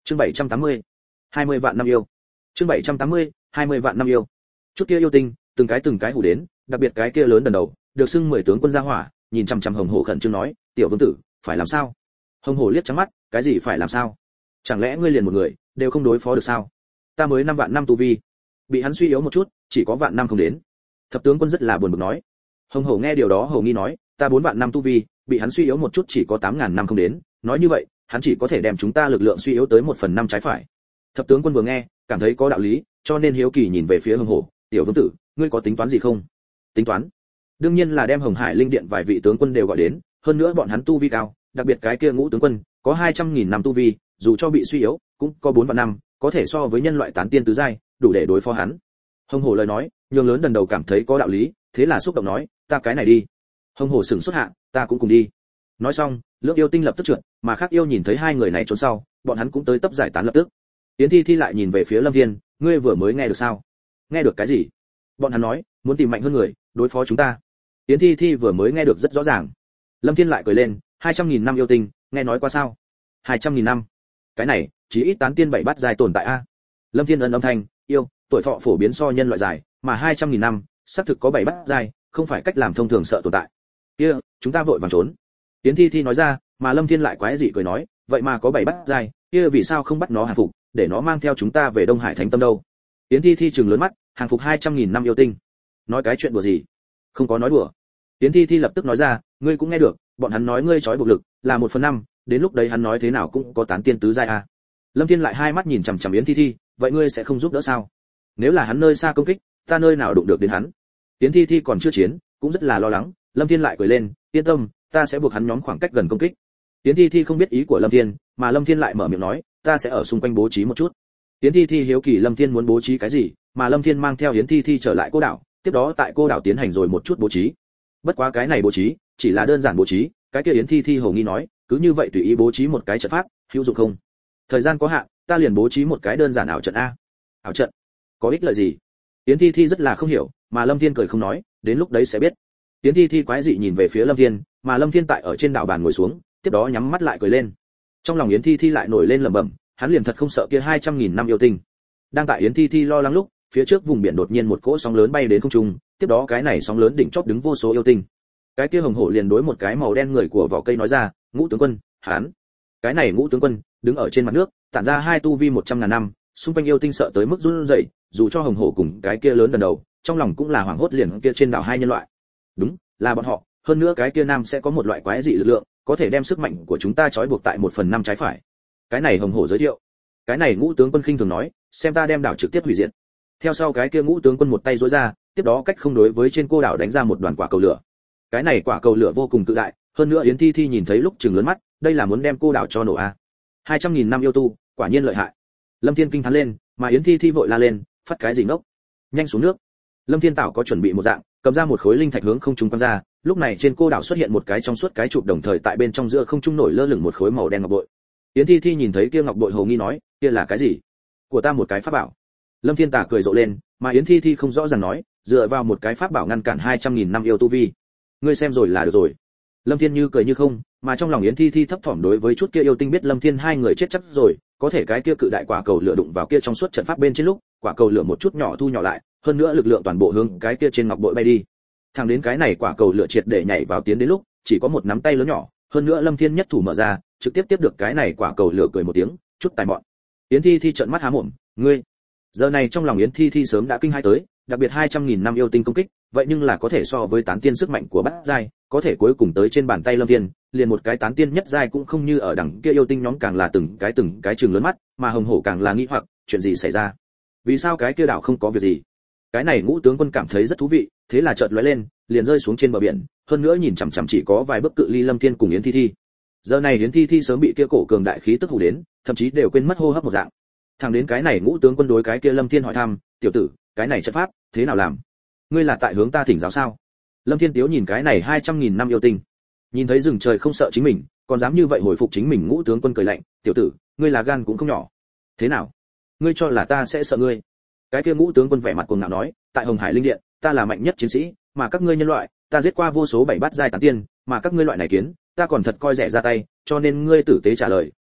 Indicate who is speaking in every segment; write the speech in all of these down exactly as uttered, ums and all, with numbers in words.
Speaker 1: chương bảy trăm tám mươi hai mươi vạn năm yêu. chương bảy trăm tám mươi hai mươi vạn năm yêu. Chút kia yêu tinh, từng cái từng cái hù đến, đặc biệt cái kia lớn đần đầu, được xưng mười tướng quân gia hỏa, nhìn chằm chằm Hồng Hổ khẩn trương nói, "Tiểu vương tử, phải làm sao?" Hồng Hổ liếc trắng mắt, "Cái gì phải làm sao? Chẳng lẽ ngươi liền một người đều không đối phó được sao? Ta mới năm vạn năm tu vi, bị hắn suy yếu một chút, chỉ có vạn năm không đến." Thập tướng quân rất là buồn bực nói. Hồng Hổ nghe điều đó hầu nghi nói, "Ta bốn vạn năm tu vi, bị hắn suy yếu một chút chỉ có tám ngàn năm không đến, nói như vậy, hắn chỉ có thể đem chúng ta lực lượng suy yếu tới một phần năm trái phải." Thập tướng quân vừa nghe, cảm thấy có đạo lý, cho nên hiếu kỳ nhìn về phía Hồng Hổ, "Tiểu vương tử, ngươi có tính toán gì không?" "Tính toán? Đương nhiên là đem Hồng Hải Linh Điện vài vị tướng quân đều gọi đến, hơn nữa bọn hắn tu vi cao, đặc biệt cái kia Ngũ tướng quân, có hai trăm nghìn năm tu vi, dù cho bị suy yếu, cũng có bốn vạn năm, có thể so với nhân loại tán tiên tứ giai, đủ để đối phó hắn." Hồng Hổ lời nói, nhường lớn đần đầu cảm thấy có đạo lý, thế là xúc động nói, "Ta cái này đi." Hồng Hổ sững sốt hạ, "Ta cũng cùng đi." Nói xong, Lưỡng yêu tinh lập tức trượt, mà khác yêu nhìn thấy hai người này trốn sau, bọn hắn cũng tới tấp giải tán lập tức. Yến Thi Thi lại nhìn về phía Lâm Thiên, "Ngươi vừa mới nghe được sao?" "Nghe được cái gì?" Bọn hắn nói, "Muốn tìm mạnh hơn người, đối phó chúng ta." Yến Thi Thi vừa mới nghe được rất rõ ràng. Lâm Thiên lại cười lên, hai trăm nghìn năm yêu tinh, nghe nói qua sao? Hai trăm nghìn năm? Cái này, chỉ ít tán tiên bảy bát dài tồn tại a. Lâm Thiên ân âm thanh, "Yêu, tuổi thọ phổ biến so nhân loại dài, mà hai trăm nghìn năm, xác thực có bảy bát dài, không phải cách làm thông thường sợ tồn tại." "Kia, chúng ta vội vàng trốn." Yến Thi Thi nói ra, mà Lâm Thiên lại quái dị cười nói, "Vậy mà có bảy bát dài, kia vì sao không bắt nó hàng phục, để nó mang theo chúng ta về Đông Hải Thánh Tâm đâu?" Yến Thi Thi trừng lớn mắt, "Hàng phục hai trăm nghìn năm yêu tinh? Nói cái chuyện đùa gì?" "Không có nói đùa." Yến Thi Thi lập tức nói ra, "Ngươi cũng nghe được, bọn hắn nói ngươi trói buộc lực là một phần năm, đến lúc đấy hắn nói thế nào cũng có tán tiên tứ giai a." Lâm Thiên lại hai mắt nhìn chằm chằm Yến Thi Thi, "Vậy ngươi sẽ không giúp đỡ sao? Nếu là hắn nơi xa công kích, ta nơi nào đụng được đến hắn?" Yến Thi Thi còn chưa chiến, cũng rất là lo lắng, Lâm Thiên lại cười lên, "Yên tâm, ta sẽ buộc hắn nhóm khoảng cách gần công kích." Yến Thi Thi không biết ý của Lâm Thiên, mà Lâm Thiên lại mở miệng nói, "Ta sẽ ở xung quanh bố trí một chút." Yến Thi Thi hiếu kỳ Lâm Thiên muốn bố trí cái gì, mà Lâm Thiên mang theo Yến Thi Thi trở lại cô đảo, tiếp đó tại cô đảo tiến hành rồi một chút bố trí. Bất quá cái này bố trí, chỉ là đơn giản bố trí, cái kia Yến Thi Thi hồ nghi nói, "Cứ như vậy tùy ý bố trí một cái trận pháp, hữu dụng không? Thời gian có hạn, ta liền bố trí một cái đơn giản ảo trận a." "Ảo trận? Có ích lợi gì?" Yến Thi Thi rất là không hiểu, mà Lâm Thiên cười không nói, "Đến lúc đấy sẽ biết." Yến Thi Thi quái dị nhìn về phía Lâm Thiên, mà Lâm Thiên tại ở trên đảo bàn ngồi xuống, tiếp đó nhắm mắt lại cười lên. Trong lòng Yến Thi Thi lại nổi lên lẩm bẩm, hắn liền thật không sợ kia hai trăm nghìn năm yêu tinh. Đang tại Yến Thi Thi lo lắng lúc, phía trước vùng biển đột nhiên một cỗ sóng lớn bay đến không trung, tiếp đó cái này sóng lớn đỉnh chóp đứng vô số yêu tinh. Cái kia Hồng Hổ liền đối một cái màu đen người của vỏ cây nói ra, "Ngũ tướng quân, hắn." Cái này Ngũ tướng quân đứng ở trên mặt nước, tản ra hai tu vi một trăm ngàn năm, xung quanh yêu tinh sợ tới mức run rẩy, dù cho Hồng Hổ cùng cái kia lớn gần đầu, trong lòng cũng là hoảng hốt liền kia trên đảo hai nhân loại. Đúng, là bọn họ, hơn nữa cái kia nam sẽ có một loại quái dị lực lượng, có thể đem sức mạnh của chúng ta trói buộc tại một phần năm trái phải. Cái này Hồng Hổ giới thiệu. Cái này Ngũ tướng quân khinh thường nói, "Xem ta đem đảo trực tiếp hủy diệt." Theo sau cái kia Ngũ tướng quân một tay duỗi ra, tiếp đó cách không đối với trên cô đảo đánh ra một đoàn quả cầu lửa. Cái này quả cầu lửa vô cùng cự đại, hơn nữa Yến Thi Thi nhìn thấy lúc trừng lớn mắt, đây là muốn đem cô đảo cho nổ a. hai trăm nghìn năm yêu tu, quả nhiên lợi hại. Lâm Thiên kinh thán lên, mà Yến Thi Thi vội la lên, "Phát cái gì ngốc? Nhanh xuống nước." Lâm Thiên Tạo có chuẩn bị một dạng, cầm ra một khối linh thạch hướng không trung quăng ra, lúc này trên cô đảo xuất hiện một cái trong suốt cái chụp, đồng thời tại bên trong giữa không trung nổi lơ lửng một khối màu đen ngọc bội. Yến Thi Thi nhìn thấy kia ngọc bội hồ nghi nói, "Kia là cái gì?" "Của ta một cái pháp bảo." Lâm Thiên Tà cười rộ lên, mà Yến Thi Thi không rõ ràng nói, "Dựa vào một cái pháp bảo ngăn cản hai trăm nghìn năm yêu tu vi, ngươi xem rồi là được rồi." Lâm Thiên như cười như không, mà trong lòng Yến Thi Thi thấp thỏm đối với chút kia yêu tinh biết Lâm Thiên hai người chết chắc rồi, có thể cái kia cự đại quả cầu lửa đụng vào kia trong suốt trận pháp bên trên lúc, quả cầu lửa một chút nhỏ thu nhỏ lại, hơn nữa lực lượng toàn bộ hướng cái kia trên ngọc bội bay đi. Thẳng đến cái này quả cầu lửa triệt để nhảy vào tiến đến lúc, chỉ có một nắm tay lớn nhỏ, hơn nữa Lâm Thiên nhất thủ mở ra, trực tiếp tiếp được cái này quả cầu lửa, cười một tiếng, "Chút tài mọn." Yến Thi Thi trợn mắt há mồm, "Ngươi?" Giờ này trong lòng Yến Thi Thi sớm đã kinh hãi tới, đặc biệt hai trăm nghìn năm yêu tinh công kích, vậy nhưng là có thể so với tán tiên sức mạnh của bát giai, có thể cuối cùng tới trên bàn tay Lâm Thiên, liền một cái tán tiên nhất giai cũng không như ở đằng kia yêu tinh nhóm càng là từng cái từng cái trừng lớn mắt, mà Hồng Hổ càng là nghi hoặc, chuyện gì xảy ra? Vì sao cái kia đảo không có việc gì? Cái này Ngũ tướng quân cảm thấy rất thú vị, thế là chợt lóe lên, liền rơi xuống trên bờ biển, hơn nữa nhìn chằm chằm chỉ có vài bước cự ly Lâm Thiên cùng Yến Thi Thi. Giờ này Yến Thi Thi sớm bị kia cổ cường đại khí tức hù đến, thậm chí đều quên mất hô hấp một dạng. Thẳng đến cái này Ngũ tướng quân đối cái kia Lâm Thiên hỏi thăm, "Tiểu tử, cái này trận pháp thế nào làm? Ngươi là tại hướng ta thỉnh giáo sao?" Lâm Thiên Tiếu nhìn cái này hai trăm nghìn năm yêu tinh, nhìn thấy rừng trời không sợ chính mình, còn dám như vậy hồi phục chính mình. Ngũ tướng quân cười lạnh, "Tiểu tử, ngươi là gan cũng không nhỏ. Thế nào? Ngươi cho là ta sẽ sợ ngươi?" Cái kia Ngũ tướng quân vẻ mặt cuồng ngạo nói, "Tại Hồng Hải Linh Điện, ta là mạnh nhất chiến sĩ, mà các ngươi nhân loại, ta giết qua vô số bảy bát giai tán tiên, mà các ngươi loại này kiến, ta còn thật coi rẻ ra tay, cho nên ngươi tử tế trả lời,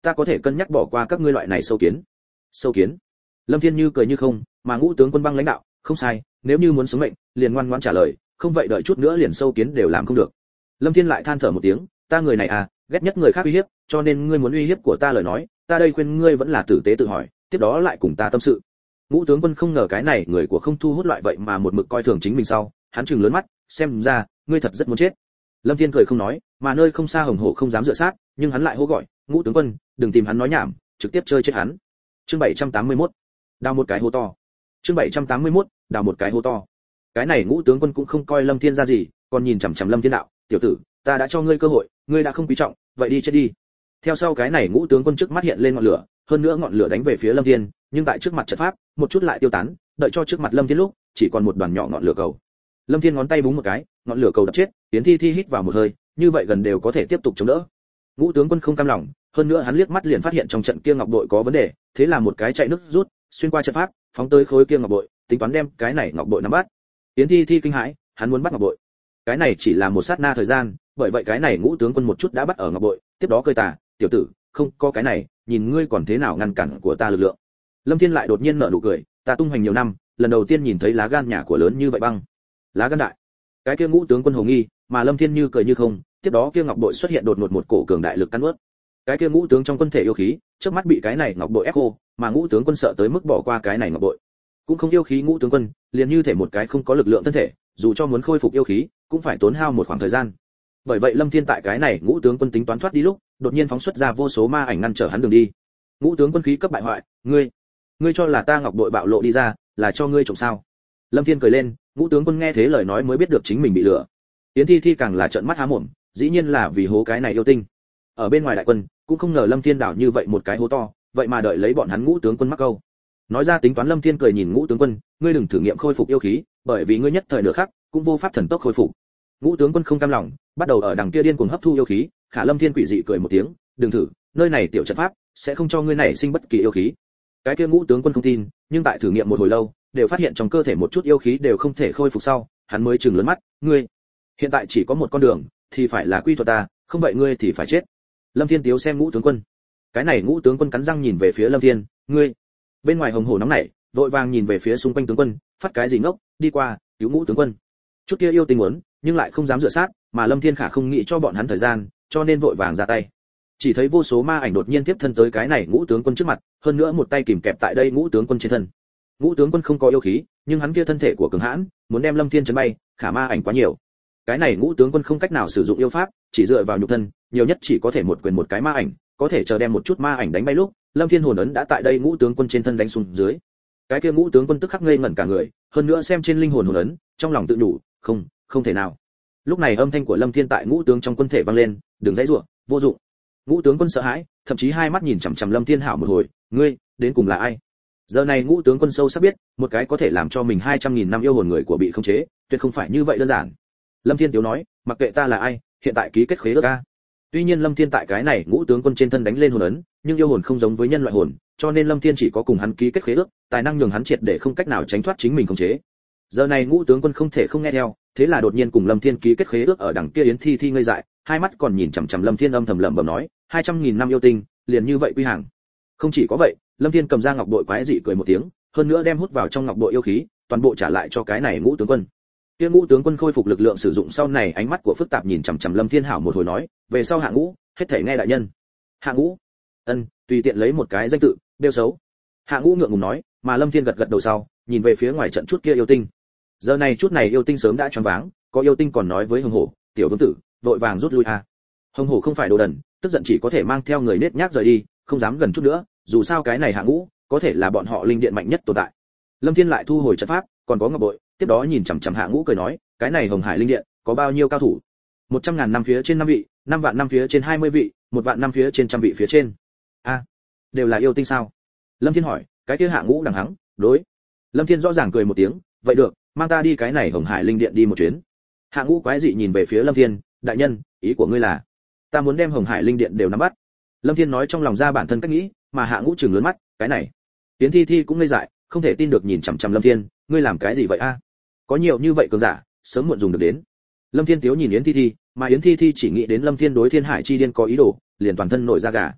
Speaker 1: ta có thể cân nhắc bỏ qua các ngươi loại này sâu kiến. Sâu kiến? Lâm Thiên Như cười như không, mà Ngũ tướng quân băng lãnh đạo, không sai, nếu như muốn sống mệnh, liền ngoan ngoãn trả lời, không vậy đợi chút nữa liền sâu kiến đều làm không được. Lâm Thiên lại than thở một tiếng, ta người này à, ghét nhất người khác uy hiếp, cho nên ngươi muốn uy hiếp của ta lời nói, ta đây khuyên ngươi vẫn là tử tế tự hỏi, tiếp đó lại cùng ta tâm sự. Ngũ tướng quân không ngờ cái này người của không thu hút loại vậy mà một mực coi thường chính mình sau, hắn trừng lớn mắt, xem ra ngươi thật rất muốn chết. Lâm Thiên cười không nói, mà nơi không xa Hồng Hổ không dám dựa sát, nhưng hắn lại hô gọi, Ngũ tướng quân, đừng tìm hắn nói nhảm, trực tiếp chơi chết hắn. Chương bảy trăm tám mươi mốt, đào một cái hố to. Chương bảy trăm tám mươi mốt, đào một cái hố to. Cái này Ngũ tướng quân cũng không coi Lâm Thiên ra gì, còn nhìn chằm chằm Lâm Thiên đạo, tiểu tử, ta đã cho ngươi cơ hội, ngươi đã không quý trọng, vậy đi chết đi. Theo sau cái này Ngũ tướng quân trước mắt hiện lên ngọn lửa, hơn nữa ngọn lửa đánh về phía Lâm Thiên, nhưng tại trước mặt trận pháp, một chút lại tiêu tán, đợi cho trước mặt Lâm Thiên lúc, chỉ còn một đoàn nhỏ ngọn lửa cầu. Lâm Thiên ngón tay búng một cái, ngọn lửa cầu đập chết, Yến Thi Thi hít vào một hơi, như vậy gần đều có thể tiếp tục chống đỡ. Ngũ tướng quân không cam lòng, hơn nữa hắn liếc mắt liền phát hiện trong trận kia ngọc bội có vấn đề, thế là một cái chạy nước rút, xuyên qua trận pháp, phóng tới khối kia ngọc bội, tính toán đem cái này ngọc bội nắm bắt. Yến Thi Thi kinh hãi, hắn muốn bắt ngọc bội. Cái này chỉ là một sát na thời gian, bởi vậy cái này Ngũ tướng quân một chút đã bắt ở ngọc bội, tiếp đó cười tà, tiểu tử, không có cái này, nhìn ngươi còn thế nào ngăn cản của ta lực lượng. Lâm Thiên lại đột nhiên nở nụ cười, ta tung hoành nhiều năm, lần đầu tiên nhìn thấy lá gan nhà của lớn như vậy băng. Lá gan đại. Cái kia Ngũ tướng quân hồ nghi, mà Lâm Thiên như cười như không, tiếp đó kia ngọc bội xuất hiện đột ngột một cổ cường đại lực cắn nuốt. Cái kia Ngũ tướng trong quân thể yêu khí, trước mắt bị cái này ngọc bội ép khô, mà Ngũ tướng quân sợ tới mức bỏ qua cái này ngọc bội. Cũng không yêu khí Ngũ tướng quân, liền như thể một cái không có lực lượng thân thể, dù cho muốn khôi phục yêu khí, cũng phải tốn hao một khoảng thời gian. Bởi vậy Lâm Thiên tại cái này Ngũ tướng quân tính toán thoát đi lúc, đột nhiên phóng xuất ra vô số ma ảnh ngăn trở hắn đường đi. Ngũ tướng quân khí cấp bại hoại, ngươi, ngươi cho là ta ngọc bội bạo lộ đi ra, là cho ngươi trộm sao? Lâm Thiên cười lên, Ngũ tướng quân nghe thế lời nói mới biết được chính mình bị lừa. Yến Thi Thi càng là trợn mắt há mồm, dĩ nhiên là vì hố cái này yêu tinh. Ở bên ngoài đại quân, cũng không ngờ Lâm Thiên đảo như vậy một cái hố to, vậy mà đợi lấy bọn hắn Ngũ tướng quân mắc câu. Nói ra tính toán Lâm Thiên cười nhìn Ngũ tướng quân, ngươi đừng thử nghiệm khôi phục yêu khí, bởi vì ngươi nhất thời nửa khắc cũng vô pháp thần tốc khôi phục. Ngũ tướng quân không cam lòng, bắt đầu ở đằng kia điên cuồng hấp thu yêu khí, Khả Lâm Thiên quỷ dị cười một tiếng, đừng thử, nơi này tiểu trận pháp sẽ không cho ngươi nảy sinh bất kỳ yêu khí. Cái kia Ngũ tướng quân không tin, nhưng tại thử nghiệm một hồi lâu, đều phát hiện trong cơ thể một chút yêu khí đều không thể khôi phục sau, hắn mới trừng lớn mắt, ngươi, hiện tại chỉ có một con đường, thì phải là quy thuật ta, không vậy ngươi thì phải chết. Lâm Thiên tiếu xem Ngũ tướng quân. Cái này Ngũ tướng quân cắn răng nhìn về phía Lâm Thiên, ngươi. Bên ngoài Hồng Hổ nóng nảy, vội vàng nhìn về phía xung quanh tướng quân, phát cái gì ngốc, đi qua, cứu Ngũ tướng quân. Chút kia yêu tình muốn, nhưng lại không dám dựa sát, mà Lâm Thiên Khả không nghĩ cho bọn hắn thời gian, cho nên vội vàng ra tay. Chỉ thấy vô số ma ảnh đột nhiên tiếp thân tới cái này Ngũ tướng quân trước mặt, hơn nữa một tay kìm kẹp tại đây Ngũ tướng quân trên thân. Ngũ tướng quân không có yêu khí, nhưng hắn kia thân thể của cường hãn, muốn đem Lâm Thiên chấn bay, khả ma ảnh quá nhiều. Cái này Ngũ tướng quân không cách nào sử dụng yêu pháp, chỉ dựa vào nhục thân, nhiều nhất chỉ có thể một quyền một cái ma ảnh, có thể chờ đem một chút ma ảnh đánh bay lúc, Lâm Thiên hồn ấn đã tại đây Ngũ tướng quân trên thân đánh xuống dưới. Cái kia Ngũ tướng quân tức khắc ngây ngẩn cả người, hơn nữa xem trên linh hồn hồn ấn, trong lòng tự nhủ, không, không thể nào. Lúc này âm thanh của Lâm Thiên tại Ngũ tướng trong quân thể vang lên, đừng dãy rủa, vô dụng. Ngũ tướng quân sợ hãi, thậm chí hai mắt nhìn chằm chằm Lâm Thiên hảo một hồi, ngươi, đến cùng là ai? Giờ này Ngũ tướng quân sâu sắc biết, một cái có thể làm cho mình hai trăm nghìn năm yêu hồn người của bị khống chế, tuyệt không phải như vậy đơn giản. Lâm Thiên tiếu nói, mặc kệ ta là ai, hiện tại ký kết khế ước a. Tuy nhiên Lâm Thiên tại cái này Ngũ tướng quân trên thân đánh lên hồn ấn, nhưng yêu hồn không giống với nhân loại hồn, cho nên Lâm Thiên chỉ có cùng hắn ký kết khế ước, tài năng nhường hắn triệt để không cách nào tránh thoát chính mình khống chế. Giờ này Ngũ tướng quân không thể không nghe theo, thế là đột nhiên cùng Lâm Thiên ký kết khế ước ở đằng kia Yến Thi Thi ngây dại, hai mắt còn nhìn chằm chằm Lâm Thiên âm thầm lẩm bẩm nói, hai trăm nghìn năm yêu tinh, liền như vậy quy hàng. Không chỉ có vậy, Lâm Thiên cầm ra ngọc bội quái dị cười một tiếng, hơn nữa đem hút vào trong ngọc bội yêu khí, toàn bộ trả lại cho cái này Ngũ tướng quân. Kia Ngũ tướng quân khôi phục lực lượng sử dụng sau này, ánh mắt của phức tạp nhìn chằm chằm Lâm Thiên hảo một hồi nói, về sau Hạ Ngũ, hết thảy nghe đại nhân. Hạ Ngũ? Ân, tùy tiện lấy một cái danh tự, đeo xấu. Hạ Ngũ ngượng ngùng nói, mà Lâm Thiên gật gật đầu sau, nhìn về phía ngoài trận chút kia yêu tinh. Giờ này chút này yêu tinh sớm đã choáng váng, có yêu tinh còn nói với Hồng Hổ, tiểu vương tử, vội vàng rút lui a. À. Hồng Hổ không phải đồ đần, tức giận chỉ có thể mang theo người nết nhác rời đi, không dám gần chút nữa, dù sao cái này Hạ Ngũ, có thể là bọn họ linh điện mạnh nhất tồn tại. Lâm Thiên lại thu hồi trận pháp, còn có ngọc bội, tiếp đó nhìn chằm chằm Hạ Ngũ cười nói, cái này Hồng Hải linh điện, có bao nhiêu cao thủ? Một trăm ngàn năm phía trên năm vị, năm vạn năm phía trên hai mươi vị, một vạn năm phía trên trăm vị phía trên. A, à, đều là yêu tinh sao? Lâm Thiên hỏi, cái kia Hạ Ngũ đằng hắng, đối. Lâm Thiên rõ ràng cười một tiếng, vậy được, mang ta đi cái này Hồng Hải linh điện đi một chuyến. Hạ Ngũ quái dị nhìn về phía Lâm Thiên, đại nhân, ý của ngươi là? Ta muốn đem Hồng Hải linh điện đều nắm bắt. Lâm Thiên nói trong lòng ra bản thân cách nghĩ, mà Hạ Ngũ trừng lớn mắt, cái này. Yến Thi Thi cũng ngây dại, không thể tin được nhìn chằm chằm Lâm Thiên, ngươi làm cái gì vậy a? À? Có nhiều như vậy cường giả, sớm muộn dùng được đến. Lâm Thiên tiếu nhìn Yến Thi Thi, mà Yến Thi Thi chỉ nghĩ đến Lâm Thiên đối Thiên Hải chi điên có ý đồ, liền toàn thân nổi da gà.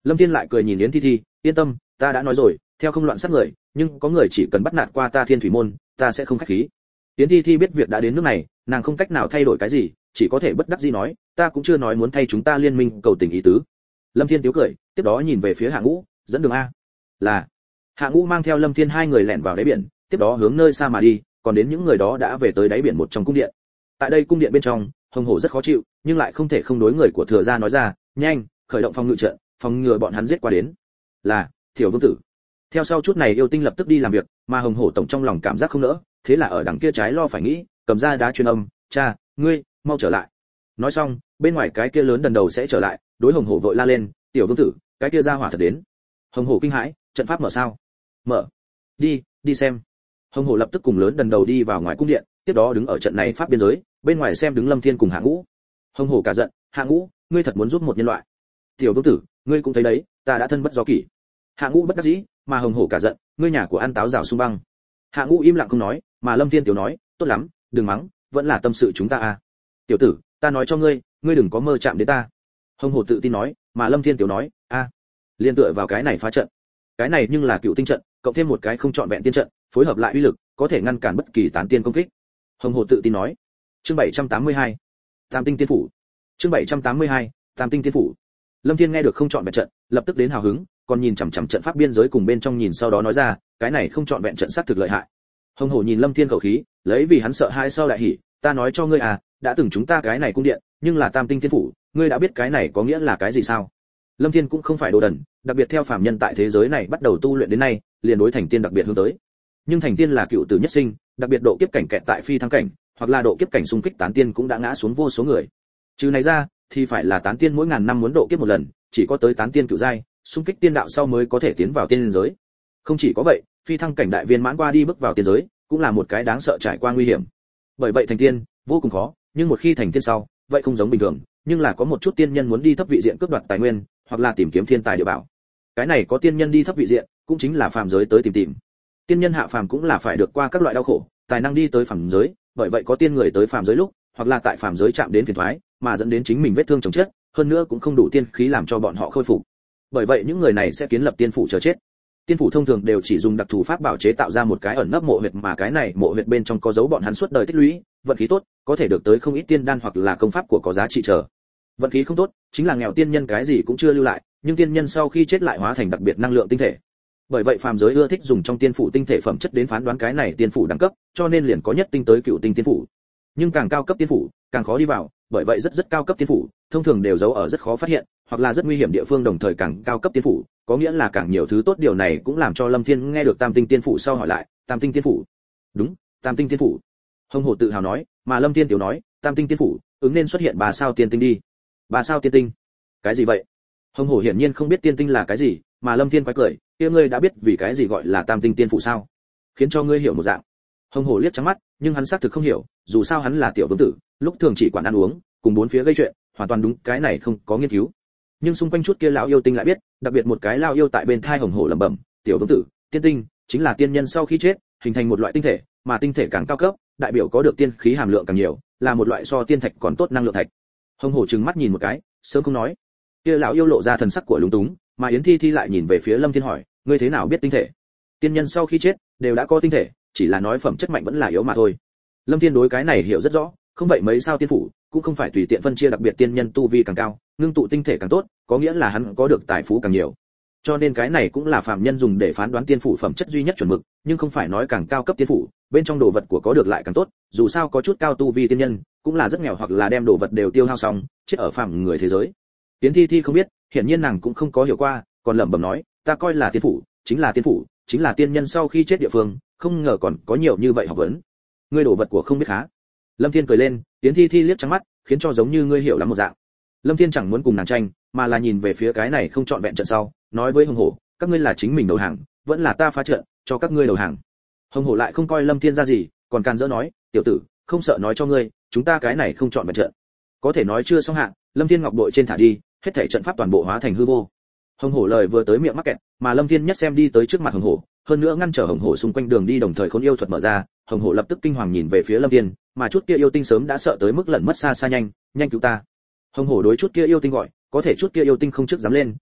Speaker 1: Lâm Thiên lại cười nhìn Yến Thi Thi, yên tâm, ta đã nói rồi, theo không loạn sát người, nhưng có người chỉ cần bắt nạt qua ta Thiên Thủy môn, ta sẽ không khách khí. Yến Thi Thi biết việc đã đến nước này, nàng không cách nào thay đổi cái gì, chỉ có thể bất đắc dĩ nói, ta cũng chưa nói muốn thay chúng ta liên minh cầu tình ý tứ. Lâm Thiên tiếu cười, tiếp đó nhìn về phía Hạ Ngũ, dẫn đường a. Là. Hạ Ngũ mang theo Lâm Thiên hai người lẻn vào đáy biển, tiếp đó hướng nơi xa mà đi, còn đến những người đó đã về tới đáy biển một trong cung điện. Tại đây cung điện bên trong, Hồng Hổ rất khó chịu, nhưng lại không thể không đối người của Thừa gia nói ra, nhanh, khởi động phòng ngự trận, phòng ngừa bọn hắn giết qua đến. Là, Tiểu Vương tử. Theo sau chút này yêu tinh lập tức đi làm việc, mà Hồng Hổ tổng trong lòng cảm giác không nỡ, thế là ở đằng kia trái lo phải nghĩ, cầm ra đá truyền âm, cha, ngươi, mau trở lại. Nói xong, bên ngoài cái kia lớn đần đầu sẽ trở lại, đối Hồng Hổ vội la lên, Tiểu Vương tử, cái kia ra hỏa thật đến. Hồng Hổ kinh hãi, trận pháp mở sao? Mở. Đi, đi xem. Hồng Hổ lập tức cùng lớn đần đầu đi vào ngoài cung điện, tiếp đó đứng ở trận này pháp biên giới, bên ngoài xem đứng Lâm Thiên cùng Hạ Ngũ. Hồng Hổ cả giận, Hạ Ngũ, ngươi thật muốn giúp một nhân loại? Tiểu Vương tử, ngươi cũng thấy đấy, ta đã thân bất do kỷ. Hạ Ngũ bất đắc dĩ, mà Hồng Hổ cả giận, ngươi nhà của ăn táo rào xung băng. Hạ Ngũ im lặng không nói, mà Lâm Thiên tiểu nói, tốt lắm, đừng mắng, vẫn là tâm sự chúng ta à. Tiểu tử, ta nói cho ngươi, ngươi đừng có mơ chạm đến ta. Hồng Hổ tự tin nói, mà Lâm Thiên tiểu nói, a, liên tựa vào cái này phá trận. Cái này nhưng là cựu tinh trận, cộng thêm một cái không chọn vẹn tiên trận, phối hợp lại uy lực, có thể ngăn cản bất kỳ tán tiên công kích. Hồng Hổ tự tin nói. Chương bảy trăm tám mươi hai, Tam tinh tiên phủ. Chương bảy trăm tám mươi hai, Tam tinh tiên phủ. Lâm Thiên nghe được không chọn vẹn trận, lập tức đến hào hứng, còn nhìn chằm chằm trận pháp biên giới cùng bên trong nhìn sau đó nói ra, cái này không chọn vẹn trận sát thực lợi hại. Hồng Hổ nhìn Lâm Thiên khẩu khí, lấy vì hắn sợ hai sau đại hỉ, ta nói cho ngươi à, đã từng chúng ta cái này cung điện, nhưng là Tam tinh tiên phủ, ngươi đã biết cái này có nghĩa là cái gì sao? Lâm Thiên cũng không phải đồ đần, đặc biệt theo phàm nhân tại thế giới này bắt đầu tu luyện đến nay, liền đối thành tiên đặc biệt hướng tới. Nhưng thành tiên là cựu tử nhất sinh, đặc biệt độ kiếp cảnh kẹt tại phi thăng cảnh, hoặc là độ kiếp cảnh xung kích tán tiên cũng đã ngã xuống vô số người. Trừ này ra, thì phải là tán tiên mỗi ngàn năm muốn độ kiếp một lần, chỉ có tới tán tiên cửu giai, xung kích tiên đạo sau mới có thể tiến vào tiên giới. Không chỉ có vậy, phi thăng cảnh đại viên mãn qua đi bước vào tiên giới, cũng là một cái đáng sợ trải qua nguy hiểm. Bởi vậy thành tiên vô cùng khó, nhưng một khi thành tiên sau, vậy không giống bình thường, nhưng là có một chút tiên nhân muốn đi thấp vị diện cướp đoạt tài nguyên, hoặc là tìm kiếm thiên tài địa bảo. Cái này có tiên nhân đi thấp vị diện, cũng chính là phàm giới tới tìm tìm. Tiên nhân hạ phàm cũng là phải được qua các loại đau khổ, tài năng đi tới phàm giới, bởi vậy có tiên người tới phàm giới lúc, hoặc là tại phàm giới chạm đến phiền toái, mà dẫn đến chính mình vết thương chồng chết, hơn nữa cũng không đủ tiên khí làm cho bọn họ khôi phục. Bởi vậy những người này sẽ kiến lập tiên phủ chờ chết. Tiên phủ thông thường đều chỉ dùng đặc thù pháp bảo chế tạo ra một cái ẩn nấp mộ huyệt, mà cái này mộ huyệt bên trong có dấu bọn hắn suốt đời tích lũy, vận khí tốt, có thể được tới không ít tiên đan hoặc là công pháp của có giá trị chờ. Vận khí không tốt, chính là nghèo tiên nhân cái gì cũng chưa lưu lại, nhưng tiên nhân sau khi chết lại hóa thành đặc biệt năng lượng tinh thể. Bởi vậy phàm giới ưa thích dùng trong tiên phủ tinh thể phẩm chất đến phán đoán cái này tiên phủ đẳng cấp, cho nên liền có nhất tinh tới cựu tinh tiên phủ. Nhưng càng cao cấp tiên phủ, càng khó đi vào, bởi vậy rất rất cao cấp tiên phủ, thông thường đều giấu ở rất khó phát hiện, hoặc là rất nguy hiểm địa phương, đồng thời càng cao cấp tiên phủ, có nghĩa là càng nhiều thứ tốt. Điều này cũng làm cho Lâm Thiên nghe được Tam tinh tiên phủ sau hỏi lại, Tam tinh tiên phủ? Đúng, Tam tinh tiên phủ. Hồng Hổ tự hào nói, mà Lâm Thiên tiểu nói, Tam tinh tiên phủ, ứng nên xuất hiện ba sao tiên tinh đi. Ba sao tiên tinh? Cái gì vậy? Hồng Hổ hiển nhiên không biết tiên tinh là cái gì, mà Lâm Thiên quái cười, kia ngươi đã biết vì cái gì gọi là Tam tinh tiên phủ sao? Khiến cho ngươi hiểu một dạng. Hồng Hổ liếc trắng mắt, nhưng hắn xác thực không hiểu, dù sao hắn là tiểu vương tử, lúc thường chỉ quản ăn uống, cùng bốn phía gây chuyện, hoàn toàn đúng cái này không có nghiên cứu. Nhưng xung quanh chút kia lão yêu tinh lại biết, đặc biệt một cái lão yêu tại bên thai Hồng Hổ lẩm bẩm, tiểu vương tử, tiên tinh chính là tiên nhân sau khi chết, hình thành một loại tinh thể, mà tinh thể càng cao cấp, đại biểu có được tiên khí hàm lượng càng nhiều, là một loại so tiên thạch còn tốt năng lượng thạch. Hồng Hổ trừng mắt nhìn một cái, sớm không nói. Kia lão yêu lộ ra thần sắc của lúng túng, mà Yến Thi Thi lại nhìn về phía Lâm Thiên hỏi, ngươi thế nào biết tinh thể? Tiên nhân sau khi chết đều đã có tinh thể, chỉ là nói phẩm chất mạnh vẫn là yếu mà thôi. Lâm Thiên đối cái này hiểu rất rõ, không vậy mấy sao tiên phủ cũng không phải tùy tiện phân chia, đặc biệt tiên nhân tu vi càng cao, ngưng tụ tinh thể càng tốt, có nghĩa là hắn có được tài phú càng nhiều. Cho nên cái này cũng là phạm nhân dùng để phán đoán tiên phủ phẩm chất duy nhất chuẩn mực, nhưng không phải nói càng cao cấp tiên phủ, bên trong đồ vật của có được lại càng tốt, dù sao có chút cao tu vi tiên nhân, cũng là rất nghèo hoặc là đem đồ vật đều tiêu hao xong, chết ở phàm người thế giới. Tiến Thi Thi không biết, hiển nhiên nàng cũng không có hiểu qua, còn lẩm bẩm nói, ta coi là tiên phủ, chính là tiên phủ, chính là tiên nhân sau khi chết địa phương, không ngờ còn có nhiều như vậy học vấn. Ngươi đồ vật của không biết khá. Lâm Thiên cười lên, Tiến Thi Thi liếc trắng mắt, khiến cho giống như ngươi hiểu lắm một dạng. Lâm Thiên chẳng muốn cùng nàng tranh, mà là nhìn về phía cái này không chọn vẹn trận sau, nói với Hồng Hổ, các ngươi là chính mình đầu hàng, vẫn là ta phá trận, cho các ngươi đầu hàng. Hồng Hổ lại không coi Lâm Thiên ra gì, còn can dỡ nói, tiểu tử, không sợ nói cho ngươi, chúng ta cái này không chọn vẹn trận. Có thể nói chưa xong hạ, Lâm Thiên ngọc bội trên thả đi, hết thảy trận pháp toàn bộ hóa thành hư vô. Hồng Hổ lời vừa tới miệng mắc kẹt, mà Lâm Thiên nhất xem đi tới trước mặt Hồng Hổ, hơn nữa ngăn trở Hồng Hổ xung quanh đường đi, đồng thời khốn yêu thuật mở ra, Hồng Hổ lập tức kinh hoàng nhìn về phía Lâm Thiên, mà chút kia yêu tinh sớm đã sợ tới mức lẩn mất xa xa, nhanh, nhanh cứu ta. Hồng Hổ đối chút kia yêu tinh gọi, có thể chút kia yêu tinh không trước dám lên,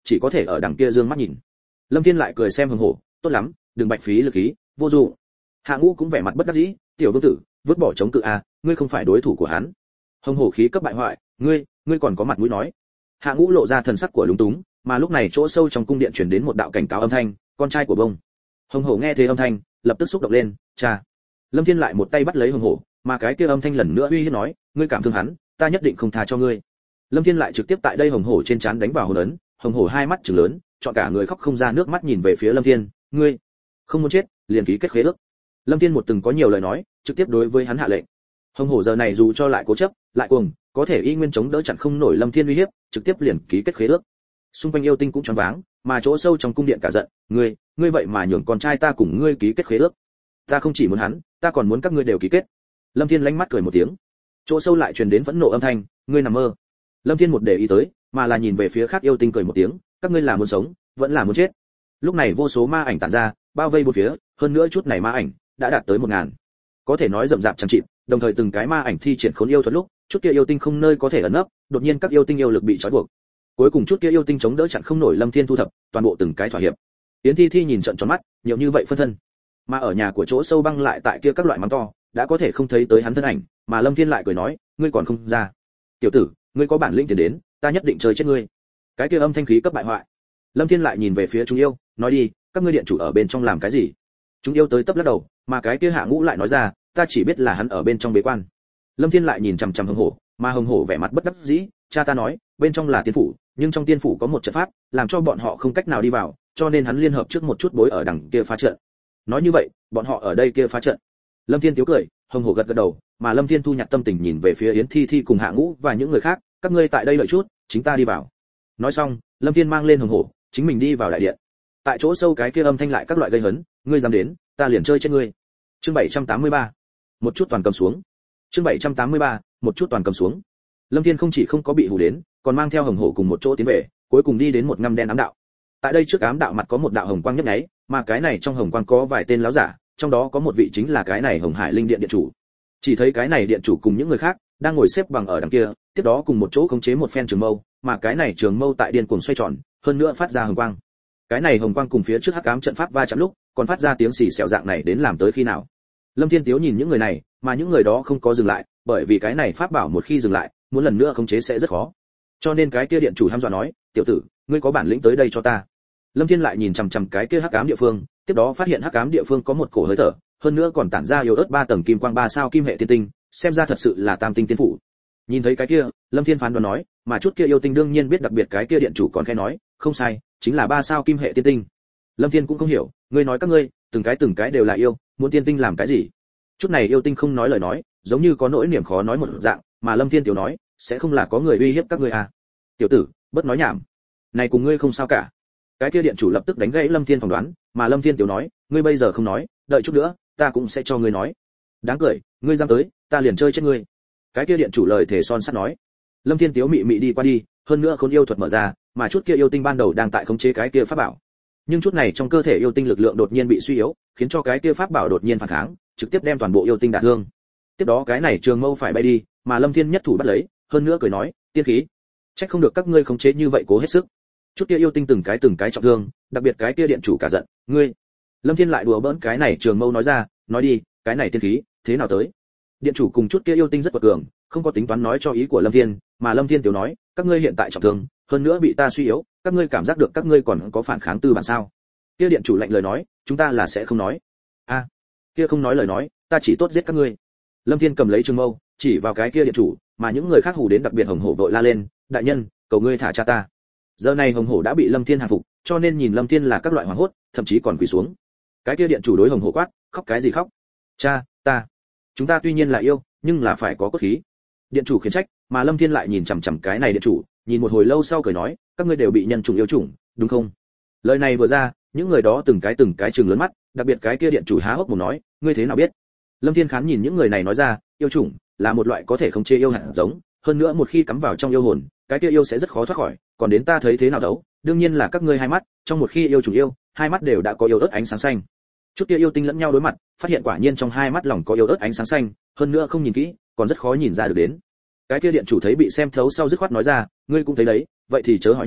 Speaker 1: chỉ có thể ở đằng kia dương mắt nhìn. Lâm Thiên lại cười xem hồng hổ, tốt lắm, đừng bạch phí lực khí, vô dụng. Hạ Ngũ cũng vẻ mặt bất đắc dĩ, tiểu vương tử, vứt bỏ chống cự a, ngươi không phải đối thủ của hắn. Hồng hổ khí cấp bại hoại, ngươi, ngươi còn có mặt mũi nói. Hạ Ngũ lộ ra thần sắc của lúng túng, mà lúc này chỗ sâu trong cung điện truyền đến một đạo cảnh cáo âm thanh, con trai của bông. Hồng hổ nghe thấy âm thanh, lập tức xúc động lên, cha. Lâm Thiên lại một tay bắt lấy hồng hổ, mà cái kia âm thanh lần nữa uy hiếp nói, ngươi cảm thương hắn, ta nhất định không tha cho ngươi. Lâm Thiên lại trực tiếp tại đây hồng hổ trên trán đánh vào hồn ấn, hồng hổ hai mắt trừng lớn, chọn cả người khóc không ra nước mắt nhìn về phía Lâm Thiên, ngươi không muốn chết, liền ký kết khế ước. Lâm Thiên một từng có nhiều lời nói, trực tiếp đối với hắn hạ lệnh. Hồng hổ giờ này dù cho lại cố chấp, lại cuồng, có thể y nguyên chống đỡ chặn không nổi Lâm Thiên uy hiếp, trực tiếp liền ký kết khế ước. Xung quanh yêu tinh cũng choáng váng, mà chỗ sâu trong cung điện cả giận, ngươi, ngươi vậy mà nhường con trai ta cùng ngươi ký kết khế ước. Ta không chỉ muốn hắn, ta còn muốn các ngươi đều ký kết. Lâm Thiên lánh mắt cười một tiếng. Chỗ sâu lại truyền đến phẫn nộ âm thanh, ngươi nằm mơ. Lâm Thiên một để ý tới, mà là nhìn về phía khác yêu tinh cười một tiếng, các ngươi là muốn sống, vẫn là muốn chết. Lúc này vô số ma ảnh tản ra, bao vây bốn phía, hơn nữa chút này ma ảnh đã đạt tới một ngàn. Có thể nói rậm rạp chẳng chịt, đồng thời từng cái ma ảnh thi triển khốn yêu thuật lúc, chút kia yêu tinh không nơi có thể ẩn nấp, đột nhiên các yêu tinh yêu lực bị trói buộc. Cuối cùng chút kia yêu tinh chống đỡ chặn không nổi Lâm Thiên thu thập, toàn bộ từng cái thỏa hiệp. Yến Thi Thi nhìn trận tròn mắt, nhiều như vậy phân thân. Mà ở nhà của chỗ sâu băng lại tại kia các loại mắng to, đã có thể không thấy tới hắn thân ảnh, mà Lâm Thiên lại cười nói, ngươi còn không ra. Tiểu tử, ngươi có bản lĩnh thì đến, ta nhất định chơi chết ngươi. Cái kia âm thanh khí cấp bại hoại. Lâm Thiên lại nhìn về phía chúng yêu, nói đi, các ngươi điện chủ ở bên trong làm cái gì? Chúng yêu tới tấp lắc đầu, mà cái kia Hạ Ngũ lại nói ra, ta chỉ biết là hắn ở bên trong bế quan. Lâm Thiên lại nhìn chằm chằm Hồng Hổ, mà Hồng Hổ vẻ mặt bất đắc dĩ, cha ta nói, bên trong là tiên phủ, nhưng trong tiên phủ có một trận pháp, làm cho bọn họ không cách nào đi vào, cho nên hắn liên hợp trước một chút bối ở đằng kia phá trận. Nói như vậy, bọn họ ở đây kia phá trận. Lâm Thiên tiếu cười, Hồng Hổ gật gật đầu, mà Lâm Thiên thu nhặt tâm tình nhìn về phía Yến Thi Thi cùng Hạ Ngũ và những người khác, các ngươi tại đây đợi chút, chính ta đi vào. Nói xong, Lâm Thiên mang lên Hồng Hổ, chính mình đi vào đại điện. Tại chỗ sâu cái kia âm thanh lại các loại gây hấn, ngươi dám đến, ta liền chơi chết ngươi. Chương bảy trăm tám mươi ba, một chút toàn cầm xuống. Chương bảy trăm tám mươi ba, một chút toàn cầm xuống. Lâm Thiên không chỉ không có bị hù đến, còn mang theo Hồng Hổ cùng một chỗ tiến về, cuối cùng đi đến một ngăm đen ám đạo. Tại đây trước ám đạo mặt có một đạo hồng quang nhấp nháy, mà cái này trong hồng quang có vài tên lão giả, trong đó có một vị chính là cái này Hồng Hải Linh Điện điện chủ. Chỉ thấy cái này điện chủ cùng những người khác đang ngồi xếp bằng ở đằng kia, tiếp đó cùng một chỗ khống chế một phen trường mâu, mà cái này trường mâu tại điên cuồng xoay tròn, hơn nữa phát ra hồng quang. Cái này hồng quang cùng phía trước hắc ám trận pháp va chạm lúc, còn phát ra tiếng xì xèo dạng này đến làm tới khi nào? Lâm Thiên Tiếu nhìn những người này, mà những người đó không có dừng lại, bởi vì cái này pháp bảo một khi dừng lại, muốn lần nữa khống chế sẽ rất khó. Cho nên cái kia điện chủ hăm dọa nói, tiểu tử, ngươi có bản lĩnh tới đây cho ta. Lâm Thiên lại nhìn chằm chằm cái kia hắc ám địa phương, tiếp đó phát hiện hắc ám địa phương có một cổ hơi thở, hơn nữa còn tản ra yếu ớt ba tầng kim quang ba sao kim hệ tiên tinh, xem ra thật sự là tam tinh tiên phủ. Nhìn thấy cái kia, Lâm Thiên phán đoán nói, mà chút kia yêu tinh đương nhiên biết, đặc biệt cái kia điện chủ còn khẽ nói, không sai, chính là ba sao kim hệ tiên tinh. Lâm Thiên cũng không hiểu, ngươi nói các ngươi, từng cái từng cái đều là yêu, muốn tiên tinh làm cái gì? Chút này yêu tinh không nói lời nói, giống như có nỗi niềm khó nói một dạng, mà Lâm Thiên tiểu nói, sẽ không là có người uy hiếp các ngươi à? Tiểu tử, bớt nói nhảm. Này cùng ngươi không sao cả. Cái kia điện chủ lập tức đánh gãy Lâm Thiên phỏng đoán, mà Lâm Thiên tiểu nói, ngươi bây giờ không nói, đợi chút nữa, ta cũng sẽ cho ngươi nói. Đáng cười, ngươi dám tới, ta liền chơi chết ngươi. Cái kia điện chủ lời thể son sắt nói. Lâm Thiên tiếu mị mị đi qua đi, hơn nữa khốn yêu thuật mở ra, mà chút kia yêu tinh ban đầu đang tại khống chế cái kia pháp bảo. Nhưng chút này trong cơ thể yêu tinh lực lượng đột nhiên bị suy yếu, khiến cho cái kia pháp bảo đột nhiên phản kháng, trực tiếp đem toàn bộ yêu tinh đả thương. Tiếp đó cái này trường mâu phải bay đi, mà Lâm Thiên nhất thủ bắt lấy, hơn nữa cười nói, tiên khí, trách không được các ngươi khống chế như vậy cố hết sức. Chút kia yêu tinh từng cái từng cái trọng thương, đặc biệt cái kia điện chủ cả giận, ngươi. Lâm Thiên lại đùa bỡn cái này trường mâu nói ra, nói đi, cái này tiên khí, thế nào tới? Điện chủ cùng chút kia yêu tinh rất quật cường, không có tính toán nói cho ý của Lâm Thiên, mà Lâm Thiên tiểu nói, các ngươi hiện tại trọng thương, hơn nữa bị ta suy yếu, các ngươi cảm giác được các ngươi còn có phản kháng tư bản sao? Kia điện chủ lạnh lời nói, chúng ta là sẽ không nói. A, à, kia không nói lời nói, ta chỉ tốt giết các ngươi. Lâm Thiên cầm lấy trường mâu, chỉ vào cái kia điện chủ, mà những người khác hù đến đặc biệt Hồng Hổ vội la lên, đại nhân, cầu ngươi thả cha ta. Giờ này Hồng Hổ đã bị Lâm Thiên hạ phục, cho nên nhìn Lâm Thiên là các loại hoảng hốt, thậm chí còn quỳ xuống. Cái kia điện chủ đối Hồng Hổ quát, khóc cái gì khóc? Cha, ta, chúng ta tuy nhiên là yêu, nhưng là phải có cốt khí. Điện chủ khiển trách, mà Lâm Thiên lại nhìn chằm chằm cái này điện chủ, nhìn một hồi lâu sau cười nói, các ngươi đều bị nhân chủng yêu chủng, đúng không? Lời này vừa ra, những người đó từng cái từng cái trừng lớn mắt, đặc biệt cái kia điện chủ há hốc mồm nói, ngươi thế nào biết? Lâm Thiên khán nhìn những người này nói ra, yêu chủng là một loại có thể không chê yêu hạt giống, hơn nữa một khi cắm vào trong yêu hồn, cái kia yêu sẽ rất khó thoát khỏi, còn đến ta thấy thế nào đấu, đương nhiên là các ngươi hai mắt, trong một khi yêu chủng yêu, hai mắt đều đã có yêu ớt ánh sáng xanh. Chút kia yêu tinh lẫn nhau đối mặt, phát hiện quả nhiên trong hai mắt lòng có yêu ớt ánh sáng xanh, hơn nữa không nhìn kỹ, còn rất khó nhìn ra được đến. Cái kia điện chủ thấy bị xem thấu sau dứt khoát nói ra, ngươi cũng thấy đấy, vậy thì chớ hỏi nhiều,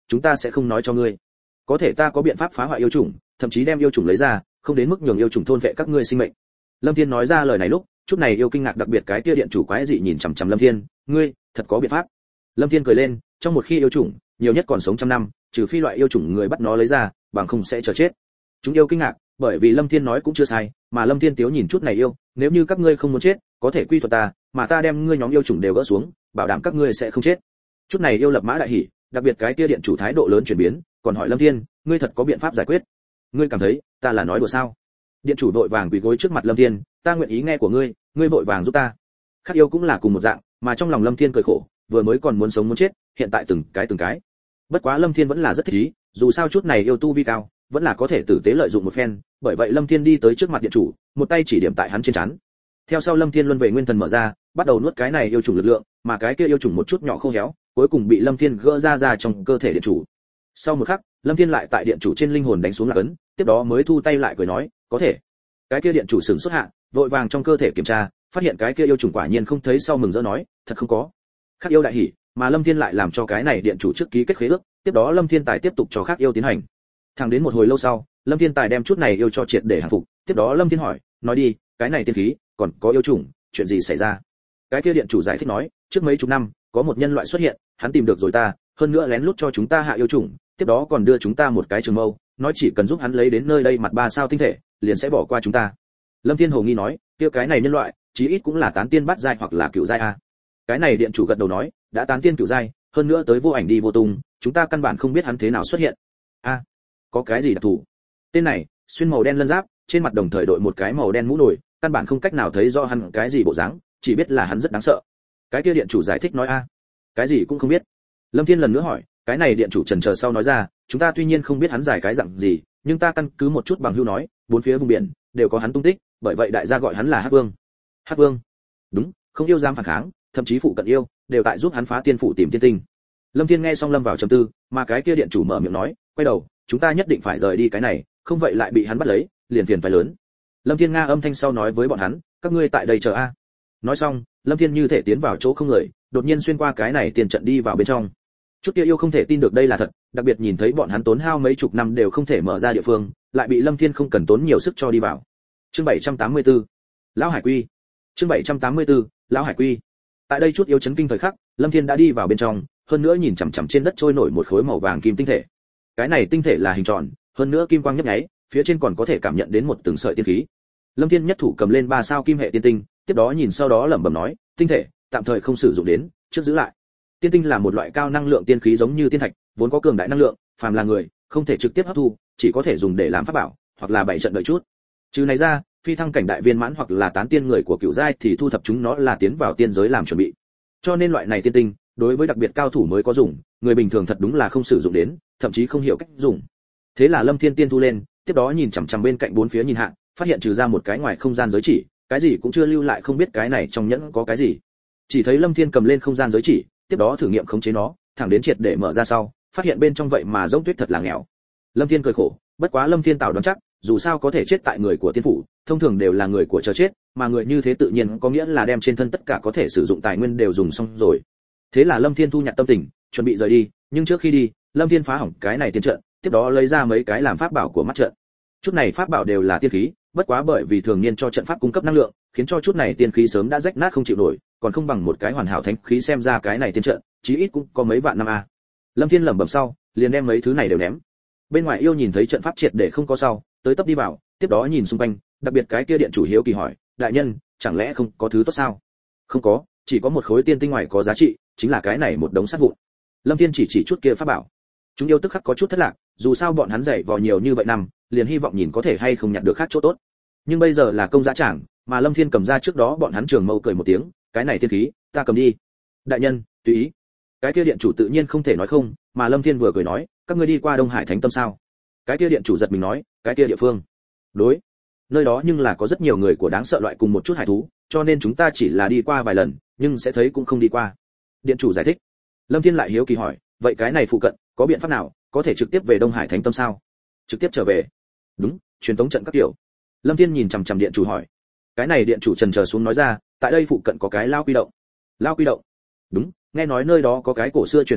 Speaker 1: chúng ta sẽ không nói cho ngươi. Có thể ta có biện pháp phá hoại yêu chủng, thậm chí đem yêu chủng lấy ra, không đến mức nhường yêu chủng thôn vệ các ngươi sinh mệnh. Lâm Thiên nói ra lời này lúc, chút này yêu kinh ngạc, đặc biệt cái kia điện chủ quái dị nhìn chằm chằm Lâm Thiên, ngươi thật có biện pháp. Lâm Thiên cười lên, trong một khi yêu chủng, nhiều nhất còn sống trăm năm, trừ phi loại yêu chủng người bắt nó lấy ra, bằng không sẽ chờ chết. Chúng yêu kinh ngạc, bởi vì Lâm Thiên nói cũng chưa sai, mà Lâm Thiên tiếu nhìn chút này yêu, nếu như các ngươi không muốn chết, có thể quy thuận ta, mà ta đem ngươi nhóm yêu chủng đều gỡ xuống, bảo đảm các ngươi sẽ không chết. Chút này yêu lập mã đại hỉ, đặc biệt cái kia điện chủ thái độ lớn chuyển biến, còn hỏi Lâm Thiên, ngươi thật có biện pháp giải quyết? Ngươi cảm thấy ta là nói đùa sao? Điện chủ vội vàng quỳ gối trước mặt Lâm Thiên, ta nguyện ý nghe của ngươi, ngươi vội vàng giúp ta. Khác yêu cũng là cùng một dạng, mà trong lòng Lâm Thiên cười khổ, vừa mới còn muốn sống muốn chết, hiện tại từng cái từng cái. Bất quá Lâm Thiên vẫn là rất thích ý, dù sao chút này yêu tu vi cao, vẫn là có thể tử tế lợi dụng một phen, bởi vậy Lâm Thiên đi tới trước mặt điện chủ, một tay chỉ điểm tại hắn trên trán. Theo sau Lâm Thiên luân về nguyên thần mở ra, bắt đầu nuốt cái này yêu chủng lực lượng, mà cái kia yêu chủng một chút nhỏ khô héo, cuối cùng bị Lâm Thiên gỡ ra ra trong cơ thể điện chủ. Sau một khắc, Lâm Thiên lại tại điện chủ trên linh hồn đánh xuống lạc ấn, tiếp đó mới thu tay lại cười nói, có thể. Cái kia điện chủ sửng sốt hạ, vội vàng trong cơ thể kiểm tra, phát hiện cái kia yêu chủng quả nhiên không thấy, sau mừng rỡ nói, thật không có. Khác yêu đại hỉ, mà Lâm Thiên lại làm cho cái này điện chủ trước ký kết khế ước, tiếp đó Lâm Thiên tài tiếp tục cho khác yêu tiến hành. Thẳng đến một hồi lâu sau, Lâm Thiên tài đem chút này yêu cho triệt để hàng phục, tiếp đó Lâm Thiên hỏi, nói đi, cái này tiên khí, còn có yêu chủng, chuyện gì xảy ra? Cái kia điện chủ giải thích nói, trước mấy chục năm, có một nhân loại xuất hiện, hắn tìm được rồi ta, hơn nữa lén lút cho chúng ta hạ yêu chủng, tiếp đó còn đưa chúng ta một cái trường mâu, nói chỉ cần giúp hắn lấy đến nơi đây mặt ba sao tinh thể, liền sẽ bỏ qua chúng ta. Lâm Thiên hồ nghi nói, kia cái này nhân loại, chí ít cũng là tán tiên bát giai hoặc là cửu giai a. Cái này điện chủ gật đầu nói, đã tán tiên cửu giai, hơn nữa tới vô ảnh đi vô tung, chúng ta căn bản không biết hắn thế nào xuất hiện. A, có cái gì đặc thù? Tên này, xuyên màu đen lân giáp, trên mặt đồng thời đội một cái màu đen mũ nổi, căn bản không cách nào thấy rõ hắn cái gì bộ dáng, chỉ biết là hắn rất đáng sợ. Cái kia điện chủ giải thích nói a, cái gì cũng không biết. Lâm Thiên lần nữa hỏi, cái này điện chủ chần chờ sau nói ra, chúng ta tuy nhiên không biết hắn giải cái dạng gì, nhưng ta căn cứ một chút bằng hữu nói, bốn phía vùng biển đều có hắn tung tích, bởi vậy đại gia gọi hắn là Hắc Vương. Hắc Vương? Đúng, không yêu dám phản kháng, thậm chí phụ cận yêu đều tại giúp hắn phá tiên phủ tìm tiên tinh. Lâm Thiên nghe xong lâm vào trầm tư, mà cái kia điện chủ mở miệng nói, quay đầu, chúng ta nhất định phải rời đi cái này, không vậy lại bị hắn bắt lấy, liền phiền phải lớn. Lâm Thiên nga âm thanh sau nói với bọn hắn, các ngươi tại đây chờ a. Nói xong, Lâm Thiên như thể tiến vào chỗ không người, đột nhiên xuyên qua cái này tiền trận đi vào bên trong. Chút kia yêu không thể tin được đây là thật, đặc biệt nhìn thấy bọn hắn tốn hao mấy chục năm đều không thể mở ra địa phương, lại bị Lâm Thiên không cần tốn nhiều sức cho đi vào. Chương bảy trăm tám mươi tư, Lão Hải Quy. Chương bảy trăm tám mươi tư, Lão Hải Quy. Tại đây chút yêu chấn kinh thời khắc, Lâm Thiên đã đi vào bên trong, hơn nữa nhìn chằm chằm trên đất trôi nổi một khối màu vàng kim tinh thể. Cái này tinh thể là hình tròn, hơn nữa kim quang nhấp nháy, phía trên còn có thể cảm nhận đến một từng sợi tiên khí. Lâm Thiên nhất thủ cầm lên ba sao kim hệ tiên tinh, tiếp đó nhìn sau đó lẩm bẩm nói, tinh thể, tạm thời không sử dụng đến, trước giữ lại. Tiên tinh là một loại cao năng lượng tiên khí giống như tiên thạch, vốn có cường đại năng lượng, phàm là người, không thể trực tiếp hấp thu, chỉ có thể dùng để làm pháp bảo, hoặc là bày trận đợi chút. Trừ này ra, phi thăng cảnh đại viên mãn hoặc là tán tiên người của cửu giai thì thu thập chúng nó là tiến vào tiên giới làm chuẩn bị. Cho nên loại này tiên tinh, đối với đặc biệt cao thủ mới có dùng, người bình thường thật đúng là không sử dụng đến, thậm chí không hiểu cách dùng. Thế là Lâm Thiên tiên thu lên, tiếp đó nhìn chằm chằm bên cạnh bốn phía nhìn hạ, phát hiện trừ ra một cái ngoài không gian giới chỉ, cái gì cũng chưa lưu lại, không biết cái này trong nhẫn có cái gì. Chỉ thấy Lâm Thiên cầm lên không gian giới chỉ, tiếp đó thử nghiệm khống chế nó, thẳng đến triệt để mở ra sau, phát hiện bên trong vậy mà giống tuyết thật là nghèo. Lâm Thiên cười khổ, bất quá Lâm Thiên tạo đoán chắc, dù sao có thể chết tại người của tiên phủ, thông thường đều là người của chờ chết, mà người như thế tự nhiên có nghĩa là đem trên thân tất cả có thể sử dụng tài nguyên đều dùng xong rồi. Thế là Lâm Thiên thu nhặt tâm tình, chuẩn bị rời đi, nhưng trước khi đi, Lâm Thiên phá hỏng cái này tiên trận, tiếp đó lấy ra mấy cái làm pháp bảo của mắt trận. Chút này pháp bảo đều là tiên khí, bất quá bởi vì thường niên cho trận pháp cung cấp năng lượng, khiến cho chút này tiên khí sớm đã rách nát không chịu nổi, còn không bằng một cái hoàn hảo thánh khí, xem ra cái này tiên trận, chí ít cũng có mấy vạn năm a. Lâm Thiên lẩm bẩm sau, liền đem mấy thứ này đều ném. Bên ngoài yêu nhìn thấy trận pháp triệt để không có sau, tới tấp đi vào, tiếp đó nhìn xung quanh, đặc biệt cái kia điện chủ hiếu kỳ hỏi, đại nhân, chẳng lẽ không có thứ tốt sao? Không có, chỉ có một khối tiên tinh ngoài có giá trị, chính là cái này một đống sắt vụn. Lâm Thiên chỉ chỉ chút kia pháp bảo. Chúng yêu tức khắc có chút thất lạc, dù sao bọn hắn dạy vò nhiều như vậy năm, liền hy vọng nhìn có thể hay không nhặt được khác chỗ tốt. Nhưng bây giờ là công giá trảng, mà Lâm Thiên cầm ra trước đó bọn hắn trường mâu cười một tiếng, cái này tiên khí, ta cầm đi. Đại nhân, tùy ý. Cái kia điện chủ tự nhiên không thể nói không, mà Lâm Thiên vừa cười nói, các ngươi đi qua Đông Hải Thánh Tâm sao? Cái kia điện chủ giật mình nói, cái kia địa phương. Đối. Nơi đó nhưng là có rất nhiều người của đáng sợ loại cùng một chút hải thú, cho nên chúng ta chỉ là đi qua vài lần, nhưng sẽ thấy cũng không đi qua. Điện chủ giải thích. Lâm Thiên lại hiếu kỳ hỏi, vậy cái này phụ cận có biện pháp nào có thể trực tiếp về Đông Hải Thánh Tâm sao? Trực tiếp trở về? Đúng, truyền tống trận các kiểu. Lâm Thiên nhìn chằm chằm điện chủ hỏi. Cái này điện chủ trần chờ xuống nói ra, tại đây phụ cận có cái lao quy động. Lao quy động? Đúng, nghe nói nơi đó có cái cổ xưa truyền tống trận,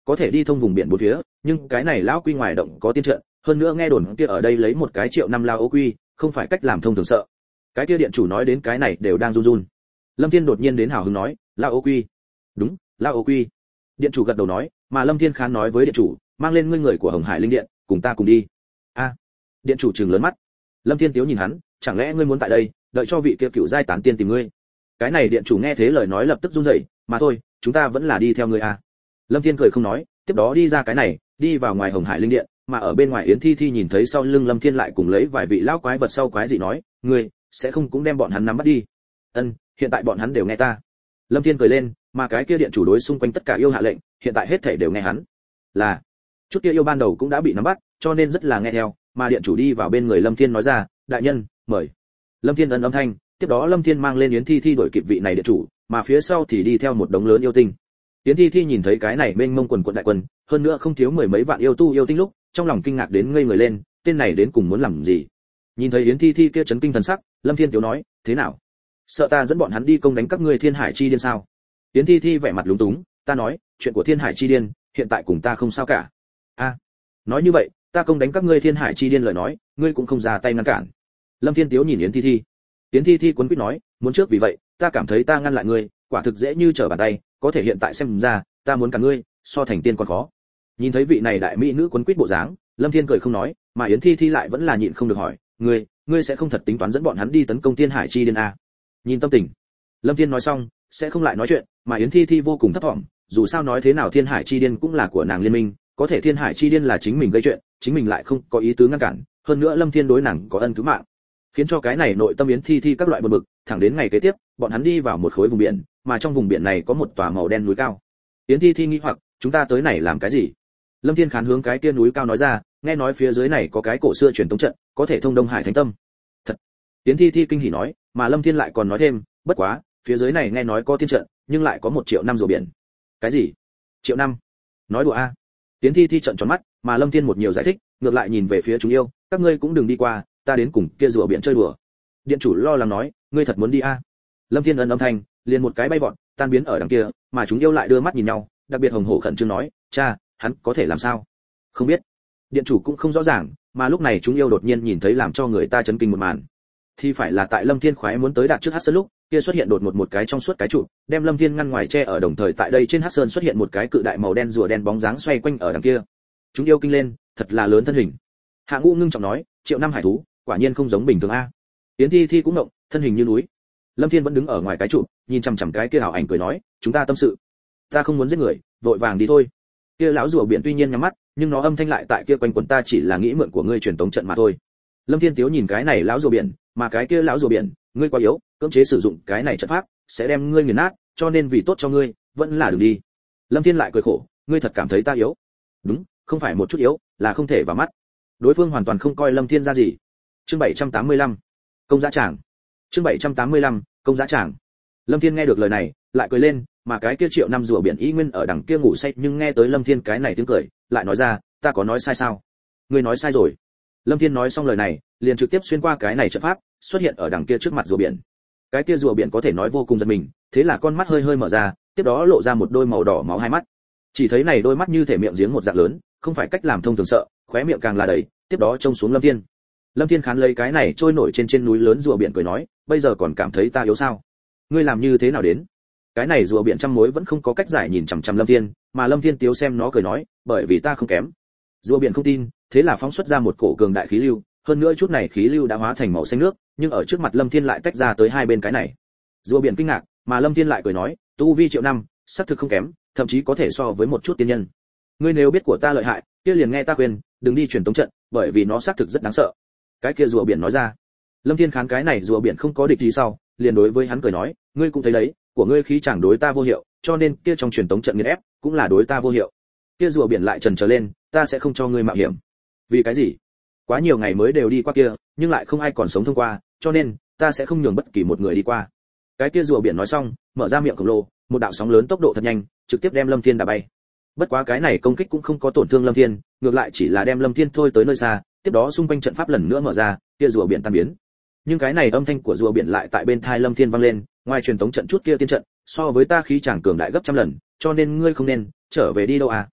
Speaker 1: có thể đi thông vùng biển bốn phía, nhưng cái này lão quy ngoài động có tiên trận, hơn nữa nghe đồn kia ở đây lấy một cái triệu năm lao ô quy, không phải cách làm thông thường sợ. Cái kia điện chủ nói đến cái này đều đang run run. Lâm Thiên đột nhiên đến hào hứng nói, lao ô quy. Đúng, lao ô quy. Điện chủ gật đầu nói, mà Lâm Thiên khán nói với điện chủ, mang lên ngươi người của Hồng Hải Linh Điện, cùng ta cùng đi. A. Điện chủ trừng lớn mắt. Lâm Thiên tiếu nhìn hắn, chẳng lẽ ngươi muốn tại đây, đợi cho vị kia cựu giai tán tiên tìm ngươi? Cái này điện chủ nghe thế lời nói lập tức run rẩy, mà thôi, chúng ta vẫn là đi theo ngươi a. Lâm Thiên cười không nói, tiếp đó đi ra cái này, đi vào ngoài Hồng Hải Linh Điện, mà ở bên ngoài Yến Thi Thi nhìn thấy sau lưng Lâm Thiên lại cùng lấy vài vị lão quái vật sau quái dị nói, ngươi sẽ không cũng đem bọn hắn nắm bắt đi? Ân, hiện tại bọn hắn đều nghe ta. Lâm Thiên cười lên, mà cái kia điện chủ đối xung quanh tất cả yêu hạ lệnh, hiện tại hết thảy đều nghe hắn. Là, chút kia yêu ban đầu cũng đã bị nắm bắt, cho nên rất là nghe theo, mà điện chủ đi vào bên người Lâm Thiên nói ra, đại nhân, mời. Lâm Thiên ấn âm thanh, tiếp đó Lâm Thiên mang lên Yến Thi Thi đổi kịp vị này điện chủ, mà phía sau thì đi theo một đống lớn yêu tinh. Yến Thi Thi nhìn thấy cái này mênh mông quần quần đại quân, hơn nữa không thiếu mười mấy vạn yêu tu yêu tinh lúc, trong lòng kinh ngạc đến ngây người lên, tên này đến cùng muốn làm gì? Nhìn thấy Yến Thi Thi kia chấn kinh thần sắc, Lâm Thiên tiểu nói, thế nào? Sợ ta dẫn bọn hắn đi công đánh các ngươi Thiên Hải chi điên sao? Yến Thi Thi vẻ mặt lúng túng, ta nói, chuyện của Thiên Hải chi điên, hiện tại cùng ta không sao cả. A, nói như vậy, ta công đánh các ngươi Thiên Hải chi điên lời nói, ngươi cũng không ra tay ngăn cản. Lâm Thiên Tiếu nhìn Yến Thi Thi. Yến Thi Thi cuốn quýt nói, muốn trước vì vậy, ta cảm thấy ta ngăn lại ngươi, quả thực dễ như trở bàn tay, có thể hiện tại xem ra, ta muốn cả ngươi, so thành tiên còn khó. Nhìn thấy vị này đại mỹ nữ cuốn quýt bộ dáng, Lâm Thiên cười không nói, mà Yến Thi Thi lại vẫn là nhịn không được hỏi, ngươi, ngươi sẽ không thật tính toán dẫn bọn hắn đi tấn công Thiên Hải chi điên a? Nhìn tâm tình. Lâm Thiên nói xong, sẽ không lại nói chuyện, mà Yến Thi Thi vô cùng thấp thỏm, dù sao nói thế nào Thiên Hải chi điên cũng là của nàng liên minh, có thể Thiên Hải chi điên là chính mình gây chuyện, chính mình lại không có ý tứ ngăn cản, hơn nữa Lâm Thiên đối nàng có ân cứu mạng, khiến cho cái này nội tâm Yến Thi Thi các loại bực bực, thẳng đến ngày kế tiếp, bọn hắn đi vào một khối vùng biển, mà trong vùng biển này có một tòa màu đen núi cao. Yến Thi Thi nghi hoặc, chúng ta tới này làm cái gì? Lâm Thiên khán hướng cái kia núi cao nói ra, nghe nói phía dưới này có cái cổ xưa truyền tống trận, có thể thông Đông Hải Thánh Tâm. Thật. Yến Thi Thi kinh hỉ nói, mà Lâm Thiên lại còn nói thêm, bất quá, phía dưới này nghe nói có tiên trận, nhưng lại có một triệu năm rùa biển. Cái gì? Triệu năm? Nói đùa a? Yến Thi Thi trợn tròn mắt, mà Lâm Thiên một nhiều giải thích, ngược lại nhìn về phía chúng yêu, các ngươi cũng đừng đi qua, ta đến cùng kia rùa biển chơi đùa. Điện chủ lo lắng nói, ngươi thật muốn đi a? Lâm Thiên ấn âm thanh, liền một cái bay vọt, tan biến ở đằng kia, mà chúng yêu lại đưa mắt nhìn nhau, đặc biệt Hồng Hổ khẩn trương nói, cha, hắn có thể làm sao? Không biết. Điện chủ cũng không rõ ràng, mà lúc này chúng yêu đột nhiên nhìn thấy làm cho người ta chấn kinh một màn. Thì phải là tại Lâm Thiên khoái muốn tới đạt trước Hắc Sơn lúc, kia xuất hiện đột một một cái trong suốt cái trụ, đem Lâm Thiên ngăn ngoài che ở, đồng thời tại đây trên Hắc Sơn xuất hiện một cái cự đại màu đen rùa đen bóng dáng xoay quanh ở đằng kia. Chúng yêu kinh lên, thật là lớn thân hình. Hạ Ngũ ngưng trọng nói, triệu năm hải thú, quả nhiên không giống bình thường a. Yến Thi Thi cũng động, thân hình như núi. Lâm Thiên vẫn đứng ở ngoài cái trụ, nhìn chằm chằm cái kia ảo ảnh cười nói, chúng ta tâm sự. Ta không muốn giết người, vội vàng đi thôi. Kia lão rùa biển tuy nhiên nhắm mắt, nhưng nó âm thanh lại tại kia quanh quẩn, ta chỉ là nghĩ mượn của ngươi truyền tống trận mà thôi. Lâm Thiên Tiếu nhìn cái này lão rùa biển, mà cái kia lão rùa biển, ngươi quá yếu, cưỡng chế sử dụng cái này trận pháp, sẽ đem ngươi nghiền nát, cho nên vì tốt cho ngươi, vẫn là đừng đi. Lâm Thiên lại cười khổ, ngươi thật cảm thấy ta yếu? Đúng, không phải một chút yếu, là không thể vào mắt. Đối phương hoàn toàn không coi Lâm Thiên ra gì. Chương bảy trăm tám mươi lăm, công giá tràng. Chương bảy trăm tám mươi lăm, công giá tràng. Lâm Thiên nghe được lời này, lại cười lên, mà cái kia triệu năm rùa biển y nguyên ở đằng kia ngủ say, nhưng nghe tới Lâm Thiên cái này tiếng cười, lại nói ra, ta có nói sai sao? Ngươi nói sai rồi. Lâm Thiên nói xong lời này, liền trực tiếp xuyên qua cái này trận pháp, xuất hiện ở đằng kia trước mặt rùa biển. Cái kia rùa biển có thể nói vô cùng giật mình, thế là con mắt hơi hơi mở ra, tiếp đó lộ ra một đôi màu đỏ máu hai mắt. Chỉ thấy này đôi mắt như thể miệng giếng một dạng lớn, không phải cách làm thông thường sợ, khóe miệng càng là đầy, tiếp đó trông xuống Lâm Thiên. Lâm Thiên khán lấy cái này trôi nổi trên trên núi lớn rùa biển cười nói, bây giờ còn cảm thấy ta yếu sao? Ngươi làm như thế nào đến? Cái này rùa biển trăm mối vẫn không có cách giải, nhìn chằm chằm Lâm Thiên, mà Lâm Thiên tiếu xem nó cười nói, bởi vì ta không kém. Rùa biển không tin, thế là phóng xuất ra một cổ cường đại khí lưu, hơn nữa chút này khí lưu đã hóa thành màu xanh nước, nhưng ở trước mặt Lâm Thiên lại tách ra tới hai bên cái này. Rùa biển kinh ngạc, mà Lâm Thiên lại cười nói, tu vi triệu năm, xác thực không kém, thậm chí có thể so với một chút tiên nhân. Ngươi nếu biết của ta lợi hại, kia liền nghe ta khuyên, đừng đi truyền tống trận, bởi vì nó xác thực rất đáng sợ. Cái kia rùa biển nói ra. Lâm Thiên khán cái này rùa biển không có địch gì sau, liền đối với hắn cười nói, ngươi cũng thấy đấy, của ngươi khí chẳng đối ta vô hiệu, cho nên kia trong truyền tống trận nghiền ép cũng là đối ta vô hiệu. Kia rùa biển lại trần trở lên, ta sẽ không cho ngươi mạo hiểm. Vì cái gì? Quá nhiều ngày mới đều đi qua kia, nhưng lại không ai còn sống thông qua, cho nên ta sẽ không nhường bất kỳ một người đi qua. Cái kia rùa biển nói xong, mở ra miệng khổng lồ, một đạo sóng lớn tốc độ thật nhanh, trực tiếp đem Lâm Thiên đả bay. Bất quá cái này công kích cũng không có tổn thương Lâm Thiên, ngược lại chỉ là đem Lâm Thiên thôi tới nơi xa, tiếp đó xung quanh trận pháp lần nữa mở ra, kia rùa biển tan biến. Nhưng cái này âm thanh của rùa biển lại tại bên tai Lâm Thiên vang lên, ngoài truyền tống trận chút kia tiên trận, so với ta khí chàng cường đại gấp trăm lần, cho nên ngươi không nên trở về đi đâu à?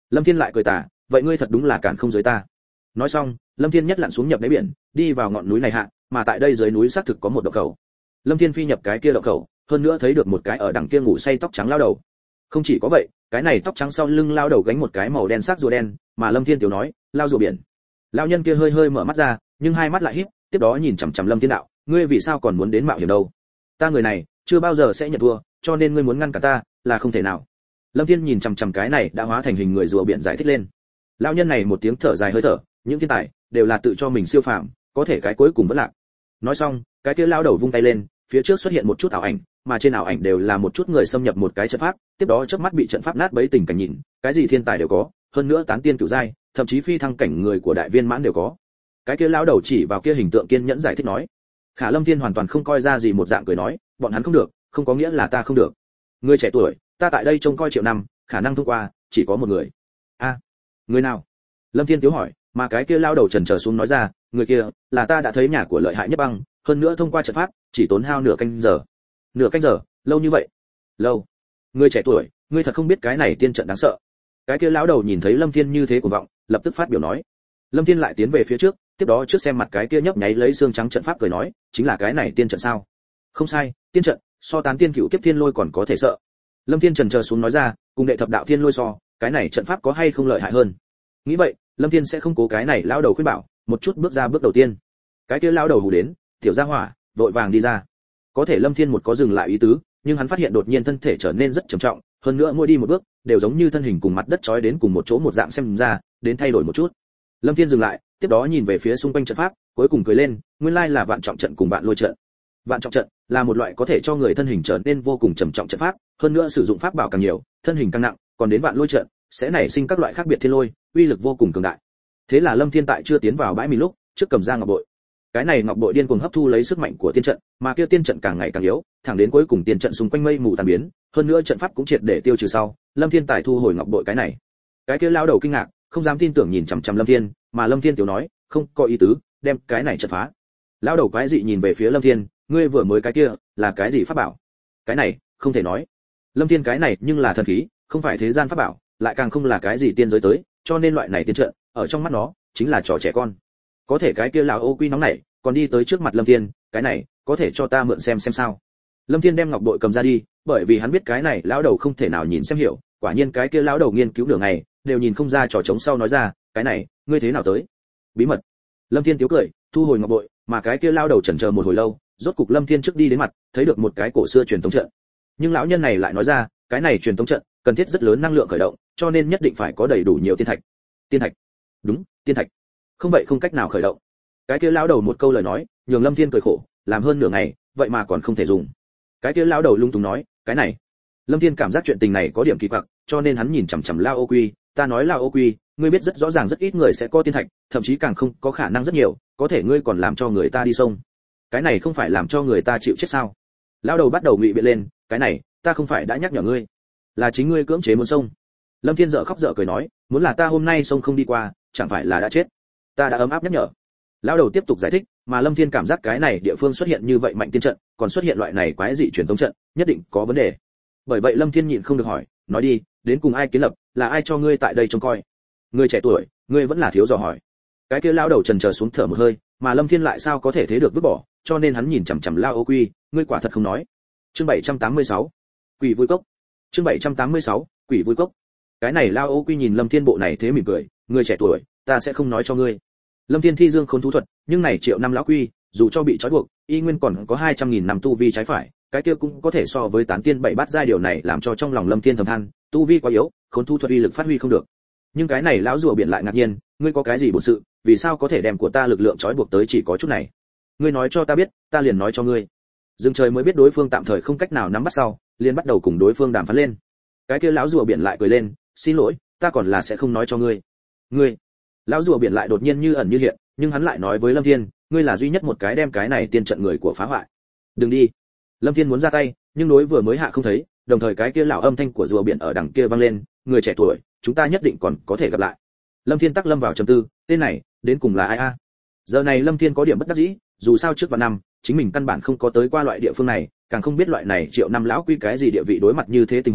Speaker 1: Lâm Thiên lại cười tà, vậy ngươi thật đúng là cản không giới ta. Nói xong, Lâm Thiên nhất lặn xuống nhập đáy biển, đi vào ngọn núi này hạ, mà tại đây dưới núi xác thực có một động khẩu. Lâm Thiên phi nhập cái kia động khẩu, hơn nữa thấy được một cái ở đằng kia ngủ say tóc trắng lao đầu. Không chỉ có vậy, cái này tóc trắng sau lưng lao đầu gánh một cái màu đen sắc rùa đen, mà Lâm Thiên tiểu nói, lao rùa biển. Lão nhân kia hơi hơi mở mắt ra, nhưng hai mắt lại híp, tiếp đó nhìn chằm chằm Lâm Thiên đạo, ngươi vì sao còn muốn đến mạo hiểm đâu? Ta người này, chưa bao giờ sẽ nhận thua, cho nên ngươi muốn ngăn cản ta, là không thể nào. Lâm Thiên nhìn chằm chằm cái này đã hóa thành hình người rùa biển giải thích lên. Lão nhân này một tiếng thở dài hơi thở, những thiên tài đều là tự cho mình siêu phàm, có thể cái cuối cùng vẫn lạc. Nói xong, cái kia lão đầu vung tay lên, phía trước xuất hiện một chút ảo ảnh, mà trên ảo ảnh đều là một chút người xâm nhập một cái trận pháp, tiếp đó chớp mắt bị trận pháp nát bấy tình cảnh nhìn, cái gì thiên tài đều có, hơn nữa tán tiên cửu giai, thậm chí phi thăng cảnh người của đại viên mãn đều có. Cái kia lão đầu chỉ vào kia hình tượng kiên nhẫn giải thích nói. Khả Lâm Thiên hoàn toàn không coi ra gì, một dạng cười nói, bọn hắn không được, không có nghĩa là ta không được. Người trẻ tuổi, ta tại đây trông coi triệu năm, khả năng thông qua chỉ có một người. A, à, người nào? Lâm Thiên tiếu hỏi, mà cái kia lão đầu chần chờ xuống nói ra, người kia là ta đã thấy nhà của lợi hại nhất băng, hơn nữa thông qua trận pháp chỉ tốn hao nửa canh giờ. Nửa canh giờ, lâu như vậy? Lâu. Người trẻ tuổi, ngươi thật không biết cái này tiên trận đáng sợ. Cái kia lão đầu nhìn thấy Lâm Thiên như thế cuồng vọng, lập tức phát biểu nói. Lâm Thiên lại tiến về phía trước, tiếp đó trước xem mặt cái kia nhấp nháy lấy xương trắng trận pháp cười nói, chính là cái này tiên trận sao? Không sai, tiên trận, so tán tiên cửu kiếp thiên lôi còn có thể sợ. Lâm Thiên trần chờ xuống nói ra, cùng đệ thập đạo thiên lôi so, cái này trận pháp có hay không lợi hại hơn? Nghĩ vậy, Lâm Thiên sẽ không cố cái này lão đầu khuyên bảo, một chút bước ra bước đầu tiên. Cái kia lão đầu hù đến, tiểu gia hỏa, vội vàng đi ra. Có thể Lâm Thiên một có dừng lại ý tứ, nhưng hắn phát hiện đột nhiên thân thể trở nên rất trầm trọng, hơn nữa mỗi đi một bước, đều giống như thân hình cùng mặt đất trói đến cùng một chỗ một dạng, xem ra, đến thay đổi một chút. Lâm Thiên dừng lại, tiếp đó nhìn về phía xung quanh trận pháp, cuối cùng cười lên, nguyên lai là vạn trọng trận cùng vạn lôi trận. Vạn trọng trận là một loại có thể cho người thân hình trở nên vô cùng trầm trọng trận pháp, hơn nữa sử dụng pháp bảo càng nhiều, thân hình càng nặng, còn đến vạn lôi trận sẽ nảy sinh các loại khác biệt thiên lôi, uy lực vô cùng cường đại. Thế là Lâm Thiên tại chưa tiến vào bãi mì lúc, trước cầm ra ngọc bội. Cái này ngọc bội điên cuồng hấp thu lấy sức mạnh của tiên trận, mà kia tiên trận càng ngày càng yếu, thẳng đến cuối cùng tiên trận xung quanh mây mù tàn biến, hơn nữa trận pháp cũng triệt để tiêu trừ sau, Lâm Thiên tài thu hồi ngọc bội cái này. Cái kia lão đầu kinh ngạc, không dám tin tưởng nhìn chằm chằm Lâm Thiên, mà Lâm Thiên tiểu nói, không có ý tứ, đem cái này trận phá. Lão đầu quái dị nhìn về phía Lâm Thiên, ngươi vừa mới cái kia là cái gì pháp bảo? Cái này không thể nói. Lâm Thiên cái này nhưng là thần khí, không phải thế gian pháp bảo, lại càng không là cái gì tiên giới tới, cho nên loại này tiên trận ở trong mắt nó chính là trò trẻ con. Có thể cái kia lão ô quy nóng nảy, còn đi tới trước mặt Lâm Thiên, cái này có thể cho ta mượn xem xem sao? Lâm Thiên đem ngọc bội cầm ra đi, bởi vì hắn biết cái này lão đầu không thể nào nhìn xem hiểu, quả nhiên cái kia lão đầu nghiên cứu nửa ngày, đều nhìn không ra trò trống sau nói ra, cái này ngươi thế nào tới? Bí mật. Lâm Thiên tiếu cười, thu hồi ngọc bội, mà cái kia lão đầu chần chờ một hồi lâu, rốt cục Lâm Thiên trước đi đến mặt, thấy được một cái cổ xưa truyền thống trận. Nhưng lão nhân này lại nói ra, cái này truyền thống trận cần thiết rất lớn năng lượng khởi động, cho nên nhất định phải có đầy đủ nhiều tiên thạch. Tiên thạch? Đúng, tiên thạch. Không vậy không cách nào khởi động. Cái kia lão đầu một câu lời nói, nhường Lâm Thiên cười khổ, làm hơn nửa ngày, vậy mà còn không thể dùng. Cái kia lão đầu lung tung nói, cái này. Lâm Thiên cảm giác chuyện tình này có điểm kỳ quặc, cho nên hắn nhìn chằm chằm Lao Ô Quy, ta nói Lao Ô Quy, ngươi biết rất rõ ràng rất ít người sẽ có tiên thạch, thậm chí càng không có khả năng rất nhiều, có thể ngươi còn làm cho người ta đi sông. Cái này không phải làm cho người ta chịu chết sao? Lão đầu bắt đầu ngụy biện lên, cái này, ta không phải đã nhắc nhở ngươi, là chính ngươi cưỡng chế muốn sông. Lâm Thiên dở khóc dở cười nói, muốn là ta hôm nay sông không đi qua, chẳng phải là đã chết. Ta đã ấm áp nhắc nhở. Lão đầu tiếp tục giải thích, mà Lâm Thiên cảm giác cái này địa phương xuất hiện như vậy mạnh tiên trận, còn xuất hiện loại này quái dị truyền thống trận, nhất định có vấn đề. Bởi vậy Lâm Thiên nhịn không được hỏi, nói đi, đến cùng ai kiến lập, là ai cho ngươi tại đây trông coi? Ngươi trẻ tuổi, ngươi vẫn là thiếu dò hỏi. Cái kia lão đầu trần chờ xuống thở một hơi, mà Lâm Thiên lại sao có thể thế được vứt bỏ, cho nên hắn nhìn chằm chằm Lao Ô Quy, ngươi quả thật không nói. Chương bảy trăm tám mươi sáu, Quỷ vui cốc. Chương bảy trăm tám mươi sáu, Quỷ vui cốc. Cái này Lao Ô Quy nhìn Lâm Thiên bộ này thế mỉm cười, ngươi trẻ tuổi, ta sẽ không nói cho ngươi. Lâm Thiên thi dương khốn thú thuật, nhưng này triệu năm lão quy, dù cho bị trói buộc, y nguyên còn có hai trăm nghìn năm tu vi trái phải, cái kia cũng có thể so với tán tiên bảy bát giai, điều này làm cho trong lòng Lâm Thiên thầm than, tu vi quá yếu, khốn thú thuật uy lực phát huy không được. Nhưng cái này lão rùa biển lại ngạc nhiên, ngươi có cái gì bổn sự, vì sao có thể đem của ta lực lượng trói buộc tới chỉ có chút này? Ngươi nói cho ta biết, ta liền nói cho ngươi. Dương Trời mới biết đối phương tạm thời không cách nào nắm bắt sau, liền bắt đầu cùng đối phương đàm phán lên. Cái kia lão rùa biển lại cười lên, xin lỗi, ta còn là sẽ không nói cho ngươi. Ngươi? Lão rùa biển lại đột nhiên như ẩn như hiện, nhưng hắn lại nói với Lâm Thiên, ngươi là duy nhất một cái đem cái này tiên trận người của phá hoại. Đừng đi. Lâm Thiên muốn ra tay, nhưng đối vừa mới hạ không thấy, đồng thời cái kia lão âm thanh của rùa biển ở đằng kia vang lên, người trẻ tuổi, chúng ta nhất định còn có thể gặp lại. Lâm Thiên tắc lâm vào trầm tư, tên này đến cùng là ai a? Giờ này Lâm Thiên có điểm bất đắc dĩ, dù sao trước vào năm, chính mình căn bản không có tới qua loại địa phương này, càng không biết loại này triệu năm lão quy cái gì địa vị đối mặt như thế tình huống,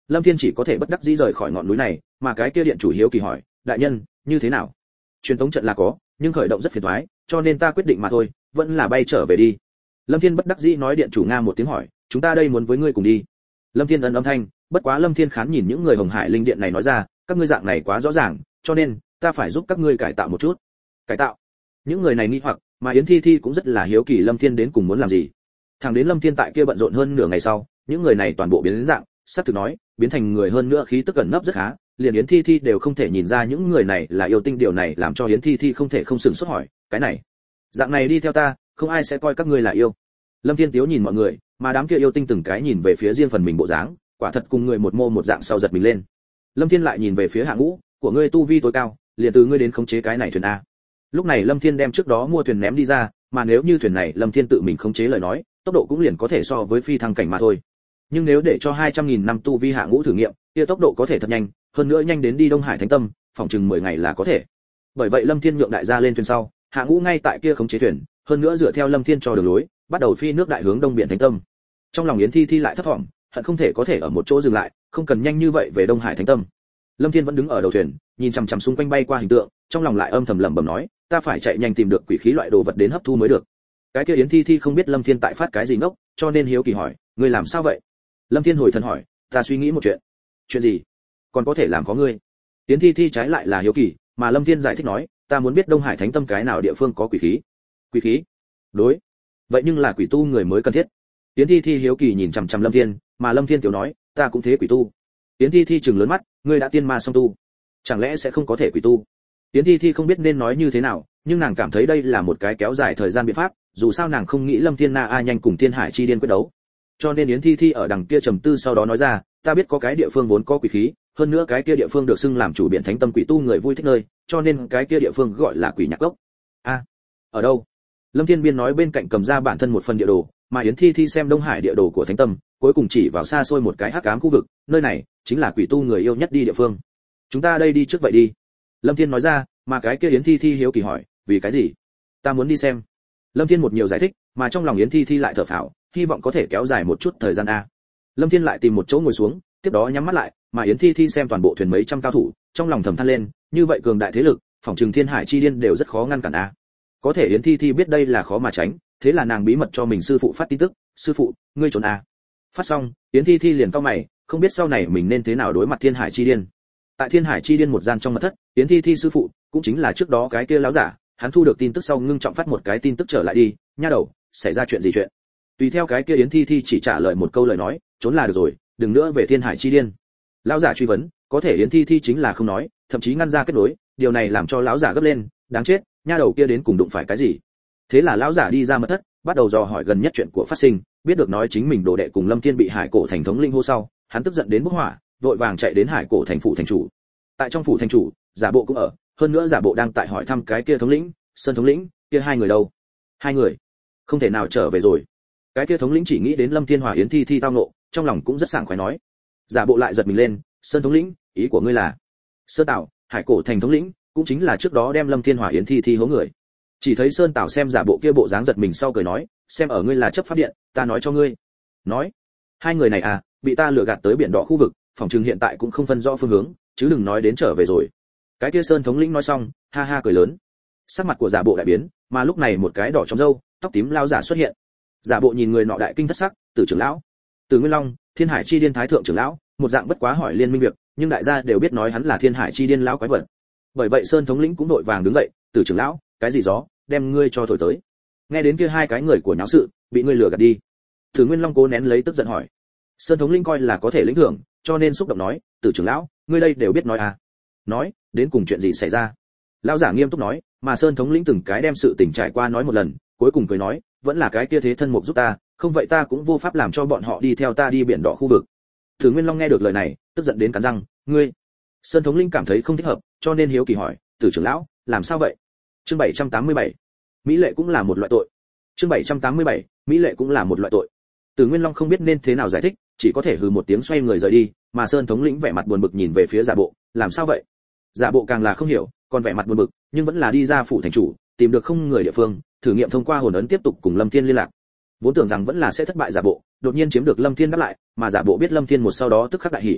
Speaker 1: Lâm Thiên chỉ có thể bất đắc dĩ rời khỏi ngọn núi này, mà cái kia điện chủ hiếu kỳ hỏi, đại nhân, như thế nào? Truyền tống trận là có, nhưng khởi động rất phiền toái, cho nên ta quyết định mà thôi, vẫn là bay trở về đi. Lâm Thiên bất đắc dĩ nói điện chủ nga một tiếng hỏi, chúng ta đây muốn với ngươi cùng đi. Lâm Thiên ấn âm thanh, bất quá Lâm Thiên khán nhìn những người Hồng Hải linh điện này nói ra, các ngươi dạng này quá rõ ràng, cho nên ta phải giúp các ngươi cải tạo một chút. Cải tạo? Những người này nghi hoặc, mà Yến Thi Thi cũng rất là hiếu kỳ Lâm Thiên đến cùng muốn làm gì. Thẳng đến Lâm Thiên tại kia bận rộn hơn nửa ngày sau, những người này toàn bộ biến đến dạng, sắp thực nói, biến thành người hơn nữa khí tức cẩn nấp rất khá, liền Yến Thi Thi đều không thể nhìn ra những người này là yêu tinh, điều này làm cho Yến Thi Thi không thể không sừng sốt hỏi, cái này, dạng này đi theo ta, không ai sẽ coi các ngươi là yêu. Lâm Thiên Tiếu nhìn mọi người, mà đám kia yêu tinh từng cái nhìn về phía riêng phần mình bộ dáng, quả thật cùng người một mô một dạng, sau giật mình lên. Lâm Thiên lại nhìn về phía Hạ Ngũ, của ngươi tu vi tối cao, liền từ ngươi đến khống chế cái này thuyền a. Lúc này Lâm Thiên đem trước đó mua thuyền ném đi ra, mà nếu như thuyền này Lâm Thiên tự mình khống chế lời nói, tốc độ cũng liền có thể so với phi thăng cảnh mà thôi. Nhưng nếu để cho hai trăm nghìn năm tu vi Hạ Ngũ thử nghiệm, kia tốc độ có thể thật nhanh, hơn nữa nhanh đến đi Đông Hải Thánh Tâm, phòng chừng mười ngày là có thể. Bởi vậy Lâm Thiên nhượng đại gia lên thuyền sau, Hạ Ngũ ngay tại kia khống chế thuyền, hơn nữa dựa theo Lâm Thiên cho đường lối, bắt đầu phi nước đại hướng Đông biển Thánh Tâm. Trong lòng Yến Thi Thi lại thấp thỏm, hận không thể có thể ở một chỗ dừng lại, không cần nhanh như vậy về Đông Hải Thánh Tâm. Lâm Thiên vẫn đứng ở đầu thuyền, nhìn chằm chằm xung quanh bay qua hình tượng, trong lòng lại âm thầm lẩm bẩm nói, ta phải chạy nhanh tìm được quỷ khí loại đồ vật đến hấp thu mới được. Cái kia Yến Thi Thi không biết Lâm Thiên tại phát cái gì ngốc, cho nên hiếu kỳ hỏi, ngươi làm sao vậy? Lâm Thiên hồi thần hỏi, ta suy nghĩ một chuyện. Chuyện gì? Còn có thể làm có ngươi? Yến Thi Thi trái lại là hiếu kỳ, mà Lâm Thiên giải thích nói, ta muốn biết Đông Hải Thánh Tâm cái nào địa phương có quỷ khí. Quỷ khí? Đối. Vậy nhưng là quỷ tu người mới cần thiết. Yến Thi Thi hiếu kỳ nhìn chằm chằm Lâm Thiên, mà Lâm Thiên tiểu nói, ta cũng thế quỷ tu. Yến Thi Thi trừng lớn mắt, ngươi đã tiên ma song tu, chẳng lẽ sẽ không có thể quỷ tu? Yến Thi Thi không biết nên nói như thế nào, nhưng nàng cảm thấy đây là một cái kéo dài thời gian biện pháp, dù sao nàng không nghĩ Lâm Thiên Na a nhanh cùng Thiên Hải chi điên quyết đấu. Cho nên Yến Thi Thi ở đằng kia trầm tư sau đó nói ra, ta biết có cái địa phương vốn có quỷ khí, hơn nữa cái kia địa phương được xưng làm chủ biển Thánh Tâm quỷ tu người vui thích nơi, cho nên cái kia địa phương gọi là quỷ nhạc gốc. A, à, ở đâu? Lâm Thiên Biên nói bên cạnh cầm ra bản thân một phần địa đồ, mà Yến Thi Thi xem Đông Hải địa đồ của Thánh Tâm, cuối cùng chỉ vào xa xôi một cái hắc ám khu vực, nơi này chính là quỷ tu người yêu nhất đi địa phương. Chúng ta đây đi trước vậy đi. Lâm Thiên nói ra, mà cái kia Yến Thi Thi hiếu kỳ hỏi, vì cái gì? Ta muốn đi xem. Lâm Thiên một nhiều giải thích, mà trong lòng Yến Thi Thi lại thở phào, hy vọng có thể kéo dài một chút thời gian a. Lâm Thiên lại tìm một chỗ ngồi xuống, tiếp đó nhắm mắt lại, mà Yến Thi Thi xem toàn bộ thuyền mấy trăm cao thủ, trong lòng thầm than lên, như vậy cường đại thế lực, phòng trường Thiên Hải chi điên đều rất khó ngăn cản a. Có thể Yến Thi Thi biết đây là khó mà tránh, thế là nàng bí mật cho mình sư phụ phát tin tức, sư phụ, ngươi trốn a. Phát xong, Yến Thi Thi liền cau mày, không biết sau này mình nên thế nào đối mặt Thiên Hải chi điên. Tại Thiên Hải chi điên một gian trong mật thất, Yến Thi Thi sư phụ, cũng chính là trước đó cái kia lão giả, hắn thu được tin tức sau ngưng trọng phát một cái tin tức trở lại đi, nha đầu, xảy ra chuyện gì chuyện? Tùy theo cái kia Yến Thi Thi chỉ trả lời một câu lời nói, trốn là được rồi, đừng nữa về Thiên Hải chi điên. Lão giả truy vấn, có thể Yến Thi Thi chính là không nói, thậm chí ngăn ra kết nối, điều này làm cho lão giả gấp lên, đáng chết, nha đầu kia đến cùng đụng phải cái gì? Thế là lão giả đi ra mật thất, bắt đầu dò hỏi gần nhất chuyện của phát sinh, biết được nói chính mình đồ đệ cùng Lâm Thiên bị Hải Cổ thành thống linh hô sau, hắn tức giận đến bốc hỏa, vội vàng chạy đến Hải Cổ thành phủ thành chủ. Tại trong phủ thành chủ, giả bộ cũng ở, hơn nữa giả bộ đang tại hỏi thăm cái kia thống lĩnh, Sơn thống lĩnh, kia hai người đâu? Hai người không thể nào trở về rồi. Cái kia thống lĩnh chỉ nghĩ đến Lâm Thiên Hòa Yến Thi Thi tao ngộ, trong lòng cũng rất sảng khoái nói. Giả bộ lại giật mình lên, Sơn thống lĩnh, ý của ngươi là? Sơn Tạo, Hải Cổ thành thống lĩnh, cũng chính là trước đó đem Lâm Thiên Hòa Yến Thi Thi hố người. Chỉ thấy Sơn Tạo xem giả bộ kia bộ dáng giật mình sau cười nói, xem ở ngươi là chấp pháp điện, ta nói cho ngươi. Nói, hai người này à, bị ta lừa gạt tới biển đỏ khu vực, phòng trường hiện tại cũng không phân rõ phương hướng, chứ đừng nói đến trở về rồi. Cái kia Sơn thống lĩnh nói xong, ha ha cười lớn. Sắc mặt của giả bộ đại biến, mà lúc này một cái đỏ trong râu, tóc tím lao giả xuất hiện. Giả bộ nhìn người nọ đại kinh thất sắc, Tử trưởng lão, Tử Nguyên Long, Thiên Hải chi điên thái thượng trưởng lão, một dạng bất quá hỏi liên minh việc, nhưng đại gia đều biết nói hắn là Thiên Hải chi điên lão quái vật. Bởi vậy Sơn thống lĩnh cũng đội vàng đứng dậy, Tử trưởng lão, cái gì gió, đem ngươi cho thổi tới. Nghe đến kia hai cái người của nháo sự, bị ngươi lừa gạt đi. Tử Nguyên Long cố nén lấy tức giận hỏi. Sơn thống lĩnh coi là có thể lĩnh thưởng, cho nên xúc động nói, Tử trưởng lão, ngươi đây đều biết nói à? Nói, đến cùng chuyện gì xảy ra? Lão giả nghiêm túc nói, mà Sơn thống lĩnh từng cái đem sự tình trải qua nói một lần, cuối cùng cười nói, vẫn là cái kia thế thân mục giúp ta, không vậy ta cũng vô pháp làm cho bọn họ đi theo ta đi biển đỏ khu vực. Tử Nguyên Long nghe được lời này, tức giận đến cắn răng, ngươi. Sơn thống lĩnh cảm thấy không thích hợp, cho nên hiếu kỳ hỏi, Tử trưởng lão, làm sao vậy? Chương bảy trăm tám mươi bảy, mỹ lệ cũng là một loại tội. Chương bảy trăm tám mươi bảy, mỹ lệ cũng là một loại tội. Tử Nguyên Long không biết nên thế nào giải thích, chỉ có thể hừ một tiếng xoay người rời đi, mà Sơn thống lĩnh vẻ mặt buồn bực nhìn về phía giả bộ, làm sao vậy? Giả bộ càng là không hiểu, còn vẻ mặt buồn bực, nhưng vẫn là đi ra phủ thành chủ, tìm được không người địa phương, thử nghiệm thông qua hồn ấn tiếp tục cùng Lâm Thiên liên lạc. Vốn tưởng rằng vẫn là sẽ thất bại giả bộ, đột nhiên chiếm được Lâm Thiên đáp lại, mà giả bộ biết Lâm Thiên một sau đó tức khắc đại hỉ.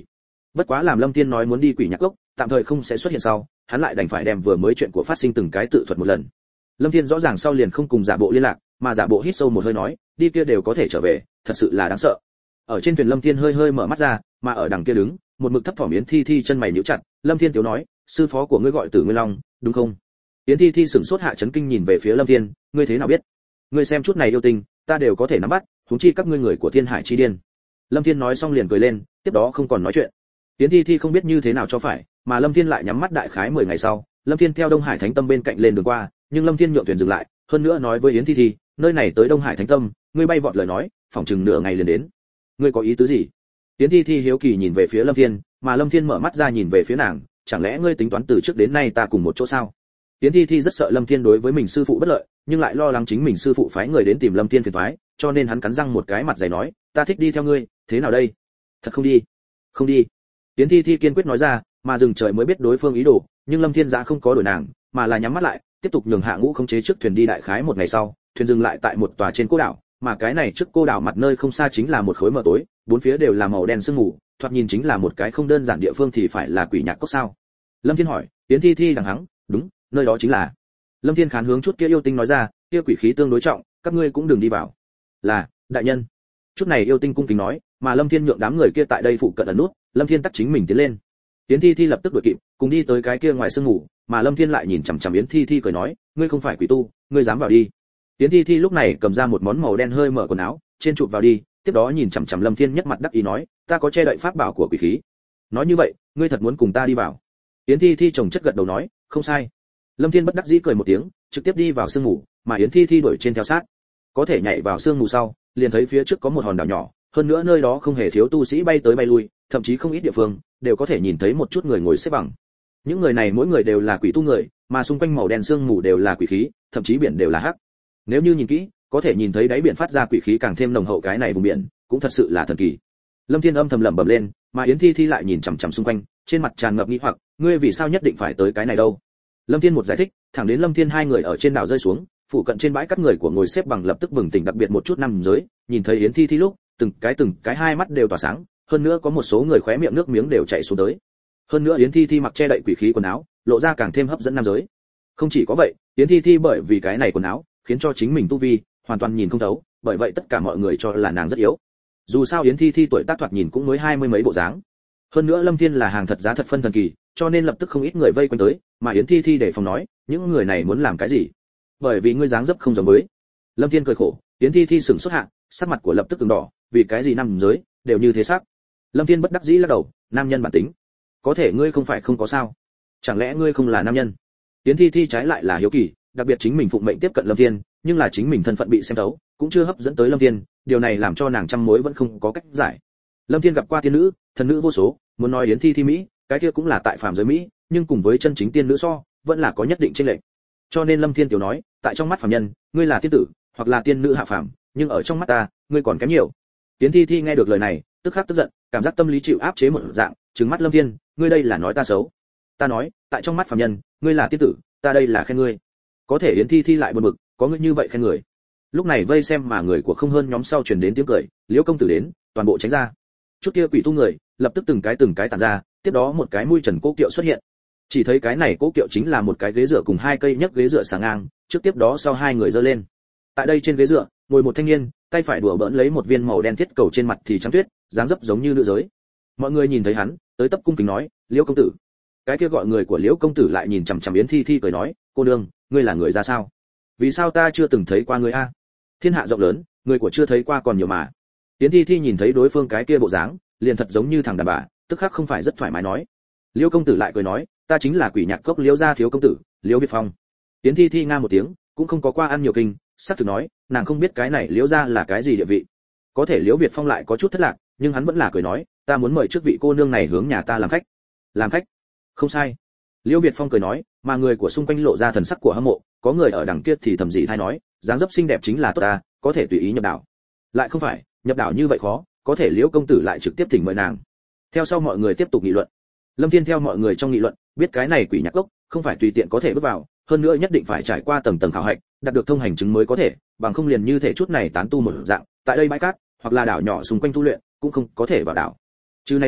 Speaker 1: Bất quá làm Lâm Thiên nói muốn đi quỷ nhạc cốc, tạm thời không sẽ xuất hiện sau, hắn lại đành phải đem vừa mới chuyện của phát sinh từng cái tự thuật một lần. Lâm Thiên rõ ràng sau liền không cùng giả bộ liên lạc, mà giả bộ hít sâu một hơi nói, đi kia đều có thể trở về, thật sự là đáng sợ. Ở trên thuyền Lâm Thiên hơi hơi mở mắt ra, mà ở đằng kia đứng, một mực thấp thỏm Yến Thi Thi chân mày nhíu chặt, Lâm Thiên tiếu nói, sư phó của ngươi gọi Tử Nguyên Long, đúng không? Yến Thi Thi sửng sốt hạ chấn kinh nhìn về phía Lâm Thiên, ngươi thế nào biết? Ngươi xem chút này yêu tình, ta đều có thể nắm bắt, huống chi các ngươi người của Thiên Hải chi điên. Lâm Thiên nói xong liền cười lên, tiếp đó không còn nói chuyện. Yến Thi Thi không biết như thế nào cho phải, mà Lâm Thiên lại nhắm mắt đại khái mười ngày sau, Lâm Thiên theo Đông Hải Thánh Tâm bên cạnh lên đường qua, nhưng Lâm Thiên nhượng thuyền dừng lại, hơn nữa nói với Yến Thi Thi, nơi này tới Đông Hải Thánh Tâm, ngươi bay vọt lời nói, phỏng chừng nửa ngày liền đến. Ngươi có ý tứ gì? Yến Thi Thi hiếu kỳ nhìn về phía Lâm Thiên, mà Lâm Thiên mở mắt ra nhìn về phía nàng, chẳng lẽ ngươi tính toán từ trước đến nay ta cùng một chỗ sao? Yến Thi Thi rất sợ Lâm Thiên đối với mình sư phụ bất lợi, nhưng lại lo lắng chính mình sư phụ phái người đến tìm Lâm Thiên phiền toái, cho nên hắn cắn răng một cái mặt dày nói, ta thích đi theo ngươi, thế nào đây? Thật không đi? Không đi. Yến Thi Thi kiên quyết nói ra, mà dừng trời mới biết đối phương ý đồ, nhưng Lâm Thiên giá không có đổi nàng, mà là nhắm mắt lại, tiếp tục nhường Hạ Ngũ khống chế trước thuyền đi đại khái một ngày sau, thuyền dừng lại tại một tòa trên cô đảo, mà cái này trước cô đảo mặt nơi không xa chính là một khối mờ tối, bốn phía đều là màu đen sương mù, thoạt nhìn chính là một cái không đơn giản địa phương thì phải là quỷ nhạc cốc sao? Lâm Thiên hỏi. Yến Thi Thi đằng hắng, đúng, nơi đó chính là. Lâm Thiên khán hướng chút kia yêu tinh nói ra, kia quỷ khí tương đối trọng, các ngươi cũng đừng đi vào. Là, đại nhân. Chút này yêu tinh cung kính nói, mà Lâm Thiên nhượng đám người kia tại đây phụ cận ẩn nút, Lâm Thiên tắt chính mình tiến lên. Yến Thi Thi lập tức đuổi kịp, cùng đi tới cái kia ngoài sương mù, mà Lâm Thiên lại nhìn chằm chằm Yến Thi Thi cười nói, ngươi không phải quỷ tu, ngươi dám vào đi. Yến Thi Thi lúc này cầm ra một món màu đen hơi mở quần áo, trên chụp vào đi, tiếp đó nhìn chằm chằm Lâm Thiên nhất mặt đắc ý nói, ta có che đậy pháp bảo của quỷ khí. Nói như vậy, ngươi thật muốn cùng ta đi vào? Yến Thi Thi chồng chất gật đầu nói, không sai. Lâm Thiên bất đắc dĩ cười một tiếng, trực tiếp đi vào sương mù, mà Yến Thi Thi đuổi trên theo sát. Có thể nhảy vào sương mù sau, liền thấy phía trước có một hòn đảo nhỏ, hơn nữa nơi đó không hề thiếu tu sĩ bay tới bay lui, thậm chí không ít địa phương đều có thể nhìn thấy một chút người ngồi xếp bằng. Những người này mỗi người đều là quỷ tu người, mà xung quanh màu đen sương mù đều là quỷ khí, thậm chí biển đều là hắc. Nếu như nhìn kỹ, có thể nhìn thấy đáy biển phát ra quỷ khí càng thêm nồng hậu, cái này vùng biển cũng thật sự là thần kỳ. Lâm Thiên âm thầm lẩm bẩm lên, mà Yến Thi Thi lại nhìn chằm chằm xung quanh, trên mặt tràn ngập nghi hoặc, ngươi vì sao nhất định phải tới cái này đâu? Lâm Thiên một giải thích, thẳng đến Lâm Thiên hai người ở trên đảo rơi xuống, phụ cận trên bãi cát người của ngồi xếp bằng lập tức bừng tỉnh, đặc biệt một chút năm giới, nhìn thấy Yến Thi Thi lúc, từng cái từng cái hai mắt đều tỏa sáng, hơn nữa có một số người khóe miệng nước miếng đều chảy xuống tới. Hơn nữa Yến Thi Thi mặc che đậy quỷ khí quần áo, lộ ra càng thêm hấp dẫn nam giới. Không chỉ có vậy, Yến Thi Thi bởi vì cái này quần áo, khiến cho chính mình tu vi hoàn toàn nhìn không thấu, bởi vậy tất cả mọi người cho là nàng rất yếu. Dù sao Yến Thi Thi tuổi tác thoạt nhìn cũng mới hai mươi mấy bộ dáng. Hơn nữa Lâm Thiên là hàng thật giá thật phân thần kỳ, cho nên lập tức không ít người vây quanh tới, mà Yến Thi Thi để phòng nói, những người này muốn làm cái gì? Bởi vì ngươi dáng dấp không giống với. Lâm Thiên cười khổ, Yến Thi Thi sững sốt hạ, sắc mặt của lập tức ửng đỏ, vì cái gì nam giới đều như thế sắc? Lâm Thiên bất đắc dĩ lắc đầu, nam nhân bản tính. Có thể ngươi không phải không có sao? Chẳng lẽ ngươi không là nam nhân? Yến Thi Thi trái lại là hiếu kỳ, đặc biệt chính mình phụng mệnh tiếp cận Lâm Thiên, nhưng là chính mình thân phận bị xem thấu, cũng chưa hấp dẫn tới Lâm Thiên, điều này làm cho nàng trăm mối vẫn không có cách giải. Lâm Thiên gặp qua tiên nữ, thần nữ vô số, muốn nói Yến Thi Thi mỹ, cái kia cũng là tại phàm giới mỹ, nhưng cùng với chân chính tiên nữ so, vẫn là có nhất định chênh lệch. Cho nên Lâm Thiên tiểu nói, tại trong mắt phàm nhân, ngươi là tiên tử, hoặc là tiên nữ hạ phàm, nhưng ở trong mắt ta, ngươi còn kém nhiều. Yến Thi Thi nghe được lời này, tức khắc tức giận, cảm giác tâm lý chịu áp chế một dạng, trừng mắt Lâm Thiên, ngươi đây là nói ta xấu. Ta nói, tại trong mắt phàm nhân, ngươi là tiên tử, ta đây là khen ngươi. Có thể Yến Thi Thi lại buồn bực, có ngươi như vậy khen người. Lúc này vây xem mà người của không hơn nhóm sau truyền đến tiếng cười, Liễu công tử đến, toàn bộ tránh ra. Chút kia quỷ tu người, lập tức từng cái từng cái tản ra, tiếp đó một cái mũi trần cố kiệu xuất hiện. Chỉ thấy cái này cố kiệu chính là một cái ghế dựa cùng hai cây nhấc ghế dựa sáng ngang, trước tiếp đó sau hai người giơ lên. Tại đây trên ghế dựa, ngồi một thanh niên, tay phải đùa bỡn lấy một viên màu đen thiết cầu, trên mặt thì trắng tuyết, dáng dấp giống như nữ giới. Mọi người nhìn thấy hắn, tới tấp cung kính nói, Liễu công tử. Cái kia gọi người của Liễu công tử lại nhìn chằm chằm Yến Thi Thi cười nói, cô nương, ngươi là người ra sao? Vì sao ta chưa từng thấy qua ngươi a? Thiên hạ rộng lớn, người của chưa thấy qua còn nhiều mà. Yến Thi Thi nhìn thấy đối phương cái kia bộ dáng, liền thật giống như thằng đàn bà, tức khắc không phải rất thoải mái nói. Liễu công tử lại cười nói, ta chính là quỷ nhạc cốc Liễu gia thiếu công tử, Liễu Việt Phong. Yến Thi Thi nga một tiếng, cũng không có qua ăn nhiều kinh, sắc thực nói, nàng không biết cái này Liễu gia là cái gì địa vị. Có thể Liễu Việt Phong lại có chút thất lạc, nhưng hắn vẫn là cười nói, ta muốn mời trước vị cô nương này hướng nhà ta làm khách. Làm khách? Không sai. Liễu Việt Phong cười nói, mà người của xung quanh lộ ra thần sắc của hâm mộ, có người ở đằng kia thì thầm dị thay nói, dáng dấp xinh đẹp chính là tốt ta, có thể tùy ý nhập đảo. Lại không phải, nhập đảo như vậy khó, có thể Liễu công tử lại trực tiếp thỉnh mời nàng. Theo sau mọi người tiếp tục nghị luận. Lâm Thiên theo mọi người trong nghị luận, biết cái này quỷ nhạc cốc không phải tùy tiện có thể bước vào, hơn nữa nhất định phải trải qua tầng tầng khảo hạch, đạt được thông hành chứng mới có thể, bằng không liền như thể chút này tán tu một dạng, tại đây bãi cát, hoặc là đảo nhỏ xung quanh tu luyện, cũng không có thể vào đảo. Trừ này ra,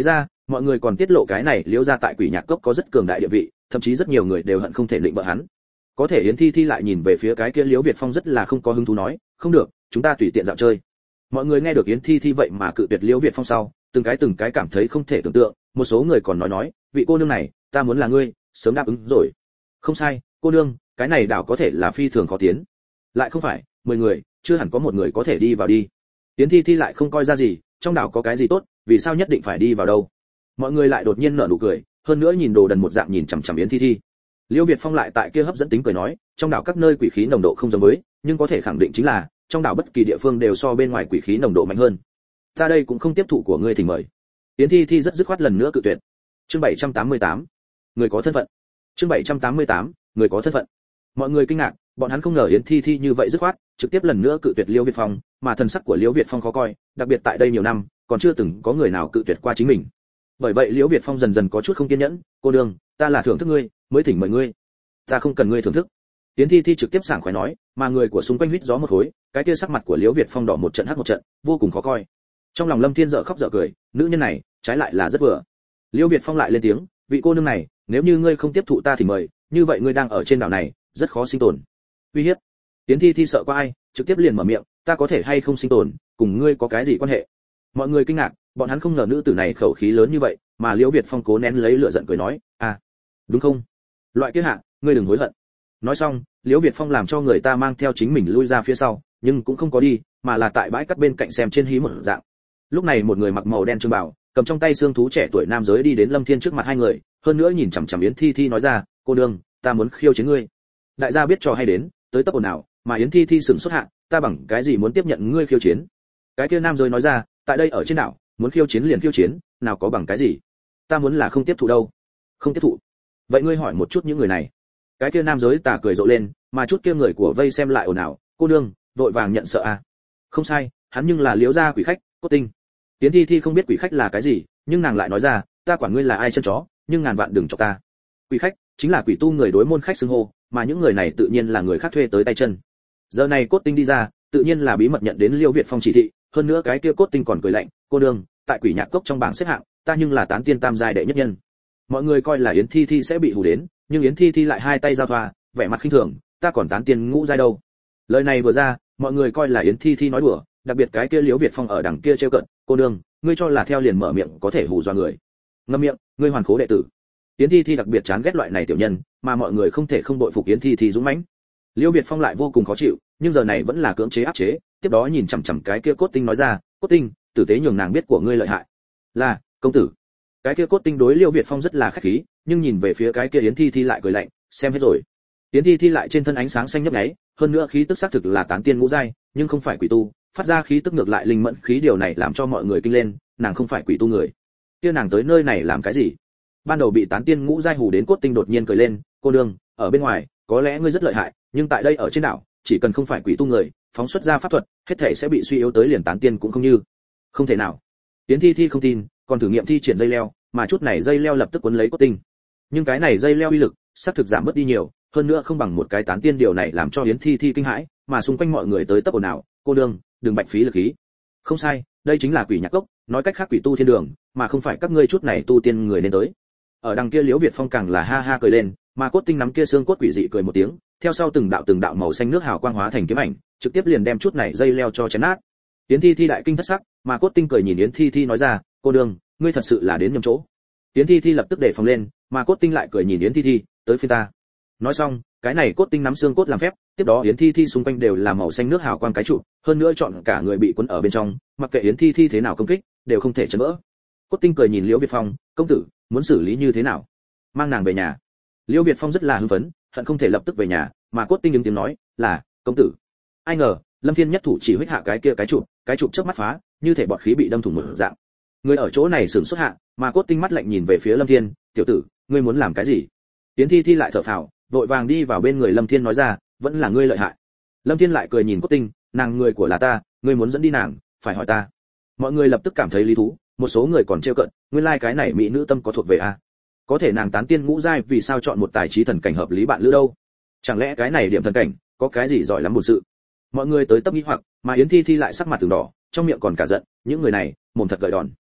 Speaker 1: mọi người còn tiết lộ cái này liễu gia tại Quỷ Nhạc Cốc có rất cường đại địa vị, thậm chí rất nhiều người đều hận không thể định bợ hắn. Có thể Yến Thi Thi lại nhìn về phía cái kia Liễu Việt Phong rất là không có hứng thú nói, không được, chúng ta tùy tiện dạo chơi. Mọi người nghe được Yến Thi Thi vậy mà cự tuyệt Liễu Việt Phong sau, từng cái từng cái cảm thấy không thể tưởng tượng, một số người còn nói nói, vị cô nương này, ta muốn là ngươi, sớm đáp ứng rồi. Không sai, cô nương, cái này đảo có thể là phi thường khó tiến. Lại không phải, mười người, chưa hẳn có một người có thể đi vào đi. Yến Thi Thi lại không coi ra gì, trong đảo có cái gì tốt, vì sao nhất định phải đi vào đâu? Mọi người lại đột nhiên nở nụ cười, hơn nữa nhìn đồ đần một dạng nhìn chằm chằm Yến Thi Thi. Liễu Việt Phong lại tại kia hấp dẫn tính cười nói, trong đảo các nơi quỷ khí nồng độ không giống với, nhưng có thể khẳng định chính là, trong đảo bất kỳ địa phương đều so bên ngoài quỷ khí nồng độ mạnh hơn. Ta đây cũng không tiếp thụ của ngươi thỉnh mời. Yến Thi Thi rất dứt khoát lần nữa cự tuyệt. Chương bảy trăm tám mươi tám, người có thân phận. Chương bảy trăm tám mươi tám, người có thân phận. Mọi người kinh ngạc, bọn hắn không ngờ Yến Thi Thi như vậy dứt khoát, trực tiếp lần nữa cự tuyệt Liễu Việt Phong, mà thần sắc của Liễu Việt Phong khó coi, đặc biệt tại đây nhiều năm, còn chưa từng có người nào cự tuyệt qua chính mình. Bởi vậy Liễu Việt Phong dần dần có chút không kiên nhẫn, cô đương, ta là thưởng thức ngươi, mới thỉnh mời ngươi. Ta không cần ngươi thưởng thức. Yến Thi Thi trực tiếp sảng khoái nói, mà người của xung quanh huýt gió một khối, cái kia sắc mặt của Liễu Việt Phong đỏ một trận hắc một trận, vô cùng khó coi. Trong lòng Lâm Thiên dở khóc dở cười, nữ nhân này, trái lại là rất vừa. Liễu Việt Phong lại lên tiếng, vị cô nương này, nếu như ngươi không tiếp thụ ta thì mời, như vậy ngươi đang ở trên đảo này, rất khó sinh tồn. Uy hiếp. Yến Thi Thi sợ qua ai, trực tiếp liền mở miệng, ta có thể hay không sinh tồn, cùng ngươi có cái gì quan hệ? Mọi người kinh ngạc, bọn hắn không ngờ nữ tử này khẩu khí lớn như vậy, mà Liễu Việt Phong cố nén lấy lửa giận cười nói, à, đúng không? Loại kia hạ, ngươi đừng hối hận. Nói xong, Liễu Việt Phong làm cho người ta mang theo chính mình lui ra phía sau, nhưng cũng không có đi, mà là tại bãi cắt bên cạnh xem trên hí một dạng. Lúc này một người mặc màu đen trường bào, cầm trong tay xương thú trẻ tuổi nam giới đi đến Lâm Thiên trước mặt hai người, hơn nữa nhìn chằm chằm Yến Thi Thi nói ra, cô đương, ta muốn khiêu chiến ngươi. Đại gia biết trò hay đến, tới tấp ồn nào, mà Yến Thi Thi sửng sốt hạ, ta bằng cái gì muốn tiếp nhận ngươi khiêu chiến? Cái kia nam giới nói ra, tại đây ở trên đảo, muốn khiêu chiến liền khiêu chiến, nào có bằng cái gì? Ta muốn là không tiếp thụ đâu. Không tiếp thụ. Vậy ngươi hỏi một chút những người này. Cái kia nam giới tà cười rộ lên, mà chút kia người của vây xem lại ồn ào, cô đương, vội vàng nhận sợ à? Không sai, hắn nhưng là Liễu gia quỷ khách, Cốt Tinh. Yến Thi Thi không biết quỷ khách là cái gì, nhưng nàng lại nói ra, ta quản ngươi là ai chân chó, nhưng ngàn vạn đừng chọc ta. Quỷ khách chính là quỷ tu người đối môn khách xưng hô, mà những người này tự nhiên là người khác thuê tới tay chân. Giờ này Cốt Tinh đi ra, tự nhiên là bí mật nhận đến Liễu Việt Phong chỉ thị, hơn nữa cái kia Cốt Tinh còn cười lạnh, cô đương, tại Quỷ Nhạc Cốc trong bảng xếp hạng, ta nhưng là tán tiên tam giai đệ nhất nhân. Mọi người coi là Yến Thi Thi sẽ bị hù đến, nhưng Yến Thi Thi lại hai tay giao thoa, vẻ mặt khinh thường, ta còn tán tiên ngũ giai đâu. Lời này vừa ra, mọi người coi là Yến Thi Thi nói đùa, đặc biệt cái kia Liễu Việt Phong ở đằng kia trêu cợt, cô đương, ngươi cho là theo liền mở miệng có thể hù dọa người. Ngậm miệng, ngươi hoàn khố đệ tử. Yến Thi Thi đặc biệt chán ghét loại này tiểu nhân, mà mọi người không thể không đội phục Yến Thi Thi dũng mãnh. Liễu Việt Phong lại vô cùng khó chịu, nhưng giờ này vẫn là cưỡng chế áp chế, tiếp đó nhìn chằm chằm cái kia Cốt Tinh nói ra, Cốt Tinh, tử tế nhường nàng biết của ngươi lợi hại. Là, công tử. Cái kia Cốt Tinh đối Liễu Việt Phong rất là khách khí, nhưng nhìn về phía cái kia Yến Thi Thi lại cười lạnh, xem hết rồi. Yến Thi Thi lại trên thân ánh sáng xanh nhấp nháy, hơn nữa khí tức xác thực là tán tiên ngũ giai, nhưng không phải quỷ tu, phát ra khí tức ngược lại linh mẫn khí, điều này làm cho mọi người kinh lên, nàng không phải quỷ tu người. Kia nàng tới nơi này làm cái gì? Ban đầu bị tán tiên ngũ giai hù đến Cốt Tinh đột nhiên cười lên, cô đương, ở bên ngoài, có lẽ ngươi rất lợi hại, nhưng tại đây ở trên đảo, chỉ cần không phải quỷ tu người, phóng xuất ra pháp thuật, hết thể sẽ bị suy yếu tới liền tán tiên cũng không như. Không thể nào. Yến Thi Thi không tin, còn thử nghiệm thi triển dây leo, mà chút này dây leo lập tức cuốn lấy Cốt Tinh. Nhưng cái này dây leo uy lực, xác thực giảm mất đi nhiều, hơn nữa không bằng một cái tán tiên, điều này làm cho Yến Thi Thi kinh hãi, mà xung quanh mọi người tới tấp ồn ào, cô đương, đừng bạch phí lực khí. Không sai, đây chính là Quỷ Nhạc Cốc, nói cách khác quỷ tu thiên đường, mà không phải các ngươi chút này tu tiên người nên tới. Ở đằng kia Liễu Việt Phong càng là ha ha cười lên, mà Cốt Tinh nắm kia xương cốt quỷ dị cười một tiếng, theo sau từng đạo từng đạo màu xanh nước hào quang hóa thành kiếm ảnh, trực tiếp liền đem chút này dây leo cho chém nát. Yến Thi Thi đại kinh thất sắc, mà Cốt Tinh cười nhìn Yến Thi Thi nói ra, cô đương, ngươi thật sự là đến nhầm chỗ. Yến Thi Thi lập tức để phòng lên, mà Cốt Tinh lại cười nhìn Yến Thi Thi, tới phiên ta. Nói xong, cái này Cốt Tinh nắm xương cốt làm phép, tiếp đó Yến Thi Thi xung quanh đều là màu xanh nước hào quang cái trụ, hơn nữa chọn cả người bị cuốn ở bên trong, mặc kệ Yến Thi Thi thế nào công kích, đều không thể chấn vỡ. Cốt Tinh cười nhìn Liễu Việt Phong, công tử, muốn xử lý như thế nào? Mang nàng về nhà. Liễu Việt Phong rất là hưng phấn, hận không thể lập tức về nhà, mà Cốt Tinh đứng tiếng nói, là, công tử. Ai ngờ, Lâm Thiên nhất thủ chỉ huyết hạ cái kia cái trụ, cái trụ chớp mắt phá, như thể bọt khí bị đâm thủng một dạng. Người ở chỗ này sửng sốt hạ, mà Cốt Tinh mắt lạnh nhìn về phía Lâm Thiên, tiểu tử, ngươi muốn làm cái gì? Yến Thi Thi lại thở phào, vội vàng đi vào bên người Lâm Thiên nói ra, vẫn là ngươi lợi hại. Lâm Thiên lại cười nhìn Cốt Tinh, nàng người của là ta, ngươi muốn dẫn đi nàng, phải hỏi ta. Mọi người lập tức cảm thấy lý thú, một số người còn trêu cợt, nguyên lai like cái này mỹ nữ tâm có thuộc về a. Có thể nàng tán tiên ngũ giai, vì sao chọn một tài trí thần cảnh hợp lý bạn lữ đâu? Chẳng lẽ cái này điểm thần cảnh, có cái gì giỏi lắm buồn sự? Mọi người tới tấp nghĩ hoặc, mà Yến Thi Thi lại sắc mặt từng đỏ, trong miệng còn cả giận, những người này, mồm thật gợi đòn.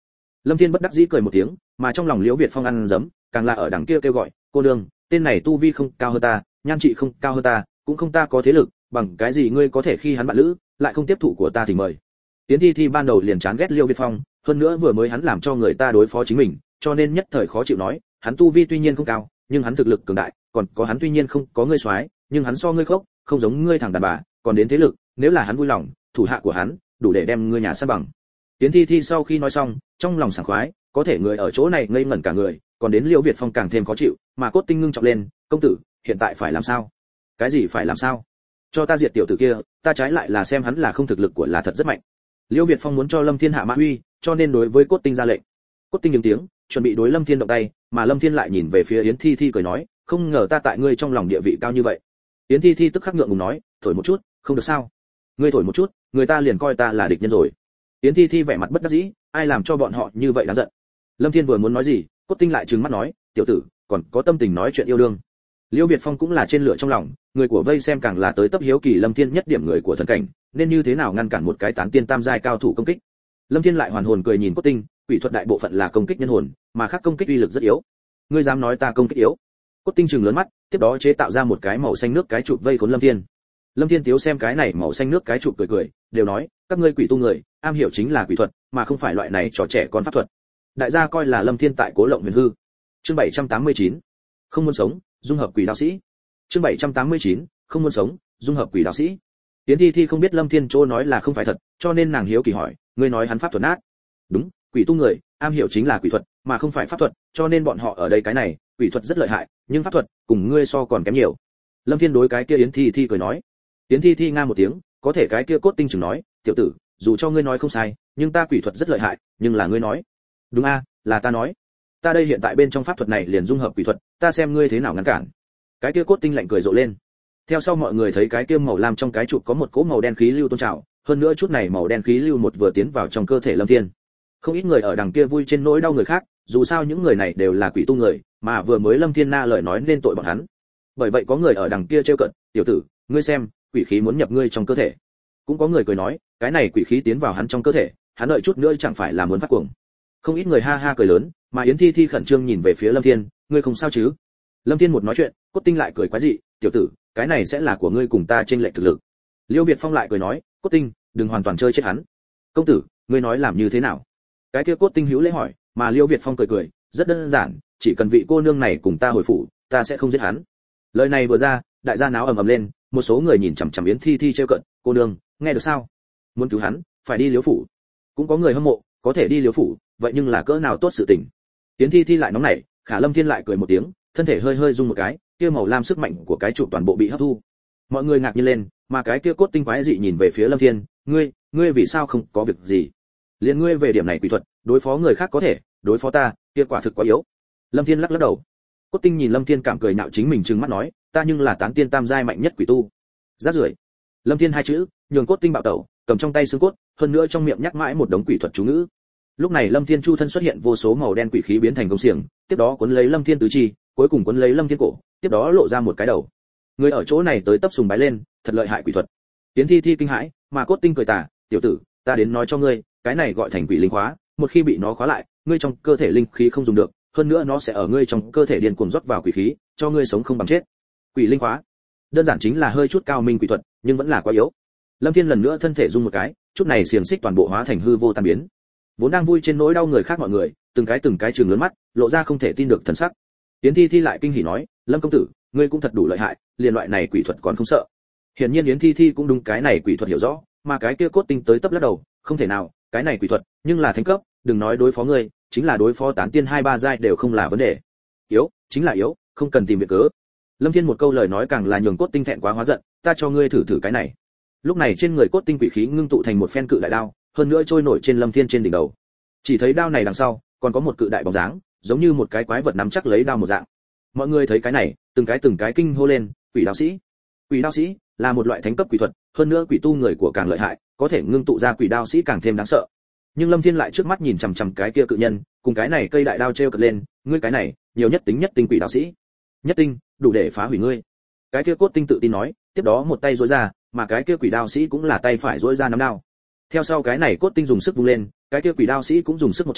Speaker 1: Lâm Thiên bất đắc dĩ cười một tiếng, mà trong lòng Liễu Việt Phong ăn dấm, càng là ở đằng kia kêu gọi, cô nương, tên này tu vi không cao hơn ta, nhan trị không cao hơn ta, cũng không ta có thế lực, bằng cái gì ngươi có thể khi hắn bạn lữ, lại không tiếp thụ của ta thì mời. Tiến Thi Thi ban đầu liền chán ghét Liễu Việt Phong, hơn nữa vừa mới hắn làm cho người ta đối phó chính mình, cho nên nhất thời khó chịu nói, hắn tu vi tuy nhiên không cao, nhưng hắn thực lực cường đại, còn có hắn tuy nhiên không có ngươi soái, nhưng hắn so ngươi khốc, không giống ngươi thằng đàn bà, còn đến thế lực, nếu là hắn vui lòng, thủ hạ của hắn, đủ để đem ngươi nhà san bằng. Tiến Thi Thi sau khi nói xong, trong lòng sảng khoái, có thể người ở chỗ này ngây ngẩn cả người, còn đến Liễu Việt Phong càng thêm khó chịu, mà Cốt Tinh ngưng trọng lên, công tử, hiện tại phải làm sao? Cái gì phải làm sao? Cho ta diệt tiểu tử kia, ta trái lại là xem hắn là không thực lực của là thật rất mạnh. Liễu Việt Phong muốn cho Lâm Thiên hạ mã uy, cho nên đối với Cốt Tinh ra lệnh. Cốt Tinh những tiếng, chuẩn bị đối Lâm Thiên động tay, mà Lâm Thiên lại nhìn về phía Yến Thi Thi cười nói, không ngờ ta tại ngươi trong lòng địa vị cao như vậy. Yến Thi Thi tức khắc ngượng ngùng nói, thổi một chút, không được sao? Ngươi thổi một chút, người ta liền coi ta là địch nhân rồi. Yến Thi Thi vẻ mặt bất đắc dĩ, ai làm cho bọn họ như vậy đáng giận. Lâm Thiên vừa muốn nói gì, Cốt Tinh lại trừng mắt nói, tiểu tử, còn có tâm tình nói chuyện yêu đương. Liễu Việt Phong cũng là trên lửa trong lòng, người của vây xem càng là tới tấp hiếu kỳ Lâm Thiên nhất điểm người của thần cảnh, nên như thế nào ngăn cản một cái tán tiên tam giai cao thủ công kích. Lâm Thiên lại hoàn hồn cười nhìn Cốt Tinh, quỷ thuật đại bộ phận là công kích nhân hồn, mà khác công kích uy lực rất yếu. Ngươi dám nói ta công kích yếu? Cốt Tinh trừng lớn mắt, tiếp đó chế tạo ra một cái màu xanh nước cái chụp vây khốn Lâm Thiên. Lâm Thiên tiếu xem cái này màu xanh nước cái chụp cười cười, đều nói, các ngươi quỷ tu người, am hiểu chính là quỷ thuật, mà không phải loại này trò trẻ con pháp thuật. Đại gia coi là Lâm Thiên tại Cố Lộng Huyền Hư. Chương bảy trăm tám mươi chín, không muốn sống, dung hợp quỷ đạo sĩ. Chương bảy trăm tám mươi chín, không muốn sống, dung hợp quỷ đạo sĩ. Tiến Thi Thi không biết Lâm Thiên chỗ nói là không phải thật, cho nên nàng hiếu kỳ hỏi, ngươi nói hắn pháp thuật nát? Đúng, quỷ tu người, am hiểu chính là quỷ thuật, mà không phải pháp thuật, cho nên bọn họ ở đây cái này, quỷ thuật rất lợi hại, nhưng pháp thuật, cùng ngươi so còn kém nhiều. Lâm Thiên đối cái kia Yến Thi Thi cười nói. Yến Thi Thi nga một tiếng, có thể cái kia Cốt Tinh chừng nói, tiểu tử, dù cho ngươi nói không sai, nhưng ta quỷ thuật rất lợi hại, nhưng là ngươi nói. Đúng a, là ta nói. Ta đây hiện tại bên trong pháp thuật này liền dung hợp quỷ thuật, ta xem ngươi thế nào ngăn cản. Cái kia Cốt Tinh lạnh cười rộ lên. Theo sau mọi người thấy cái kia màu lam trong cái chụp có một cỗ màu đen khí lưu tôn trào, hơn nữa chút này màu đen khí lưu một vừa tiến vào trong cơ thể Lâm Thiên. Không ít người ở đằng kia vui trên nỗi đau người khác, dù sao những người này đều là quỷ tu người, mà vừa mới Lâm Thiên na lời nói nên tội bọn hắn. Bởi vậy có người ở đằng kia trêu cợt, tiểu tử, ngươi xem, quỷ khí muốn nhập ngươi trong cơ thể. Cũng có người cười nói, cái này quỷ khí tiến vào hắn trong cơ thể, hắn đợi chút nữa chẳng phải là muốn phát cuồng. Không ít người ha ha cười lớn, mà Yến Thi Thi khẩn trương nhìn về phía Lâm Thiên, ngươi không sao chứ? Lâm Thiên một nói chuyện, Cốt Tinh lại cười quái dị, tiểu tử, cái này sẽ là của ngươi cùng ta trên lệch thực lực. Liễu Việt Phong lại cười nói, Cốt Tinh, đừng hoàn toàn chơi chết hắn. Công tử, ngươi nói làm như thế nào? Cái kia Cốt Tinh hữu lễ hỏi, mà Liễu Việt Phong cười cười, rất đơn giản, chỉ cần vị cô nương này cùng ta hồi phủ, ta sẽ không giết hắn. Lời này vừa ra, đại gia náo ầm ầm lên, một số người nhìn chằm chằm Yến Thi Thi trêu cợt, cô nương, nghe được sao? Muốn cứu hắn, phải đi Liễu phủ. Cũng có người hâm mộ, có thể đi Liễu phủ, vậy nhưng là cỡ nào tốt sự tình. Yến Thi Thi lại nóng nảy, Khả Lâm Thiên lại cười một tiếng, thân thể hơi hơi rung một cái, kia màu lam sức mạnh của cái trụ toàn bộ bị hấp thu. Mọi người ngạc nhiên lên, mà cái kia Cốt Tinh quái dị nhìn về phía Lâm Thiên, ngươi, ngươi vì sao không có việc gì? Liên ngươi về điểm này quỷ thuật, đối phó người khác có thể, đối phó ta, kia quả thực quá yếu. Lâm Thiên lắc lắc đầu. Cốt Tinh nhìn Lâm Thiên cảm cười nạo chính mình trừng mắt nói, ta nhưng là tán tiên tam giai mạnh nhất quỷ tu. Rác rưởi. Lâm Thiên hai chữ, nhường Cốt Tinh bạo tẩu, cầm trong tay xương cốt, hơn nữa trong miệng nhắc mãi một đống quỷ thuật chú ngữ. Lúc này Lâm Thiên chu thân xuất hiện vô số màu đen quỷ khí biến thành công xiềng, tiếp đó cuốn lấy Lâm Thiên tứ chi, cuối cùng cuốn lấy Lâm Thiên cổ, tiếp đó lộ ra một cái đầu. Người ở chỗ này tới tấp sùng bái lên, thật lợi hại quỷ thuật. Tiến Thi Thi kinh hãi, mà Cốt Tinh cười tà, tiểu tử, ta đến nói cho ngươi, cái này gọi thành quỷ linh khóa, một khi bị nó khóa lại, ngươi trong cơ thể linh khí không dùng được, hơn nữa nó sẽ ở ngươi trong cơ thể điên cuồng rót vào quỷ khí, cho ngươi sống không bằng chết. Quỷ linh khóa, đơn giản chính là hơi chút cao minh quỷ thuật, nhưng vẫn là quá yếu. Lâm Thiên lần nữa thân thể rung một cái, chút này xiềng xích toàn bộ hóa thành hư vô tan biến. Vốn đang vui trên nỗi đau người khác mọi người, từng cái từng cái trừng lớn mắt, lộ ra không thể tin được thần sắc. Yến Thi Thi lại kinh hỉ nói, Lâm công tử, ngươi cũng thật đủ lợi hại, liền loại này quỷ thuật còn không sợ. Hiển nhiên Yến Thi Thi cũng đúng cái này quỷ thuật hiểu rõ, mà cái kia Cốt Tinh tới tấp lắc đầu, không thể nào, cái này quỷ thuật, nhưng là thánh cấp, đừng nói đối phó ngươi, chính là đối phó tán tiên hai ba giai đều không là vấn đề. Yếu, chính là yếu, không cần tìm việc cớ. Lâm Thiên một câu lời nói càng là nhường Cốt Tinh thẹn quá hóa giận, ta cho ngươi thử thử cái này. Lúc này trên người Cốt Tinh quỷ khí ngưng tụ thành một phen cự đại đao, hơn nữa trôi nổi trên Lâm Thiên trên đỉnh đầu. Chỉ thấy đao này đằng sau, còn có một cự đại bóng dáng, giống như một cái quái vật nắm chắc lấy đao một dạng. Mọi người thấy cái này, từng cái từng cái kinh hô lên, quỷ đạo sĩ. Quỷ đạo sĩ là một loại thánh cấp quỷ thuật, hơn nữa quỷ tu người của càng lợi hại, có thể ngưng tụ ra quỷ đạo sĩ càng thêm đáng sợ. Nhưng Lâm Thiên lại trước mắt nhìn chằm chằm cái kia cự nhân, cùng cái này cây đại đao treo cật lên, ngươi cái này, nhiều nhất tính nhất tinh quỷ đạo sĩ. Nhất tinh, đủ để phá hủy ngươi. Cái kia Cốt Tinh tự tin nói, tiếp đó một tay duỗi ra, mà cái kia quỷ đạo sĩ cũng là tay phải duỗi ra nắm đao. Theo sau cái này Cốt Tinh dùng sức vung lên, cái kia quỷ đạo sĩ cũng dùng sức một chạm,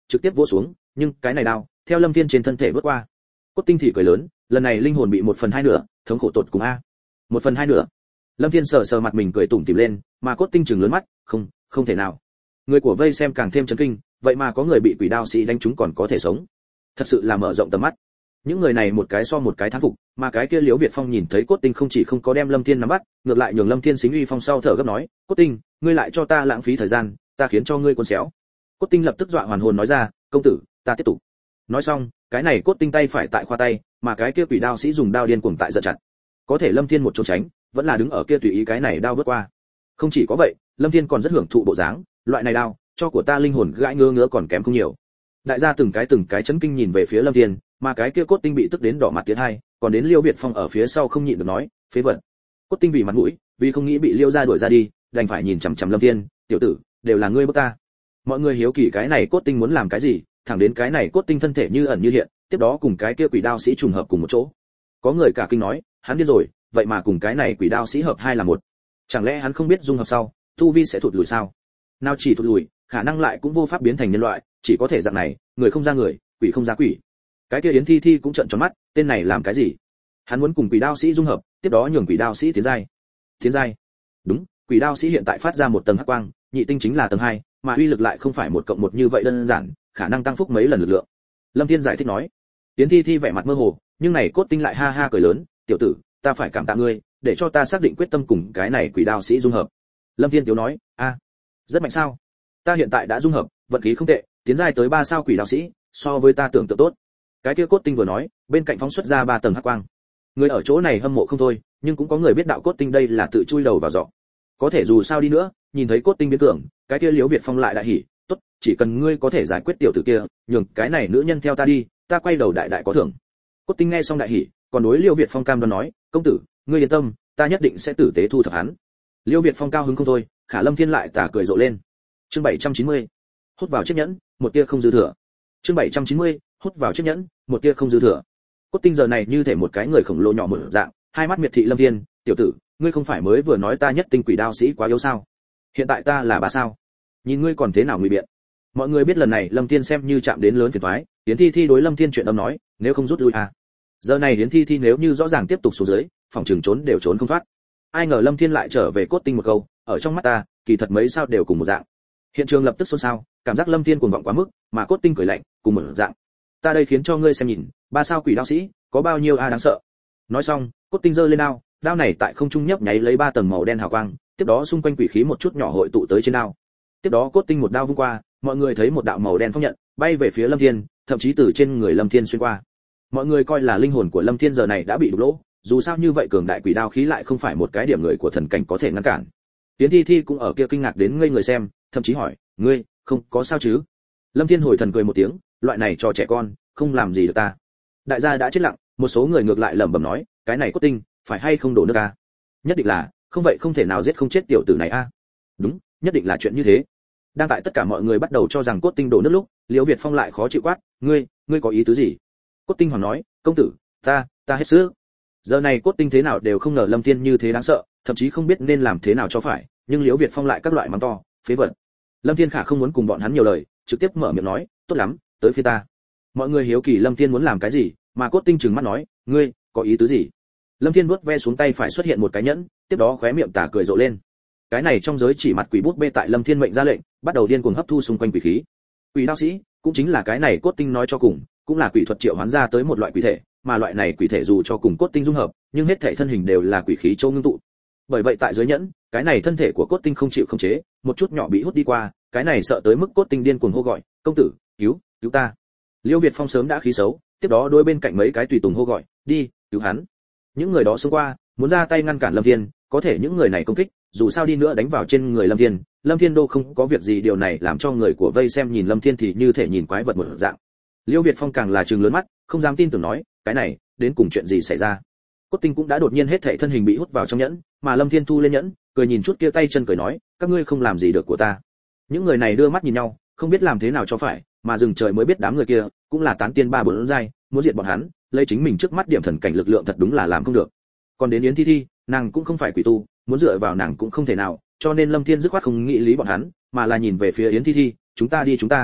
Speaker 1: trực tiếp vỗ xuống, nhưng cái này đao theo Lâm Thiên trên thân thể vượt qua. Cốt Tinh thì cười lớn, lần này linh hồn bị một phần hai nửa, thống khổ tột cùng a. Một phần hai nửa. Lâm Thiên sờ sờ mặt mình cười tủm tỉm lên, mà Cốt Tinh trừng lớn mắt, không, không thể nào. Người của vây xem càng thêm chấn kinh, vậy mà có người bị quỷ đao sĩ đánh trúng còn có thể sống. Thật sự là mở rộng tầm mắt. Những người này một cái so một cái thán phục, mà cái kia Liễu Việt Phong nhìn thấy Cốt Tinh không chỉ không có đem Lâm Thiên nắm bắt, ngược lại nhường Lâm Thiên xính uy phong sau thở gấp nói, "Cốt Tinh, ngươi lại cho ta lãng phí thời gian, ta khiến cho ngươi cuốn xéo." Cốt Tinh lập tức dọa hoàn hồn nói ra, "Công tử, ta tiếp tục." Nói xong, cái này Cốt Tinh tay phải tại khoa tay, mà cái kia quỷ đao sĩ dùng đao điên cuồng tại giật chặt. Có thể Lâm Thiên một trốn tránh, vẫn là đứng ở kia tùy ý cái này đao vượt qua. Không chỉ có vậy, Lâm Thiên còn rất hưởng thụ bộ dáng, loại này đao, cho của ta linh hồn gãi ngứa ngứa còn kém không nhiều. Đại gia từng cái từng cái chấn kinh nhìn về phía Lâm Thiên, mà cái kia Cốt Tinh bị tức đến đỏ mặt tiến hai, còn đến Liêu Việt Phong ở phía sau không nhịn được nói, phế vật. Cốt Tinh vì mặt mũi, vì không nghĩ bị Liêu gia đuổi ra đi, đành phải nhìn chằm chằm Lâm Thiên, tiểu tử, đều là ngươi bức ta. Mọi người hiếu kỳ cái này Cốt Tinh muốn làm cái gì, thẳng đến cái này Cốt Tinh thân thể như ẩn như hiện, tiếp đó cùng cái kia quỷ đao sĩ trùng hợp cùng một chỗ. Có người cả kinh nói, hắn điên rồi, vậy mà cùng cái này quỷ đao sĩ hợp hai là một. Chẳng lẽ hắn không biết dung hợp sau, tu vi sẽ thụt lùi sao? Nào chỉ thụt lùi, khả năng lại cũng vô pháp biến thành nhân loại, chỉ có thể dạng này, người không ra người, quỷ không ra quỷ. Cái kia Yến Thi Thi cũng trợn tròn mắt, tên này làm cái gì? Hắn muốn cùng quỷ đao sĩ dung hợp, tiếp đó nhường quỷ đao sĩ tiến giai. Tiến giai? Đúng, quỷ đao sĩ hiện tại phát ra một tầng hắc quang, nhị tinh chính là tầng hai, mà uy lực lại không phải một cộng một như vậy đơn giản, khả năng tăng phúc mấy lần lực lượng. Lâm Thiên giải thích nói. Yến Thi Thi vẻ mặt mơ hồ, nhưng này Cốt Tinh lại ha ha cười lớn, tiểu tử, ta phải cảm tạ ngươi, để cho ta xác định quyết tâm cùng cái này quỷ đao sĩ dung hợp. Lâm Thiên Tiếu nói, a, rất mạnh sao? Ta hiện tại đã dung hợp, vận khí không tệ, tiến giai tới ba sao quỷ đao sĩ, so với ta tưởng tượng tốt. Cái kia Cốt Tinh vừa nói, bên cạnh phóng xuất ra ba tầng hắc quang. Người ở chỗ này hâm mộ không thôi, nhưng cũng có người biết đạo Cốt Tinh đây là tự chui đầu vào giỏ. Có thể dù sao đi nữa, nhìn thấy Cốt Tinh biến cường, cái kia Liễu Việt Phong lại đại hỉ, tốt, chỉ cần ngươi có thể giải quyết tiểu tử kia, nhường cái này nữ nhân theo ta đi, ta quay đầu đại đại có thưởng. Cốt Tinh nghe xong đại hỉ, còn đối Liễu Việt Phong cam đoan nói, công tử, ngươi yên tâm, ta nhất định sẽ tử tế thu thập hắn. Liễu Việt Phong cao hứng không thôi, Khả Lâm Thiên lại tà cười rộ lên. Chương bảy trăm chín mươi, hút vào chiếc nhẫn, một tia không dư thừa. Chương bảy trăm chín mươi, hút vào chiếc nhẫn, một tia không dư thừa. Cốt Tinh giờ này như thể một cái người khổng lồ nhỏ mở dạng, hai mắt miệt thị Lâm Thiên, tiểu tử, ngươi không phải mới vừa nói ta nhất tinh quỷ đao sĩ quá yếu sao? Hiện tại ta là ba sao? Nhìn ngươi còn thế nào ngụy biện? Mọi người biết lần này Lâm Thiên xem như chạm đến lớn phiền toái, Yến Thi Thi đối Lâm Thiên chuyện âm nói, nếu không rút lui à? Giờ này Yến Thi Thi nếu như rõ ràng tiếp tục xuống dưới, phòng trường trốn đều trốn không thoát. Ai ngờ Lâm Thiên lại trở về Cốt Tinh một câu, ở trong mắt ta, kỳ thật mấy sao đều cùng một dạng. Hiện trường lập tức xôn xao, cảm giác Lâm Thiên cuồng vọng quá mức, mà Cốt Tinh cười lạnh, cùng một dạng. Ta đây khiến cho ngươi xem nhìn, ba sao quỷ đao sĩ, có bao nhiêu a đáng sợ. Nói xong, Cốt Tinh giơ lên đao, đao này tại không trung nhấp nháy lấy ba tầng màu đen hào quang, tiếp đó xung quanh quỷ khí một chút nhỏ hội tụ tới trên đao. Tiếp đó Cốt Tinh một đao vung qua, mọi người thấy một đạo màu đen phong nhận bay về phía Lâm Thiên, thậm chí từ trên người Lâm Thiên xuyên qua. Mọi người coi là linh hồn của Lâm Thiên giờ này đã bị đục lỗ, dù sao như vậy cường đại quỷ đao khí lại không phải một cái điểm người của thần cảnh có thể ngăn cản. Tiến Thi Thi cũng ở kia kinh ngạc đến ngây người xem, thậm chí hỏi, ngươi không có sao chứ? Lâm Thiên hồi thần cười một tiếng, loại này cho trẻ con, không làm gì được ta. Đại gia đã chết lặng, một số người ngược lại lẩm bẩm nói, cái này Cốt Tinh, phải hay không đổ nước a? Nhất định là, không vậy không thể nào giết không chết tiểu tử này a. Đúng, nhất định là chuyện như thế. Đang tại tất cả mọi người bắt đầu cho rằng Cốt Tinh đổ nước lúc, Liễu Việt Phong lại khó chịu quát, ngươi, ngươi có ý tứ gì? Cốt Tinh hoàng nói, công tử, ta, ta hết sức. Giờ này Cốt Tinh thế nào đều không ngờ Lâm Thiên như thế đáng sợ, thậm chí không biết nên làm thế nào cho phải, nhưng Liễu Việt Phong lại các loại mắng to, phế vật. Lâm Thiên Khả không muốn cùng bọn hắn nhiều lời, trực tiếp mở miệng nói, tốt lắm, tới phía ta. Mọi người hiếu kỳ Lâm Thiên muốn làm cái gì, mà Cốt Tinh trừng mắt nói, ngươi, có ý tứ gì? Lâm Thiên vuốt ve xuống tay phải xuất hiện một cái nhẫn, tiếp đó khóe miệng tà cười rộ lên. Cái này trong giới chỉ mặt quỷ bút bê tại Lâm Thiên mệnh ra lệnh, bắt đầu điên cuồng hấp thu xung quanh quỷ khí. Quỷ đao sĩ, cũng chính là cái này Cốt Tinh nói cho cùng, cũng là quỷ thuật triệu hoán ra tới một loại quỷ thể, mà loại này quỷ thể dù cho cùng Cốt Tinh dung hợp, nhưng hết thể thân hình đều là quỷ khí châu ngưng tụ. Bởi vậy tại dưới nhẫn, cái này thân thể của Cốt Tinh không chịu khống chế, một chút nhỏ bị hút đi qua, cái này sợ tới mức Cốt Tinh điên cuồng hô gọi, công tử, cứu, cứu ta. Liêu Việt Phong sớm đã khí xấu, tiếp đó đôi bên cạnh mấy cái tùy tùng hô gọi, đi, cứu hắn. Những người đó xông qua, muốn ra tay ngăn cản Lâm Thiên, có thể những người này công kích, dù sao đi nữa đánh vào trên người Lâm Thiên, Lâm Thiên đô không có việc gì, điều này làm cho người của vây xem nhìn Lâm Thiên thì như thể nhìn quái vật một dạng. Liêu Việt Phong càng là trừng lớn mắt, không dám tin tưởng nói, cái này, đến cùng chuyện gì xảy ra? Cốt Tinh cũng đã đột nhiên hết thảy thân hình bị hút vào trong nhẫn, mà Lâm Thiên thu lên nhẫn, cười nhìn chút kia tay chân cười nói, các ngươi không làm gì được của ta. Những người này đưa mắt nhìn nhau, không biết làm thế nào cho phải, mà dừng trời mới biết đám người kia cũng là tán tiên ba bốn giai, muốn diệt bọn hắn, lấy chính mình trước mắt điểm thần cảnh lực lượng thật đúng là làm không được. Còn đến Yến Thi Thi, nàng cũng không phải quỷ tu, muốn dựa vào nàng cũng không thể nào, cho nên Lâm Thiên dứt khoát không nghĩ lý bọn hắn, mà là nhìn về phía Yến Thi Thi, chúng ta đi chúng ta.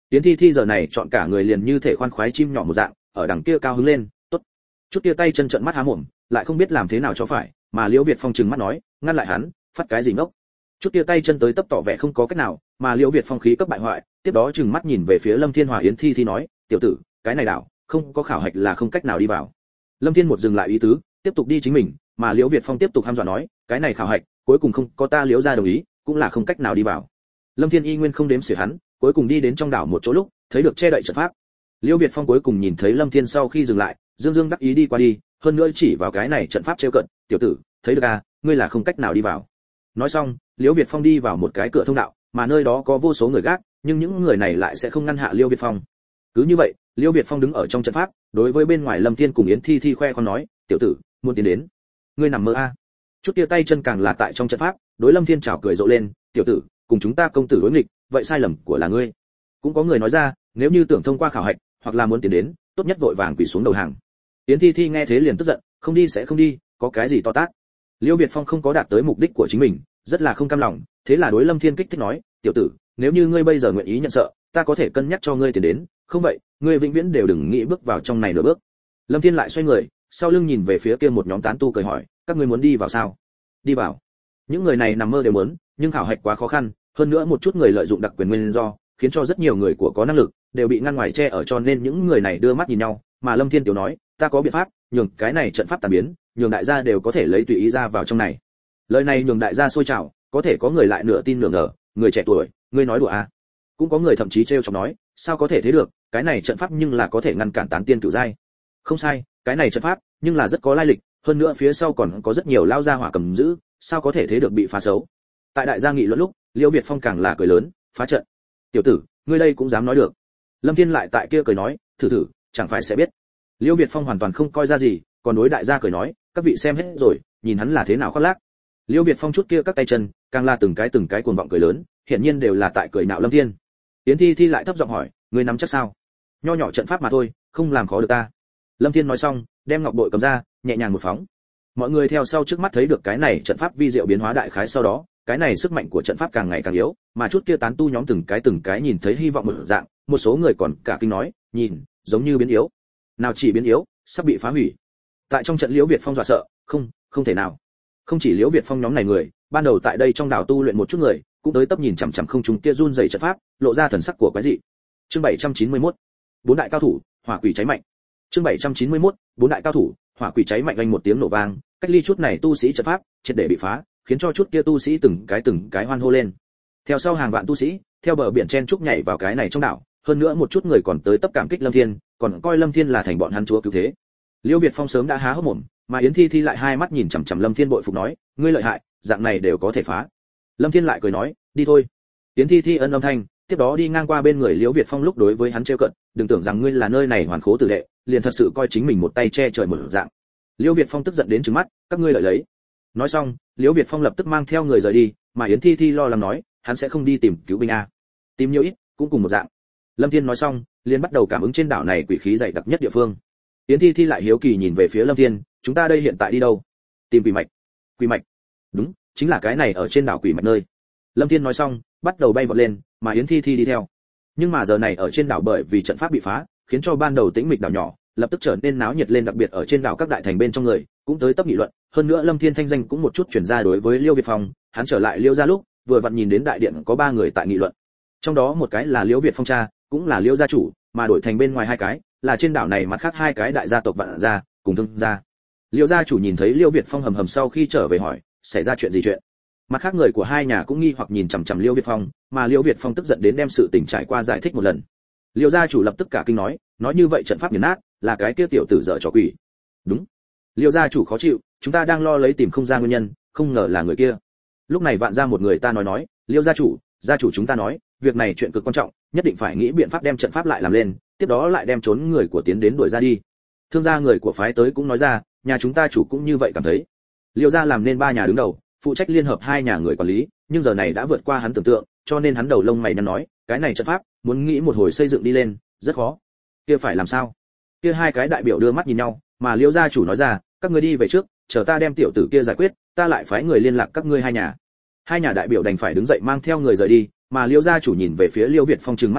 Speaker 1: Yến Thi Thi giờ này chọn cả người liền như thể khoan khoái chim nhỏ một dạng, ở đằng kia cao hứng lên, tốt. Chút kia tay chân trợn mắt há mồm, lại không biết làm thế nào cho phải, mà Liễu Việt Phong trừng mắt nói, ngăn lại hắn, phát cái gì ngốc. Chút kia tay chân tới tấp tỏ vẻ không có cách nào, mà Liễu Việt Phong khí cấp bại hoại, tiếp đó trừng mắt nhìn về phía Lâm Thiên Hòa. Yến Thi Thi nói, tiểu tử, cái này đảo, không có khảo hạch là không cách nào đi vào. Lâm Thiên một dừng lại ý tứ, tiếp tục đi chính mình, mà Liễu Việt Phong tiếp tục hăm dọa nói, cái này khảo hạch, cuối cùng không có ta Liễu gia đồng ý, cũng là không cách nào đi vào. Lâm Thiên y nguyên không đếm xỉa hắn, cuối cùng đi đến trong đảo một chỗ lúc, thấy được che đậy trận pháp. Liễu Việt Phong cuối cùng nhìn thấy Lâm Thiên sau khi dừng lại, dương dương đắc ý đi qua đi, hơn nữa chỉ vào cái này trận pháp trêu cận, tiểu tử, thấy được à, ngươi là không cách nào đi vào. Nói xong, Liễu Việt Phong đi vào một cái cửa thông đạo, mà nơi đó có vô số người gác, nhưng những người này lại sẽ không ngăn hạ Liễu Việt Phong. Cứ như vậy, Liễu Việt Phong đứng ở trong trận pháp, đối với bên ngoài Lâm Thiên cùng Yến Thi Thi khoe khoang nói, tiểu tử, muốn tiến đến, ngươi nằm mơ a. À. Chút kia tay chân càng là tại trong trận pháp, đối Lâm Thiên chào cười rộ lên, tiểu tử, cùng chúng ta công tử đối nghịch, vậy sai lầm của là ngươi. Cũng có người nói ra, nếu như tưởng thông qua khảo hạch, hoặc là muốn tiến đến, tốt nhất vội vàng quỳ xuống đầu hàng. Yến Thi Thi nghe thế liền tức giận, không đi sẽ không đi, có cái gì to tát. Liễu Việt Phong không có đạt tới mục đích của chính mình, rất là không cam lòng, thế là đối Lâm Thiên kích thích nói, tiểu tử, nếu như ngươi bây giờ nguyện ý nhận sợ, ta có thể cân nhắc cho ngươi tiến đến, không vậy, ngươi vĩnh viễn đều đừng nghĩ bước vào trong này nửa bước. Lâm Thiên lại xoay người, sau lưng nhìn về phía kia một nhóm tán tu cười hỏi, các ngươi muốn đi vào sao? Đi vào. Những người này nằm mơ đều muốn, nhưng khảo hạch quá khó khăn, hơn nữa một chút người lợi dụng đặc quyền nguyên do, khiến cho rất nhiều người của có năng lực đều bị ngăn ngoài che ở, cho nên những người này đưa mắt nhìn nhau, mà Lâm Thiên tiểu nói, ta có biện pháp, nhường cái này trận pháp tàn biến, nhường đại gia đều có thể lấy tùy ý ra vào trong này. Lời này nhường đại gia sôi trào, có thể có người lại nửa tin nửa ngờ, người trẻ tuổi, ngươi nói đùa à? Cũng có người thậm chí trêu chọc nói, sao có thể thế được, cái này trận pháp nhưng là có thể ngăn cản tán tiên cửu giai. Không sai, cái này trận pháp, nhưng là rất có lai lịch, hơn nữa phía sau còn có rất nhiều lao gia hỏa cầm giữ, sao có thể thế được bị phá xấu. Tại đại gia nghị luận lúc, Liễu Việt Phong càng là cười lớn, phá trận. Tiểu tử, ngươi đây cũng dám nói được. Lâm Thiên lại tại kia cười nói, thử thử, chẳng phải sẽ biết. Liễu Việt Phong hoàn toàn không coi ra gì, còn đối đại gia cười nói, các vị xem hết rồi, nhìn hắn là thế nào khoác lác. Liễu Việt Phong chút kia các tay chân, càng là từng cái từng cái cuồng vọng cười lớn, hiển nhiên đều là tại cười nạo Lâm Thiên. Yến Thi Thi lại thấp giọng hỏi, ngươi nắm chắc sao? Nho nhỏ trận pháp mà thôi, không làm khó được ta. Lâm Thiên nói xong, đem ngọc bội cầm ra, nhẹ nhàng một phóng. Mọi người theo sau trước mắt thấy được cái này trận pháp vi diệu biến hóa đại khái, sau đó, cái này sức mạnh của trận pháp càng ngày càng yếu, mà chút kia tán tu nhóm từng cái từng cái nhìn thấy hy vọng một dạng, một số người còn cả kinh nói, nhìn, giống như biến yếu. Nào chỉ biến yếu, sắp bị phá hủy. Tại trong trận Liễu Việt Phong dọa sợ, không, không thể nào. Không chỉ Liễu Việt Phong nhóm này người, ban đầu tại đây trong đảo tu luyện một chút người, cũng tới tấp nhìn chằm chằm không trung kia run rẩy trận pháp, lộ ra thần sắc của quái dị. Chương bảy trăm chín mươi mốt, bốn đại cao thủ, hỏa quỷ cháy mạnh. Chương bảy trăm chín mươi mốt, bốn đại cao thủ, hỏa quỷ cháy mạnh, anh một tiếng nổ vang, cách ly chút này tu sĩ trận pháp, triệt để bị phá, khiến cho chút kia tu sĩ từng cái từng cái hoan hô lên. Theo sau hàng vạn tu sĩ, theo bờ biển chen trúc nhảy vào cái này trong đảo, hơn nữa một chút người còn tới tấp cảm kích Lâm Thiên, còn coi Lâm Thiên là thành bọn hắn chúa cứu thế. Liễu Việt Phong sớm đã há hốc mồm, mà Yến Thi Thi lại hai mắt nhìn chằm chằm Lâm Thiên bội phục nói, ngươi lợi hại, dạng này đều có thể phá. Lâm Thiên lại cười nói, đi thôi. Yến Thi Thi ân âm thanh, tiếp đó đi ngang qua bên người Liễu Việt Phong lúc đối với hắn trêu cợt, đừng tưởng rằng ngươi là nơi này hoàn khố tử đệ, liền thật sự coi chính mình một tay che trời mở dạng. Liễu Việt Phong tức giận đến trừng mắt, các ngươi lợi lấy. Nói xong, Liễu Việt Phong lập tức mang theo người rời đi, mà Yến Thi Thi lo lắng nói, hắn sẽ không đi tìm cứu binh a. Tìm nhiều ít, cũng cùng một dạng. Lâm Thiên nói xong, liền bắt đầu cảm ứng trên đảo này quỷ khí dày đặc nhất địa phương. Yến Thi Thi lại hiếu kỳ nhìn về phía Lâm Thiên, chúng ta đây hiện tại đi đâu? Tìm quỷ mạch. Quỷ mạch? Đúng, chính là cái này ở trên đảo quỷ mạch nơi. Lâm Thiên nói xong, bắt đầu bay vọt lên, mà Yến Thi Thi đi theo. Nhưng mà giờ này ở trên đảo bởi vì trận pháp bị phá, khiến cho ban đầu tĩnh mịch đảo nhỏ lập tức trở nên náo nhiệt lên, đặc biệt ở trên đảo các đại thành bên trong người cũng tới tấp nghị luận, hơn nữa Lâm Thiên thanh danh cũng một chút truyền ra đối với Liêu Việt Phong, hắn trở lại Liêu gia lúc, vừa vặn nhìn đến đại điện có ba người tại nghị luận. Trong đó một cái là Liêu Việt Phong cha, cũng là Liêu gia chủ, mà đổi thành bên ngoài hai cái là trên đảo này mặt khác hai cái đại gia tộc Vạn gia cùng Thương gia. Liêu gia chủ nhìn thấy Liêu Việt Phong hầm hầm sau khi trở về hỏi, xảy ra chuyện gì chuyện? Mặt khác người của hai nhà cũng nghi hoặc nhìn chằm chằm Liêu Việt Phong, mà Liêu Việt Phong tức giận đến đem sự tình trải qua giải thích một lần. Liêu gia chủ lập tức cả kinh nói, nói như vậy trận pháp nghiền nát, là cái kia tiểu tử dở trò quỷ. Đúng. Liêu gia chủ khó chịu, chúng ta đang lo lấy tìm không ra nguyên nhân, không ngờ là người kia. Lúc này Vạn gia một người ta nói nói, Liêu gia chủ, gia chủ chúng ta nói, việc này chuyện cực quan trọng, nhất định phải nghĩ biện pháp đem trận pháp lại làm lên, tiếp đó lại đem trốn người của tiến đến đuổi ra đi. Thương gia người của phái tới cũng nói ra, nhà chúng ta chủ cũng như vậy cảm thấy. Liêu gia làm nên ba nhà đứng đầu, phụ trách liên hợp hai nhà người quản lý, nhưng giờ này đã vượt qua hắn tưởng tượng, cho nên hắn đầu lông mày nhăn nói, cái này trận pháp, muốn nghĩ một hồi xây dựng đi lên, rất khó. Kia phải làm sao? Kia hai cái đại biểu đưa mắt nhìn nhau, mà Liêu gia chủ nói ra, các ngươi đi về trước, chờ ta đem tiểu tử kia giải quyết, ta lại phái người liên lạc các ngươi hai nhà. Hai nhà đại biểu đành phải đứng dậy mang theo người rời đi, mà Liêu gia chủ nhìn về phía Liêu Việt Phong trừng mắt nói,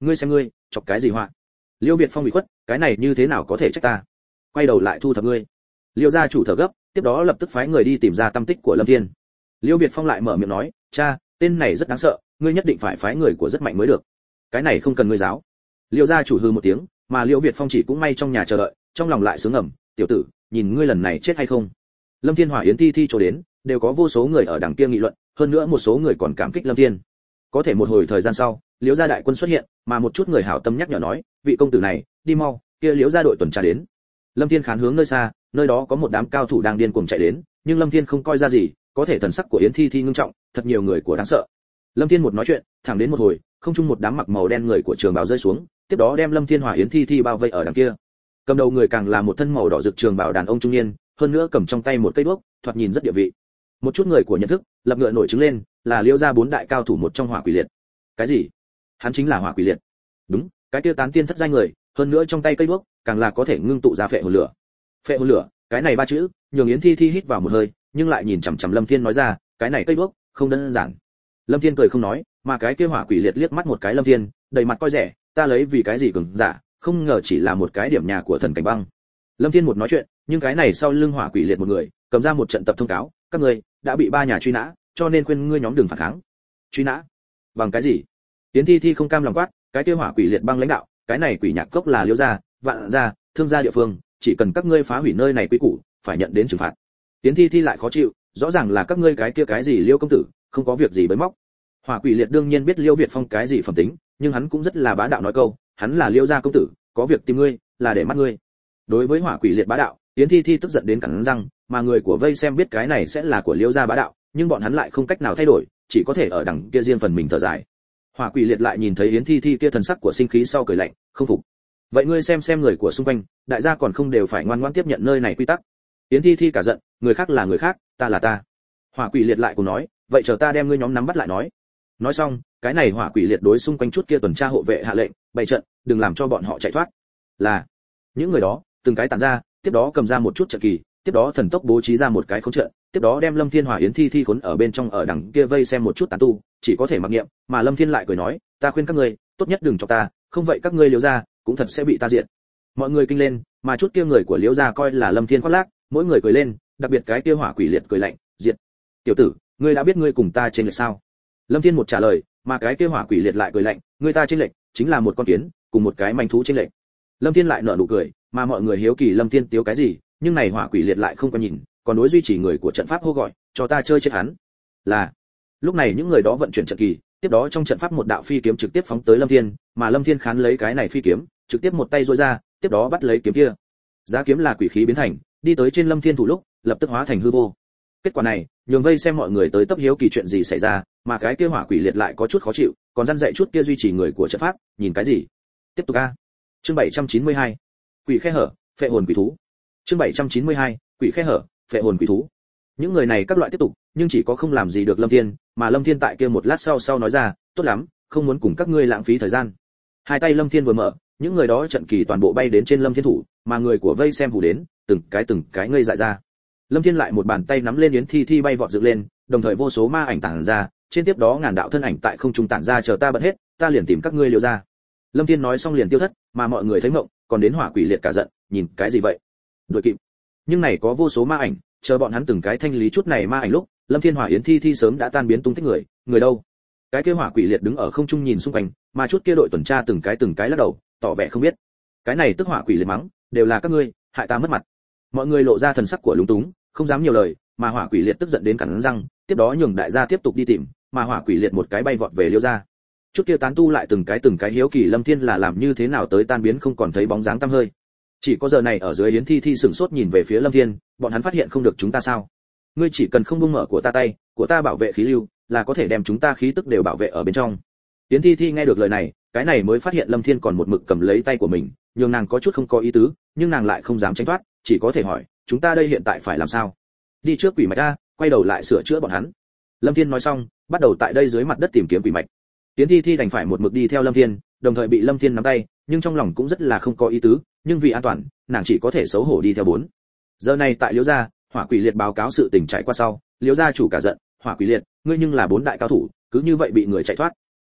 Speaker 1: ngươi xem ngươi chọc cái gì họa. Liêu Việt Phong bị khuất, cái này như thế nào có thể trách ta, quay đầu lại thu thập ngươi. Liêu gia chủ thở gấp, tiếp đó lập tức phái người đi tìm ra tâm tích của Lâm Thiên. Liêu Việt Phong lại mở miệng nói, cha, tên này rất đáng sợ, ngươi nhất định phải phái người của rất mạnh mới được. Cái này không cần ngươi giáo. Liêu gia chủ hừ một tiếng, mà Liêu Việt Phong chỉ cũng may trong nhà chờ đợi, trong lòng lại sướng ẩm, tiểu tử, nhìn ngươi lần này chết hay không. Lâm Thiên Hỏa Yến Thi Thi chỗ đến, đều có vô số người ở đằng kia nghị luận, hơn nữa một số người còn cảm kích Lâm Thiên. Có thể một hồi thời gian sau, Liễu gia đại quân xuất hiện, mà một chút người hảo tâm nhắc nhở nói, vị công tử này, đi mau, kia Liễu gia đội tuần tra đến. Lâm Thiên khán hướng nơi xa, nơi đó có một đám cao thủ đang điên cuồng chạy đến, nhưng Lâm Thiên không coi ra gì, có thể thần sắc của Yến Thi Thi ngưng trọng, thật nhiều người của đáng sợ. Lâm Thiên một nói chuyện, thẳng đến một hồi, không chung một đám mặc màu đen người của trường bào rơi xuống, tiếp đó đem Lâm Thiên Hỏa Yến Thi Thi bao vây ở đằng kia. Cầm đầu người càng là một thân màu đỏ rực trường bào đàn ông trung niên, hơn nữa cầm trong tay một cây đuốc, thoạt nhìn rất địa vị. Một chút người của nhận thức, lập ngựa nổi trứng lên, là Liễu gia bốn đại cao thủ một trong Hỏa Quỷ Liệt. Cái gì? Hắn chính là Hỏa Quỷ Liệt? Đúng, cái kia tán tiên thất giai người, hơn nữa trong tay cây đuốc, càng là có thể ngưng tụ ra phệ hồn lửa. Phệ hồn lửa, cái này ba chữ, nhường Yến Thi Thi hít vào một hơi, nhưng lại nhìn chằm chằm Lâm Thiên nói ra, cái này cây đuốc, không đơn giản. Lâm Thiên cười không nói, mà cái kia Hỏa Quỷ Liệt liếc mắt một cái Lâm Thiên, đầy mặt coi rẻ, ta lấy vì cái gì cường giả, không ngờ chỉ là một cái điểm nhà của thần cảnh băng. Lâm Thiên một nói chuyện, nhưng cái này sau lưng Hỏa Quỷ Liệt một người, cầm ra một trận tập thông cáo, các ngươi đã bị ba nhà truy nã, cho nên khuyên ngươi nhóm đừng phản kháng. Truy nã? Bằng cái gì? Yến Thi Thi không cam lòng quát, cái kia Hỏa Quỷ Liệt băng lãnh đạo, cái này quỷ nhạc cốc là Liễu gia, Vạn gia, Thương gia địa phương, chỉ cần các ngươi phá hủy nơi này quy củ, phải nhận đến trừng phạt. Yến Thi Thi lại khó chịu, rõ ràng là các ngươi cái kia cái gì Liêu công tử, không có việc gì bới móc. Hỏa Quỷ Liệt đương nhiên biết Liêu Việt Phong cái gì phẩm tính, nhưng hắn cũng rất là bá đạo nói câu, hắn là Liêu gia công tử, có việc tìm ngươi, là để mắt ngươi. Đối với Hỏa Quỷ Liệt bá đạo, Yến Thi Thi tức giận đến cắn răng, mà người của vây xem biết cái này sẽ là của Liêu gia bá đạo, nhưng bọn hắn lại không cách nào thay đổi, chỉ có thể ở đằng kia riêng phần mình thở dài. Hỏa Quỷ Liệt lại nhìn thấy Yến Thi Thi kia thần sắc của sinh khí sau cười lạnh, không phục. Vậy ngươi xem xem người của xung quanh, đại gia còn không đều phải ngoan ngoãn tiếp nhận nơi này quy tắc. Yến Thi Thi cả giận, người khác là người khác, ta là ta. Hỏa Quỷ Liệt lại cùng nói, vậy chờ ta đem ngươi nhóm nắm bắt lại nói. Nói xong, cái này Hỏa Quỷ Liệt đối xung quanh chút kia tuần tra hộ vệ hạ lệnh, bày trận, đừng làm cho bọn họ chạy thoát. Là, những người đó, từng cái tản ra, tiếp đó cầm ra một chút trận kỳ, tiếp đó thần tốc bố trí ra một cái khống trận, tiếp đó đem Lâm Thiên Hỏa Yến Thi Thi khốn ở bên trong ở đằng kia vây xem một chút tán tu, chỉ có thể mặc niệm, mà Lâm Thiên lại cười nói, ta khuyên các ngươi, tốt nhất đừng chọc ta, không vậy các ngươi Liễu gia cũng thật sẽ bị ta diệt. Mọi người kinh lên, mà chút kia người của Liễu gia coi là Lâm Thiên khoác lác, mỗi người cười lên, đặc biệt cái kia Hỏa Quỷ Liệt cười lạnh, diệt. Tiểu tử, ngươi đã biết ngươi cùng ta trên lệch sao? Lâm Thiên một trả lời, mà cái kia Hỏa Quỷ Liệt lại cười lạnh, ngươi ta trên lệch chính là một con kiến, cùng một cái manh thú trên lệch. Lâm Thiên lại nở nụ cười, mà mọi người hiếu kỳ Lâm Thiên tiếu cái gì, nhưng này Hỏa Quỷ Liệt lại không có nhìn, còn đối duy trì người của trận pháp hô gọi, cho ta chơi chết hắn. Là. Lúc này những người đó vận chuyển trận kỳ, tiếp đó trong trận pháp một đạo phi kiếm trực tiếp phóng tới Lâm Thiên, mà Lâm Thiên khán lấy cái này phi kiếm, trực tiếp một tay duỗi ra, tiếp đó bắt lấy kiếm kia. Giá kiếm là quỷ khí biến thành, đi tới trên Lâm Thiên thủ lúc, lập tức hóa thành hư vô. Kết quả này, nhường vây xem mọi người tới tấp hiếu kỳ chuyện gì xảy ra, mà cái kia Hỏa Quỷ Liệt lại có chút khó chịu, còn răn dạy chút kia duy trì người của trận pháp, nhìn cái gì? Tiếp tục a. Chương bảy trăm chín mươi hai. Quỷ khe hở, phệ hồn quỷ thú. Chương bảy trăm chín mươi hai. Quỷ khe hở, phệ hồn quỷ thú. Những người này các loại tiếp tục, nhưng chỉ có không làm gì được Lâm Thiên, mà Lâm Thiên tại kia một lát sau sau nói ra, tốt lắm, không muốn cùng các ngươi lãng phí thời gian. Hai tay Lâm Thiên vừa mở, những người đó trận kỳ toàn bộ bay đến trên Lâm Thiên thủ, mà người của vây xem hù đến, từng cái từng cái ngây dại ra. Lâm Thiên lại một bàn tay nắm lên Yến Thi Thi bay vọt dựng lên, đồng thời vô số ma ảnh tản ra, trên tiếp đó ngàn đạo thân ảnh tại không trung tản ra, chờ ta bận hết, ta liền tìm các ngươi Liễu gia. Lâm Thiên nói xong liền tiêu thất, mà mọi người thấy ngộng, còn đến Hỏa Quỷ Liệt cả giận, nhìn cái gì vậy? Đuổi kịp. Nhưng này có vô số ma ảnh, chờ bọn hắn từng cái thanh lý chút này ma ảnh lúc, Lâm Thiên Hỏa Yến Thi Thi sớm đã tan biến tung tích người, người đâu? Cái kia Hỏa Quỷ Liệt đứng ở không trung nhìn xung quanh, mà chút kia đội tuần tra từng cái từng cái lắc đầu, tỏ vẻ không biết. Cái này tức Hỏa Quỷ Liệt mắng, đều là các ngươi, hại ta mất mặt. Mọi người lộ ra thần sắc của lúng túng, không dám nhiều lời, mà Hỏa Quỷ Liệt tức giận đến cắn răng, tiếp đó nhường đại gia tiếp tục đi tìm, mà Hỏa Quỷ Liệt một cái bay vọt về Liễu gia. Chút kia tán tu lại từng cái từng cái hiếu kỳ Lâm Thiên là làm như thế nào tới tan biến không còn thấy bóng dáng tăm hơi. Chỉ có giờ này ở dưới Yến Thi Thi sửng sốt nhìn về phía Lâm Thiên, bọn hắn phát hiện không được chúng ta sao? Ngươi chỉ cần không buông mở của ta tay, của ta bảo vệ khí lưu, là có thể đem chúng ta khí tức đều bảo vệ ở bên trong. Yến Thi Thi nghe được lời này, cái này mới phát hiện Lâm Thiên còn một mực cầm lấy tay của mình, nhưng nàng có chút không có ý tứ, nhưng nàng lại không dám tránh thoát, chỉ có thể hỏi, chúng ta đây hiện tại phải làm sao? Đi trước quỷ mạch a, quay đầu lại sửa chữa bọn hắn. Lâm Thiên nói xong, bắt đầu tại đây dưới mặt đất tìm kiếm quỷ mạch. Yến Thi Thi đành phải một mực đi theo Lâm Thiên, đồng thời bị Lâm Thiên nắm tay, nhưng trong lòng cũng rất là không có ý tứ, nhưng vì an toàn, nàng chỉ có thể xấu hổ đi theo bốn. Giờ này tại Liễu gia, Hỏa Quỷ Liệt báo cáo sự tình trải qua sau, Liễu gia chủ cả giận, Hỏa Quỷ Liệt, ngươi nhưng là bốn đại cao thủ, cứ như vậy bị người chạy thoát.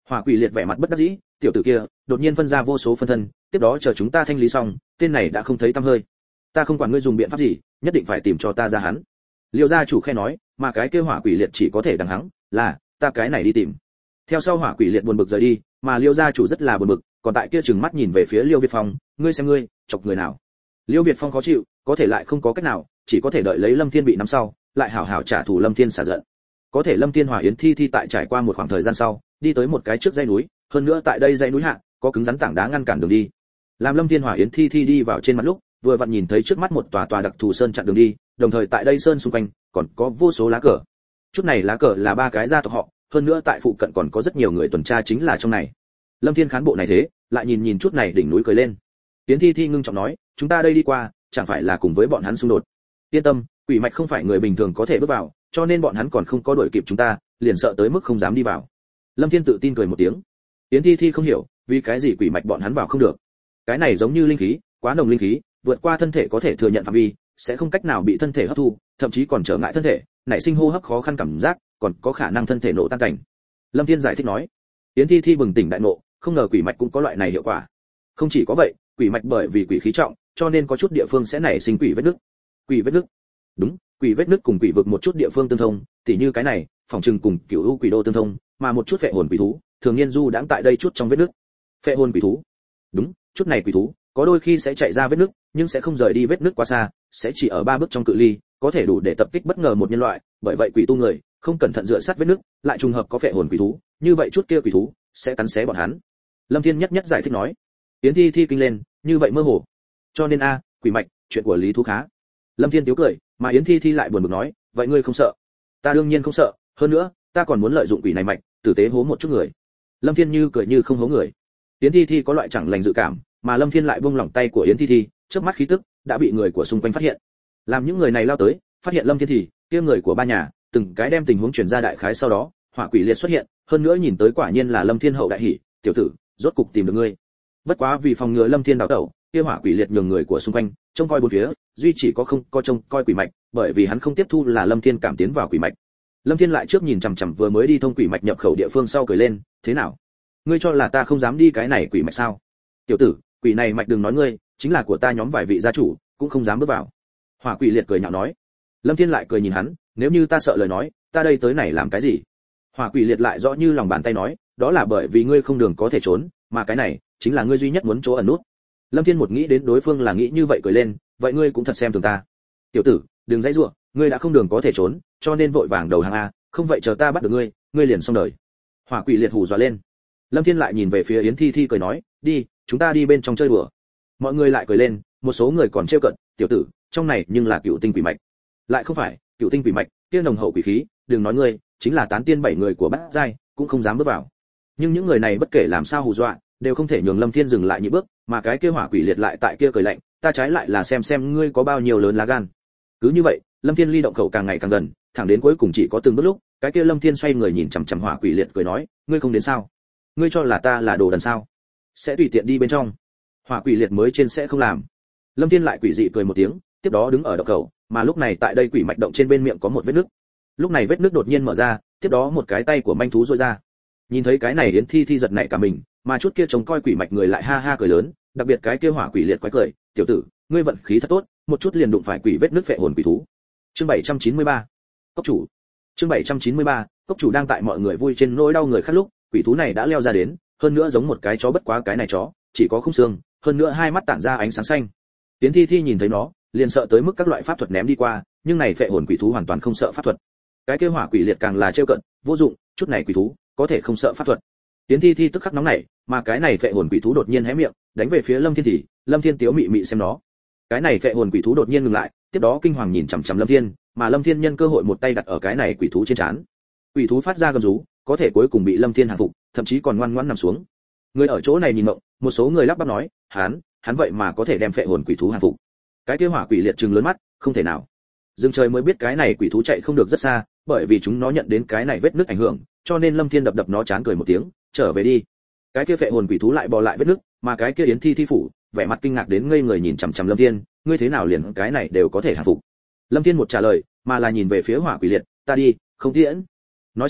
Speaker 1: Hỏa quỷ liệt vẻ mặt bất đắc dĩ, tiểu tử kia đột nhiên phân ra vô số phân thân, tiếp đó chờ chúng ta thanh lý xong, tên này đã không thấy tăm hơi. Ta không quản ngươi dùng biện pháp gì, nhất định phải tìm cho ta ra hắn. Liêu gia chủ khe nói, mà cái kia hỏa quỷ liệt chỉ có thể đằng hắng, là ta cái này đi tìm. Theo sau hỏa quỷ liệt buồn bực rời đi, mà Liêu gia chủ rất là buồn bực, còn tại kia trừng mắt nhìn về phía Liêu Việt Phong, ngươi xem ngươi, chọc người nào? Liêu Việt Phong khó chịu, có thể lại không có cách nào, chỉ có thể đợi lấy Lâm Thiên bị nắm sau, lại hảo hảo trả thù Lâm Thiên xả giận. Có thể Lâm Thiên Hỏa Yến Thi Thi tại trải qua một khoảng thời gian sau, đi tới một cái trước dãy núi, hơn nữa tại đây dãy núi hạ, có cứng rắn tảng đá ngăn cản đường đi. Làm Lâm Thiên Hỏa Yến Thi Thi đi vào trên mặt lúc, vừa vặn nhìn thấy trước mắt một tòa tòa đặc thù sơn chặn đường đi, đồng thời tại đây sơn xung quanh còn có vô số lá cờ. Chút này lá cờ là ba cái gia tộc họ, hơn nữa tại phụ cận còn có rất nhiều người tuần tra chính là trong này. Lâm Thiên khán bộ này thế, lại nhìn nhìn chút này đỉnh núi cười lên. Yến Thi Thi ngưng trọng nói, chúng ta đây đi qua, chẳng phải là cùng với bọn hắn xung đột. Yên tâm, quỷ mạch không phải người bình thường có thể bước vào, cho nên bọn hắn còn không có đuổi kịp chúng ta, liền sợ tới mức không dám đi vào. Lâm Thiên tự tin cười một tiếng. Yến Thi Thi không hiểu, vì cái gì quỷ mạch bọn hắn vào không được. Cái này giống như linh khí, quá nồng linh khí, vượt qua thân thể có thể thừa nhận phạm vi, sẽ không cách nào bị thân thể hấp thu, thậm chí còn trở ngại thân thể, nảy sinh hô hấp khó khăn cảm giác, còn có khả năng thân thể nổ tan cảnh. Lâm Thiên giải thích nói. Yến Thi Thi bừng tỉnh đại ngộ, không ngờ quỷ mạch cũng có loại này hiệu quả. Không chỉ có vậy, quỷ mạch bởi vì quỷ khí trọng, cho nên có chút địa phương sẽ nảy sinh quỷ vết nứt. Quỷ vết nứt? Đúng, quỷ vết nứt cùng quỷ vực một chút địa phương tương thông, tỉ như cái này, phòng trừng cùng Cửu U quỷ đô tương thông, mà một chút phệ hồn quỷ thú, thường niên du đãng tại đây chút trong vết nứt. Phệ hồn quỷ thú? Đúng, chút này quỷ thú, có đôi khi sẽ chạy ra vết nứt, nhưng sẽ không rời đi vết nứt quá xa, sẽ chỉ ở ba bước trong cự ly, có thể đủ để tập kích bất ngờ một nhân loại, bởi vậy quỷ tu người không cẩn thận dựa sát vết nứt, lại trùng hợp có phệ hồn quỷ thú, như vậy chút kia quỷ thú sẽ cắn xé bọn hắn. Lâm Thiên nhất nhất giải thích nói. Yến Thi Thi kinh lên, như vậy mơ hồ. Cho nên a, quỷ mạch, chuyện của Lý Thú khá. Lâm Thiên tiếu cười, mà Yến Thi Thi lại buồn bực nói, vậy ngươi không sợ? Ta đương nhiên không sợ, hơn nữa, ta còn muốn lợi dụng quỷ này mạch, tử tế hố một chút người. Lâm Thiên như cười như không hố người. Yến Thi Thi có loại chẳng lành dự cảm, mà Lâm Thiên lại buông lỏng tay của Yến Thi Thi, chớp mắt khí tức đã bị người của xung quanh phát hiện. Làm những người này lao tới, phát hiện Lâm Thiên thì, kia người của ba nhà, từng cái đem tình huống truyền ra đại khái sau đó, hỏa quỷ liệt xuất hiện, hơn nữa nhìn tới quả nhiên là Lâm Thiên hậu đại hỉ, tiểu tử, rốt cục tìm được ngươi. Bất quá vì phòng ngừa Lâm Thiên đào tẩu, kia hỏa quỷ liệt nhường người của xung quanh trông coi bốn phía, duy chỉ có không có trông coi quỷ mạch, bởi vì hắn không tiếp thu là Lâm Thiên cảm tiến vào quỷ mạch. Lâm Thiên lại trước nhìn chằm chằm vừa mới đi thông quỷ mạch nhập khẩu địa phương sau cười lên, thế nào? Ngươi cho là ta không dám đi cái này quỷ mạch sao? Tiểu tử, quỷ này mạch đừng nói ngươi, chính là của ta nhóm vài vị gia chủ, cũng không dám bước vào. Hỏa quỷ liệt cười nhạo nói. Lâm Thiên lại cười nhìn hắn, nếu như ta sợ lời nói, ta đây tới này làm cái gì? Hỏa quỷ liệt lại rõ như lòng bàn tay nói, đó là bởi vì ngươi không đường có thể trốn, mà cái này chính là ngươi duy nhất muốn chỗ ẩn nút. Lâm Thiên một nghĩ đến đối phương là nghĩ như vậy cười lên, vậy ngươi cũng thật xem thường ta. Tiểu tử, đừng dãy rủa, ngươi đã không đường có thể trốn, cho nên vội vàng đầu hàng a, không vậy chờ ta bắt được ngươi, ngươi liền xong đời. Hỏa quỷ liệt hù dọa lên. Lâm Thiên lại nhìn về phía Yến Thi Thi cười nói, đi, chúng ta đi bên trong chơi đùa. Mọi người lại cười lên, một số người còn trêu cợt, tiểu tử, trong này nhưng là cựu tinh quỷ mạch. Lại không phải, cựu tinh quỷ mạch, kia nồng hậu quỷ khí, đừng nói ngươi, chính là tán tiên bảy người của bát giai, cũng không dám bước vào. Nhưng những người này bất kể làm sao hù dọa, đều không thể nhường Lâm Thiên dừng lại nhị bước, mà cái kia hỏa quỷ liệt lại tại kia cười lạnh, ta trái lại là xem xem ngươi có bao nhiêu lớn lá gan. Cứ như vậy, Lâm Thiên ly động khẩu càng ngày càng gần, thẳng đến cuối cùng chỉ có từng bước lúc, cái kia Lâm Thiên xoay người nhìn chằm chằm hỏa quỷ liệt cười nói, ngươi không đến sao? Ngươi cho là ta là đồ đần sao? Sẽ tùy tiện đi bên trong. Hỏa quỷ liệt mới trên sẽ không làm. Lâm Thiên lại quỷ dị cười một tiếng, tiếp đó đứng ở động khẩu, mà lúc này tại đây quỷ mạch động trên bên miệng có một vết nứt. Lúc này vết nứt đột nhiên mở ra, tiếp đó một cái tay của manh thú rôi ra. Nhìn thấy cái này Yến Thi Thi giật nảy cả mình, mà chút kia trông coi quỷ mạch người lại ha ha cười lớn, đặc biệt cái kia hỏa quỷ liệt quái cười, tiểu tử, ngươi vận khí thật tốt, một chút liền đụng phải quỷ vết nứt phệ hồn quỷ thú. Chương bảy trăm chín mươi ba, cốc chủ. Chương bảy trăm chín mươi ba, cốc chủ đang tại mọi người vui trên nỗi đau người khác lúc, quỷ thú này đã leo ra đến, hơn nữa giống một cái chó, bất quá cái này chó chỉ có khung xương, hơn nữa hai mắt tản ra ánh sáng xanh. Yến Thi Thi nhìn thấy nó, liền sợ tới mức các loại pháp thuật ném đi qua, nhưng này phệ hồn quỷ thú hoàn toàn không sợ pháp thuật. Cái kia hỏa quỷ liệt càng là trêu cận, vô dụng, chút này quỷ thú có thể không sợ pháp thuật. Yến Thi Thi tức khắc nóng nảy, mà cái này phệ hồn quỷ thú đột nhiên hé miệng, đánh về phía Lâm Thiên thì, Lâm Thiên tiếu mị mị xem nó. Cái này phệ hồn quỷ thú đột nhiên ngừng lại, tiếp đó kinh hoàng nhìn chằm chằm Lâm Thiên, mà Lâm Thiên nhân cơ hội một tay đặt ở cái này quỷ thú trên trán. Quỷ thú phát ra gầm rú, có thể cuối cùng bị Lâm Thiên hàng phục, thậm chí còn ngoan ngoãn nằm xuống. Người ở chỗ này nhìn mộng, một số người lắp bắp nói, hắn, hắn vậy mà có thể đem phệ hồn quỷ thú hàng phục. Cái kia hỏa quỷ liệt trừng lớn mắt, không thể nào. Dương trời mới biết cái này quỷ thú chạy không được rất xa, bởi vì chúng nó nhận đến cái này vết nứt ảnh hưởng, cho nên Lâm Thiên đập đập nó chán cười một tiếng, trở về đi. Cái kia phệ hồn quỷ thú lại bò lại vết nứt, mà cái kia Yến Thi Thi phủ, vẻ mặt kinh ngạc đến ngây người nhìn chằm chằm Lâm Thiên, ngươi thế nào liền cái này đều có thể hàng phục. Lâm Thiên một trả lời, mà là nhìn về phía hỏa quỷ liệt, ta đi, không tiễn. Nói xong,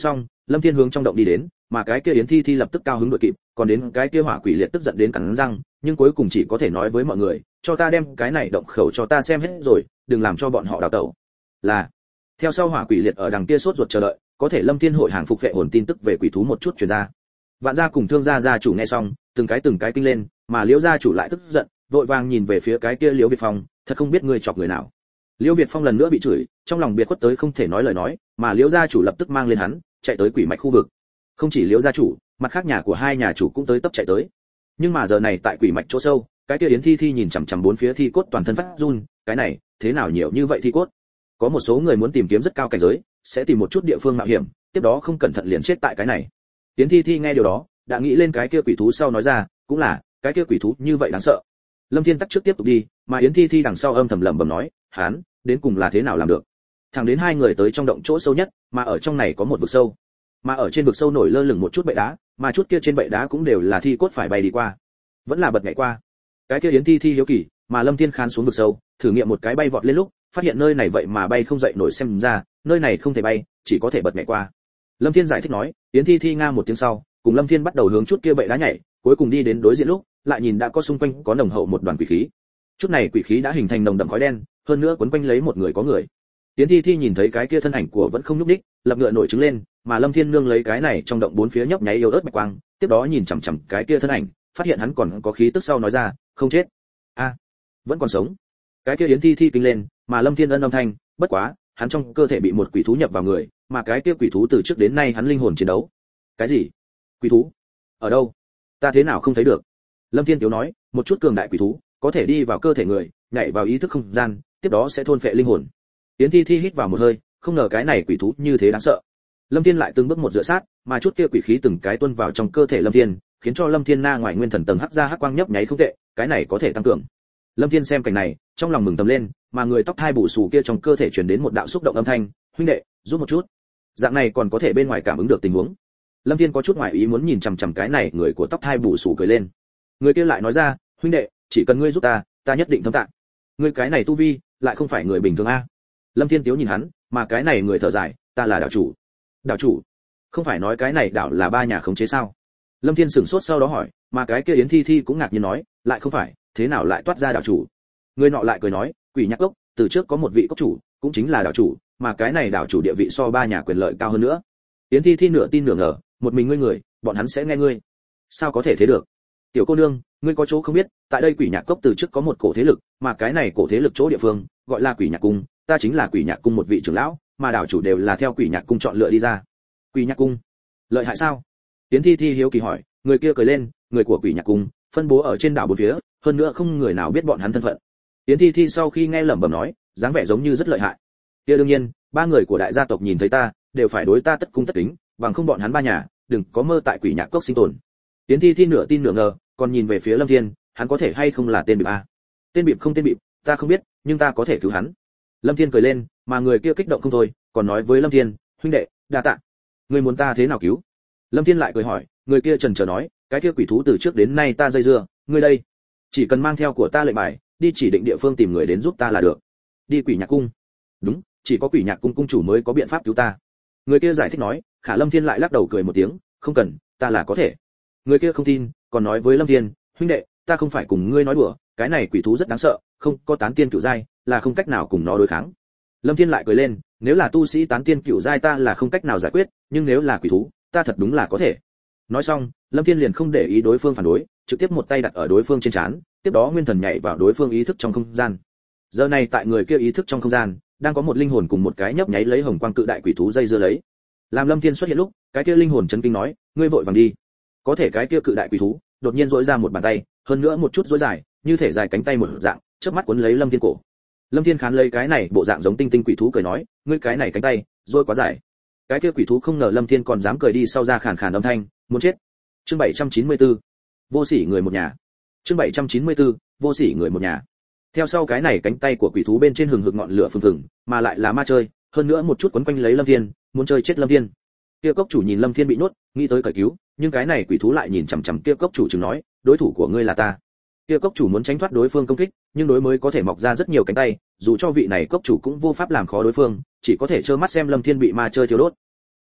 Speaker 1: Lâm Thiên hướng trong động đi đến, mà cái kia Yến Thi Thi lập tức cao hứng đuổi kịp, còn đến cái kia hỏa quỷ liệt tức giận đến cắn răng, nhưng cuối cùng chỉ có thể nói với mọi người, cho ta đem cái này động khẩu cho ta xem hết rồi, đừng làm cho bọn họ đào tẩu. Là. Theo sau hỏa quỷ liệt ở đằng kia sốt ruột chờ đợi, có thể Lâm Thiên hội hàng phục vệ hồn tin tức về quỷ thú một chút truyền ra. Vạn gia cùng Thương gia gia chủ nghe xong, từng cái từng cái kinh lên, mà Liễu gia chủ lại tức giận, vội vàng nhìn về phía cái kia Liễu Việt Phong, thật không biết ngươi chọc người nào. Liễu Việt Phong lần nữa bị chửi, trong lòng biệt khuất tới không thể nói lời nói, mà Liễu gia chủ lập tức mang lên hắn, chạy tới quỷ mạch khu vực. Không chỉ Liễu gia chủ, mặt khác nhà của hai nhà chủ cũng tới tấp chạy tới. Nhưng mà giờ này tại quỷ mạch chỗ sâu, cái kia Yến Thi Thi nhìn chằm chằm bốn phía thi cốt toàn thân phát run, cái này, thế nào nhiều như vậy thi cốt? Có một số người muốn tìm kiếm rất cao cảnh giới, sẽ tìm một chút địa phương mạo hiểm, tiếp đó không cẩn thận liền chết tại cái này. Yến Thi Thi nghe điều đó, đã nghĩ lên cái kia quỷ thú sau nói ra, cũng là, cái kia quỷ thú như vậy đáng sợ. Lâm Thiên tắc trước tiếp tục đi, mà Yến Thi Thi đằng sau âm thầm lẩm bẩm nói, hắn, đến cùng là thế nào làm được? Thẳng đến hai người tới trong động chỗ sâu nhất, mà ở trong này có một vực sâu. Mà ở trên vực sâu nổi lơ lửng một chút bệ đá, mà chút kia trên bệ đá cũng đều là thi cốt phải bay đi qua. Vẫn là bật nhảy qua. Cái kia Yến Thi Thi hiếu kỳ, mà Lâm Thiên khán xuống vực sâu, thử nghiệm một cái bay vọt lên lúc, phát hiện nơi này vậy mà bay không dậy nổi, xem ra, nơi này không thể bay, chỉ có thể bật nhảy qua. Lâm Thiên giải thích nói, Yến Thi Thi nga một tiếng sau, cùng Lâm Thiên bắt đầu hướng chút kia bệ đá nhảy, cuối cùng đi đến đối diện lúc, lại nhìn đã có xung quanh có nồng hậu một đoàn quỷ khí. Chút này quỷ khí đã hình thành nồng đậm khói đen, hơn nữa quấn quanh lấy một người có người. Yến Thi Thi nhìn thấy cái kia thân ảnh của vẫn không nhúc nhích, lập ngựa nổi trứng lên, mà Lâm Thiên nương lấy cái này trong động bốn phía nhấp nháy yếu ớt bạch quang, tiếp đó nhìn chằm chằm cái kia thân ảnh, phát hiện hắn còn có khí tức sau nói ra, không chết. A, à, vẫn còn sống. Cái kia Yến Thi Thi kinh lên, mà Lâm Thiên ân âm thanh, bất quá, hắn trong cơ thể bị một quỷ thú nhập vào người, mà cái kia quỷ thú từ trước đến nay hắn linh hồn chiến đấu. Cái gì? Quỷ thú? Ở đâu? Ta thế nào không thấy được? Lâm Thiên Tiếu nói, một chút cường đại quỷ thú, có thể đi vào cơ thể người, nhảy vào ý thức không gian, tiếp đó sẽ thôn phệ linh hồn. Yến Thi Thi hít vào một hơi, không ngờ cái này quỷ thú như thế đáng sợ. Lâm Thiên lại từng bước một dựa sát, mà chút kia quỷ khí từng cái tuôn vào trong cơ thể Lâm Thiên, khiến cho Lâm Thiên na ngoài nguyên thần tầng hắc ra hắc quang nhấp nháy không tệ, cái này có thể tăng cường. Lâm Thiên xem cảnh này, trong lòng mừng tầm lên, mà người tóc hai bù xù kia trong cơ thể truyền đến một đạo xúc động âm thanh, huynh đệ, giúp một chút. Dạng này còn có thể bên ngoài cảm ứng được tình huống. Lâm Thiên có chút ngoài ý muốn nhìn chằm chằm cái này, người của tóc hai bù xù cười lên. Người kia lại nói ra, huynh đệ, chỉ cần ngươi giúp ta, ta nhất định thâm tạng. Ngươi cái này tu vi, lại không phải người bình thường a. Lâm Thiên Tiếu nhìn hắn, mà cái này người thở dài, ta là đảo chủ. Đảo chủ? Không phải nói cái này đảo là ba nhà khống chế sao? Lâm Thiên sửng sốt sau đó hỏi, mà cái kia Yến Thi Thi cũng ngạc nhiên nói, lại không phải, thế nào lại toát ra đảo chủ? Người nọ lại cười nói, quỷ nhạc cốc, từ trước có một vị cốc chủ, cũng chính là đảo chủ, mà cái này đảo chủ địa vị so ba nhà quyền lợi cao hơn nữa. Yến Thi Thi nửa tin nửa ngờ, một mình ngươi người, bọn hắn sẽ nghe ngươi. Sao có thể thế được? Tiểu cô nương, ngươi có chỗ không biết, tại đây quỷ nhạc cốc từ trước có một cổ thế lực, mà cái này cổ thế lực chỗ địa phương, gọi là quỷ nhạc cung, ta chính là quỷ nhạc cung một vị trưởng lão, mà đảo chủ đều là theo quỷ nhạc cung chọn lựa đi ra. Quỷ nhạc cung, lợi hại sao? Yến Thi Thi hiếu kỳ hỏi, người kia cười lên, người của quỷ nhạc cung, phân bố ở trên đảo bốn phía, hơn nữa không người nào biết bọn hắn thân phận. Yến Thi Thi sau khi nghe lẩm bẩm nói, dáng vẻ giống như rất lợi hại. Kia đương nhiên, ba người của đại gia tộc nhìn thấy ta, đều phải đối ta tất cung tất kính, bằng không bọn hắn ba nhà, đừng có mơ tại quỷ nhạc cốc sinh tồn. Yến Thi Thi nửa tin nửa ngờ, còn nhìn về phía Lâm Thiên, hắn có thể hay không là tên bịp a? Tên bịp không tên bịp, ta không biết, nhưng ta có thể cứu hắn. Lâm Thiên cười lên, mà người kia kích động không thôi, còn nói với Lâm Thiên, huynh đệ, đa tạ. Ngươi muốn ta thế nào cứu? Lâm Thiên lại cười hỏi, người kia trần chờ nói, cái kia quỷ thú từ trước đến nay ta dây dưa, ngươi đây, chỉ cần mang theo của ta lệnh bài, đi chỉ định địa phương tìm người đến giúp ta là được. Đi quỷ nhạc cung? Đúng, chỉ có quỷ nhạc cung cung chủ mới có biện pháp cứu ta. Người kia giải thích nói, khả Lâm Thiên lại lắc đầu cười một tiếng, không cần, ta là có thể. Người kia không tin, còn nói với Lâm Thiên, huynh đệ, ta không phải cùng ngươi nói đùa, cái này quỷ thú rất đáng sợ, không có tán tiên cửu giai, là không cách nào cùng nó đối kháng. Lâm Thiên lại cười lên, nếu là tu sĩ tán tiên cửu giai ta là không cách nào giải quyết, nhưng nếu là quỷ thú, ta thật đúng là có thể. Nói xong, Lâm Thiên liền không để ý đối phương phản đối, trực tiếp một tay đặt ở đối phương trên trán, tiếp đó nguyên thần nhảy vào đối phương ý thức trong không gian. Giờ này tại người kia ý thức trong không gian, đang có một linh hồn cùng một cái nhấp nháy lấy hồng quang cự đại quỷ thú dây dưa lấy. Làm Lâm Thiên xuất hiện lúc, cái kia linh hồn chấn kinh nói, ngươi vội vàng đi. Có thể cái kia cự đại quỷ thú đột nhiên duỗi ra một bàn tay, hơn nữa một chút duỗi dài, như thể dài cánh tay một dạng, chớp mắt cuốn lấy Lâm Thiên cổ. Lâm Thiên khán lấy cái này bộ dạng giống tinh tinh quỷ thú cười nói, ngươi cái này cánh tay, duỗi quá dài. Cái kia quỷ thú không ngờ Lâm Thiên còn dám cười đi sau ra khàn khàn âm thanh, muốn chết. Chương bảy trăm chín mươi tư, vô sỉ người một nhà. Chương bảy trăm chín mươi tư, vô sỉ người một nhà. Theo sau cái này cánh tay của quỷ thú bên trên hừng hực ngọn lửa phừng phừng, mà lại là ma chơi, hơn nữa một chút quấn quanh lấy Lâm Thiên, muốn chơi chết Lâm Thiên. Kia cốc chủ nhìn Lâm Thiên bị nhốt, nghĩ tới cởi cứu, nhưng cái này quỷ thú lại nhìn chằm chằm kia cốc chủ chừng nói, đối thủ của ngươi là ta. Kia cốc chủ muốn tránh thoát đối phương công kích, nhưng đối mới có thể mọc ra rất nhiều cánh tay, dù cho vị này cốc chủ cũng vô pháp làm khó đối phương, chỉ có thể trơ mắt xem Lâm Thiên bị ma chơi thiêu đốt.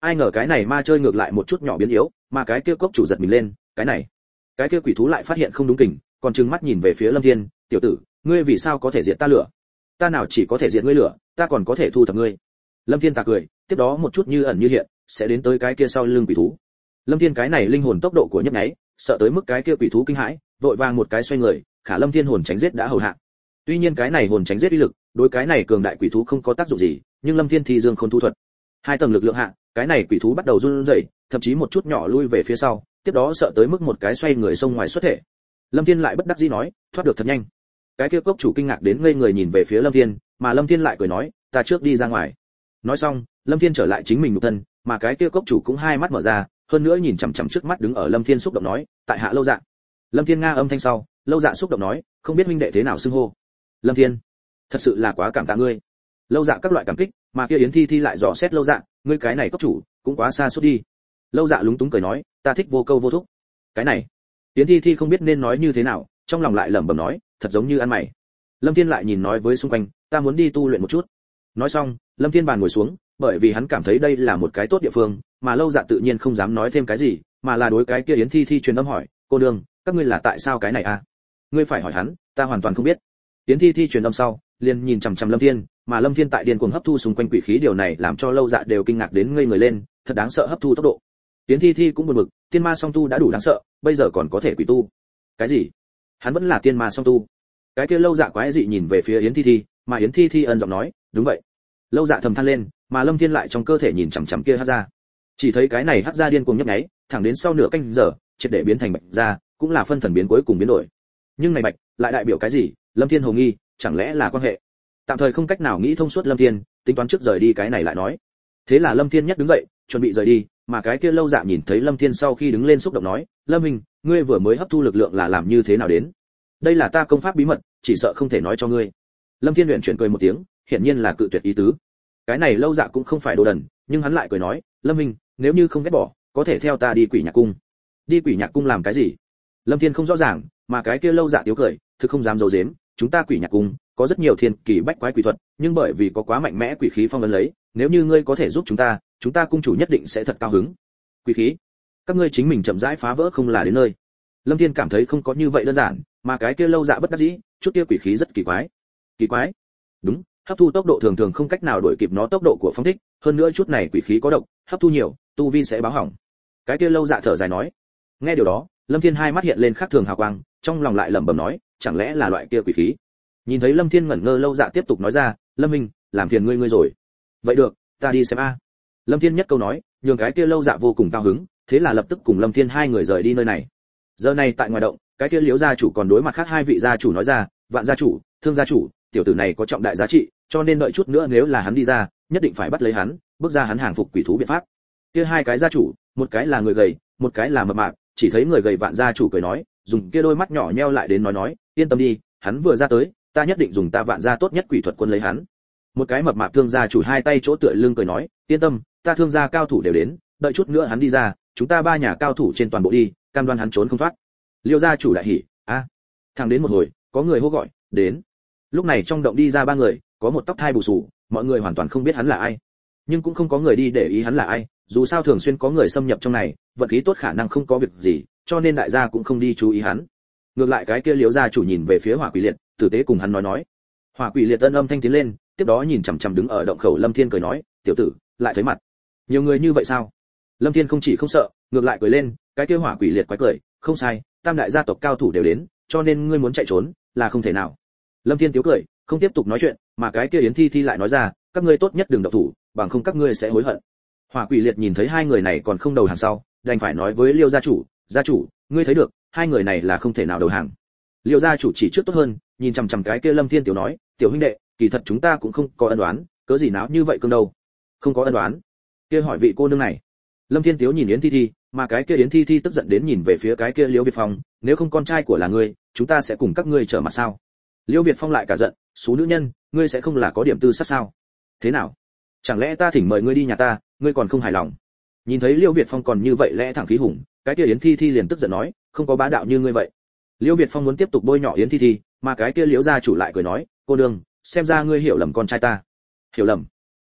Speaker 1: ai ngờ cái này ma chơi ngược lại một chút nhỏ biến yếu, mà cái kia cốc chủ giật mình lên, cái này, cái kia quỷ thú lại phát hiện không đúng kình, còn trừng mắt nhìn về phía Lâm Thiên, tiểu tử, ngươi vì sao có thể diệt ta lửa? Ta nào chỉ có thể diệt ngươi lửa, ta còn có thể thu thập ngươi. Lâm Thiên tà cười, tiếp đó một chút như ẩn như hiện, sẽ đến tới cái kia sau lưng quỷ thú. Lâm Thiên cái này linh hồn tốc độ của nhấp nháy, sợ tới mức cái kia quỷ thú kinh hãi, vội vàng một cái xoay người, khả Lâm Thiên hồn tránh giết đã hầu hạ. Tuy nhiên cái này hồn tránh giết uy lực, đối cái này cường đại quỷ thú không có tác dụng gì, nhưng Lâm Thiên thì dương khôn thu thuật. Hai tầng lực lượng hạ, cái này quỷ thú bắt đầu run rẩy, thậm chí một chút nhỏ lui về phía sau, tiếp đó sợ tới mức một cái xoay người xông ngoài xuất thể. Lâm Thiên lại bất đắc dĩ nói, thoát được thật nhanh. Cái kia cốc chủ kinh ngạc đến ngây người nhìn về phía Lâm Thiên, mà Lâm Thiên lại cười nói, ta trước đi ra ngoài. Nói xong, Lâm Thiên trở lại chính mình nhục thân, mà cái kia cốc chủ cũng hai mắt mở ra, hơn nữa nhìn chằm chằm trước mắt đứng ở Lâm Thiên xúc động nói, tại hạ Lâu Dạ. Lâm Thiên nga âm thanh sau, Lâu Dạ xúc động nói, không biết huynh đệ thế nào xưng hô. Lâm Thiên, thật sự là quá cảm tạ ngươi. Lâu Dạ các loại cảm kích, mà kia Yến Thi Thi lại dò xét Lâu Dạ, ngươi cái này cốc chủ, cũng quá xa suốt đi. Lâu Dạ lúng túng cười nói, ta thích vô câu vô thúc. Cái này, Yến Thi Thi không biết nên nói như thế nào, trong lòng lại lẩm bẩm nói, thật giống như ăn mày. Lâm Thiên lại nhìn nói với xung quanh, ta muốn đi tu luyện một chút. Nói xong, Lâm Thiên bàn ngồi xuống, bởi vì hắn cảm thấy đây là một cái tốt địa phương, mà Lâu Dạ tự nhiên không dám nói thêm cái gì, mà là đối cái kia Yến Thi Thi truyền âm hỏi, cô đương, các ngươi là tại sao cái này à? Ngươi phải hỏi hắn, ta hoàn toàn không biết. Yến Thi Thi truyền âm sau, liền nhìn chằm chằm Lâm Thiên, mà Lâm Thiên tại điên cuồng hấp thu xung quanh quỷ khí, điều này làm cho Lâu Dạ đều kinh ngạc đến ngây người lên, thật đáng sợ hấp thu tốc độ. Yến Thi Thi cũng buồn bực, tiên ma song tu đã đủ đáng sợ, bây giờ còn có thể quỷ tu. Cái gì? Hắn vẫn là tiên ma song tu? Cái kia Lâu Dạ quái dị nhìn về phía Yến Thi Thi, mà Yến Thi Thi ân giọng nói, đúng vậy. Lâu Dạ thầm than lên, mà Lâm Thiên lại trong cơ thể nhìn chằm chằm kia hắc ra. Chỉ thấy cái này hắc ra điên cuồng nhấp nháy, thẳng đến sau nửa canh giờ, triệt để biến thành bạch ra, cũng là phân thần biến cuối cùng biến đổi. Nhưng này bạch lại đại biểu cái gì? Lâm Thiên hồ nghi, chẳng lẽ là quan hệ? Tạm thời không cách nào nghĩ thông suốt Lâm Thiên, tính toán trước rời đi cái này lại nói. Thế là Lâm Thiên nhất đứng dậy, chuẩn bị rời đi, mà cái kia Lâu Dạ nhìn thấy Lâm Thiên sau khi đứng lên xúc động nói, Lâm Minh, ngươi vừa mới hấp thu lực lượng là làm như thế nào đến? Đây là ta công pháp bí mật, chỉ sợ không thể nói cho ngươi. Lâm Thiên luyện chuyển cười một tiếng, hiển nhiên là cự tuyệt ý tứ. Cái này Lâu Dạ cũng không phải đồ đần, nhưng hắn lại cười nói, Lâm Minh, nếu như không ghét bỏ, có thể theo ta đi Quỷ Nhạc cung. Đi Quỷ Nhạc cung làm cái gì? Lâm Thiên không rõ ràng, mà cái kia Lâu Dạ tiếu cười, thực không dám giấu giếm, chúng ta Quỷ Nhạc cung có rất nhiều thiên kỳ bách quái quỷ thuật, nhưng bởi vì có quá mạnh mẽ quỷ khí phong ấn lấy, nếu như ngươi có thể giúp chúng ta, chúng ta cung chủ nhất định sẽ thật cao hứng. Quỷ khí, các ngươi chính mình chậm rãi phá vỡ không là đến nơi. Lâm Thiên cảm thấy không có như vậy đơn giản, mà cái kia Lâu Dạ bất đắc dĩ, chút kia quỷ khí rất kỳ quái. Kỳ quái? Đúng, hấp thu tốc độ thường thường không cách nào đuổi kịp nó tốc độ của phong thích, hơn nữa chút này quỷ khí có độc, hấp thu nhiều, tu vi sẽ báo hỏng. Cái kia Lâu Dạ thở dài nói. Nghe điều đó, Lâm Thiên hai mắt hiện lên khác thường hào quang, trong lòng lại lẩm bẩm nói, chẳng lẽ là loại kia quỷ khí? Nhìn thấy Lâm Thiên ngẩn ngơ, Lâu Dạ tiếp tục nói ra, Lâm Minh, làm phiền ngươi ngươi rồi. Vậy được, ta đi xem a. Lâm Thiên nhất câu nói, nhường cái kia Lâu Dạ vô cùng cao hứng, thế là lập tức cùng Lâm Thiên hai người rời đi nơi này. Giờ này tại ngoài động, cái kia Liễu gia chủ còn đối mặt khác hai vị gia chủ nói ra, Vạn gia chủ, Thương gia chủ, tiểu tử này có trọng đại giá trị, cho nên đợi chút nữa nếu là hắn đi ra, nhất định phải bắt lấy hắn, bước ra hắn hàng phục quỷ thú biện pháp. Kia hai cái gia chủ, một cái là người gầy, một cái là mập mạp, chỉ thấy người gầy Vạn gia chủ cười nói, dùng kia đôi mắt nhỏ nheo lại đến nói nói, yên tâm đi, hắn vừa ra tới, ta nhất định dùng ta Vạn gia tốt nhất quỷ thuật quân lấy hắn. Một cái mập mạp Thương gia chủ hai tay chỗ tựa lưng cười nói, yên tâm, ta Thương gia cao thủ đều đến, đợi chút nữa hắn đi ra, chúng ta ba nhà cao thủ trên toàn bộ đi, cam đoan hắn trốn không thoát. Liêu gia chủ đại hỉ, a, à. Thẳng đến một hồi, có người hô gọi, đến. Lúc này trong động đi ra ba người, có một tóc thai bù xù, mọi người hoàn toàn không biết hắn là ai, nhưng cũng không có người đi để ý hắn là ai, dù sao thường xuyên có người xâm nhập trong này, vận khí tốt khả năng không có việc gì, cho nên đại gia cũng không đi chú ý hắn. Ngược lại cái kia Liễu gia chủ nhìn về phía Hỏa Quỷ Liệt, tử tế cùng hắn nói nói. Hỏa Quỷ Liệt ân âm thanh tiến lên, tiếp đó nhìn chằm chằm đứng ở động khẩu Lâm Thiên cười nói, tiểu tử, lại thấy mặt. Nhiều người như vậy sao? Lâm Thiên không chỉ không sợ, ngược lại cười lên, cái kia Hỏa Quỷ Liệt quái cười, không sai, tam đại gia tộc cao thủ đều đến, cho nên ngươi muốn chạy trốn là không thể nào. Lâm Thiên tiếu cười, không tiếp tục nói chuyện, mà cái kia Yến Thi Thi lại nói ra, các ngươi tốt nhất đừng động thủ, bằng không các ngươi sẽ hối hận. Hỏa Quỷ Liệt nhìn thấy hai người này còn không đầu hàng sau, đành phải nói với Liêu gia chủ, gia chủ, ngươi thấy được, hai người này là không thể nào đầu hàng. Liêu gia chủ chỉ trước tốt hơn, nhìn chằm chằm cái kia Lâm Thiên tiểu nói, tiểu huynh đệ, kỳ thật chúng ta cũng không có ân oán, cớ gì náo như vậy cương đâu? Không có ân oán? Kia hỏi vị cô nương này. Lâm Thiên tiếu nhìn Yến Thi Thi, mà cái kia Yến Thi Thi tức giận đến nhìn về phía cái kia Liễu Việt Phong, nếu không con trai của là ngươi, chúng ta sẽ cùng các ngươi trở mặt sao? Liễu Việt Phong lại cả giận, số nữ nhân, ngươi sẽ không là có điểm tư sát sao? Thế nào? Chẳng lẽ ta thỉnh mời ngươi đi nhà ta, ngươi còn không hài lòng? Nhìn thấy Liễu Việt Phong còn như vậy lẽ thẳng khí hùng, cái kia Yến Thi Thi liền tức giận nói, không có bá đạo như ngươi vậy. Liễu Việt Phong muốn tiếp tục bôi nhọ Yến Thi Thi, mà cái kia Liễu gia chủ lại cười nói, cô đương, xem ra ngươi hiểu lầm con trai ta. Hiểu lầm? Đúng,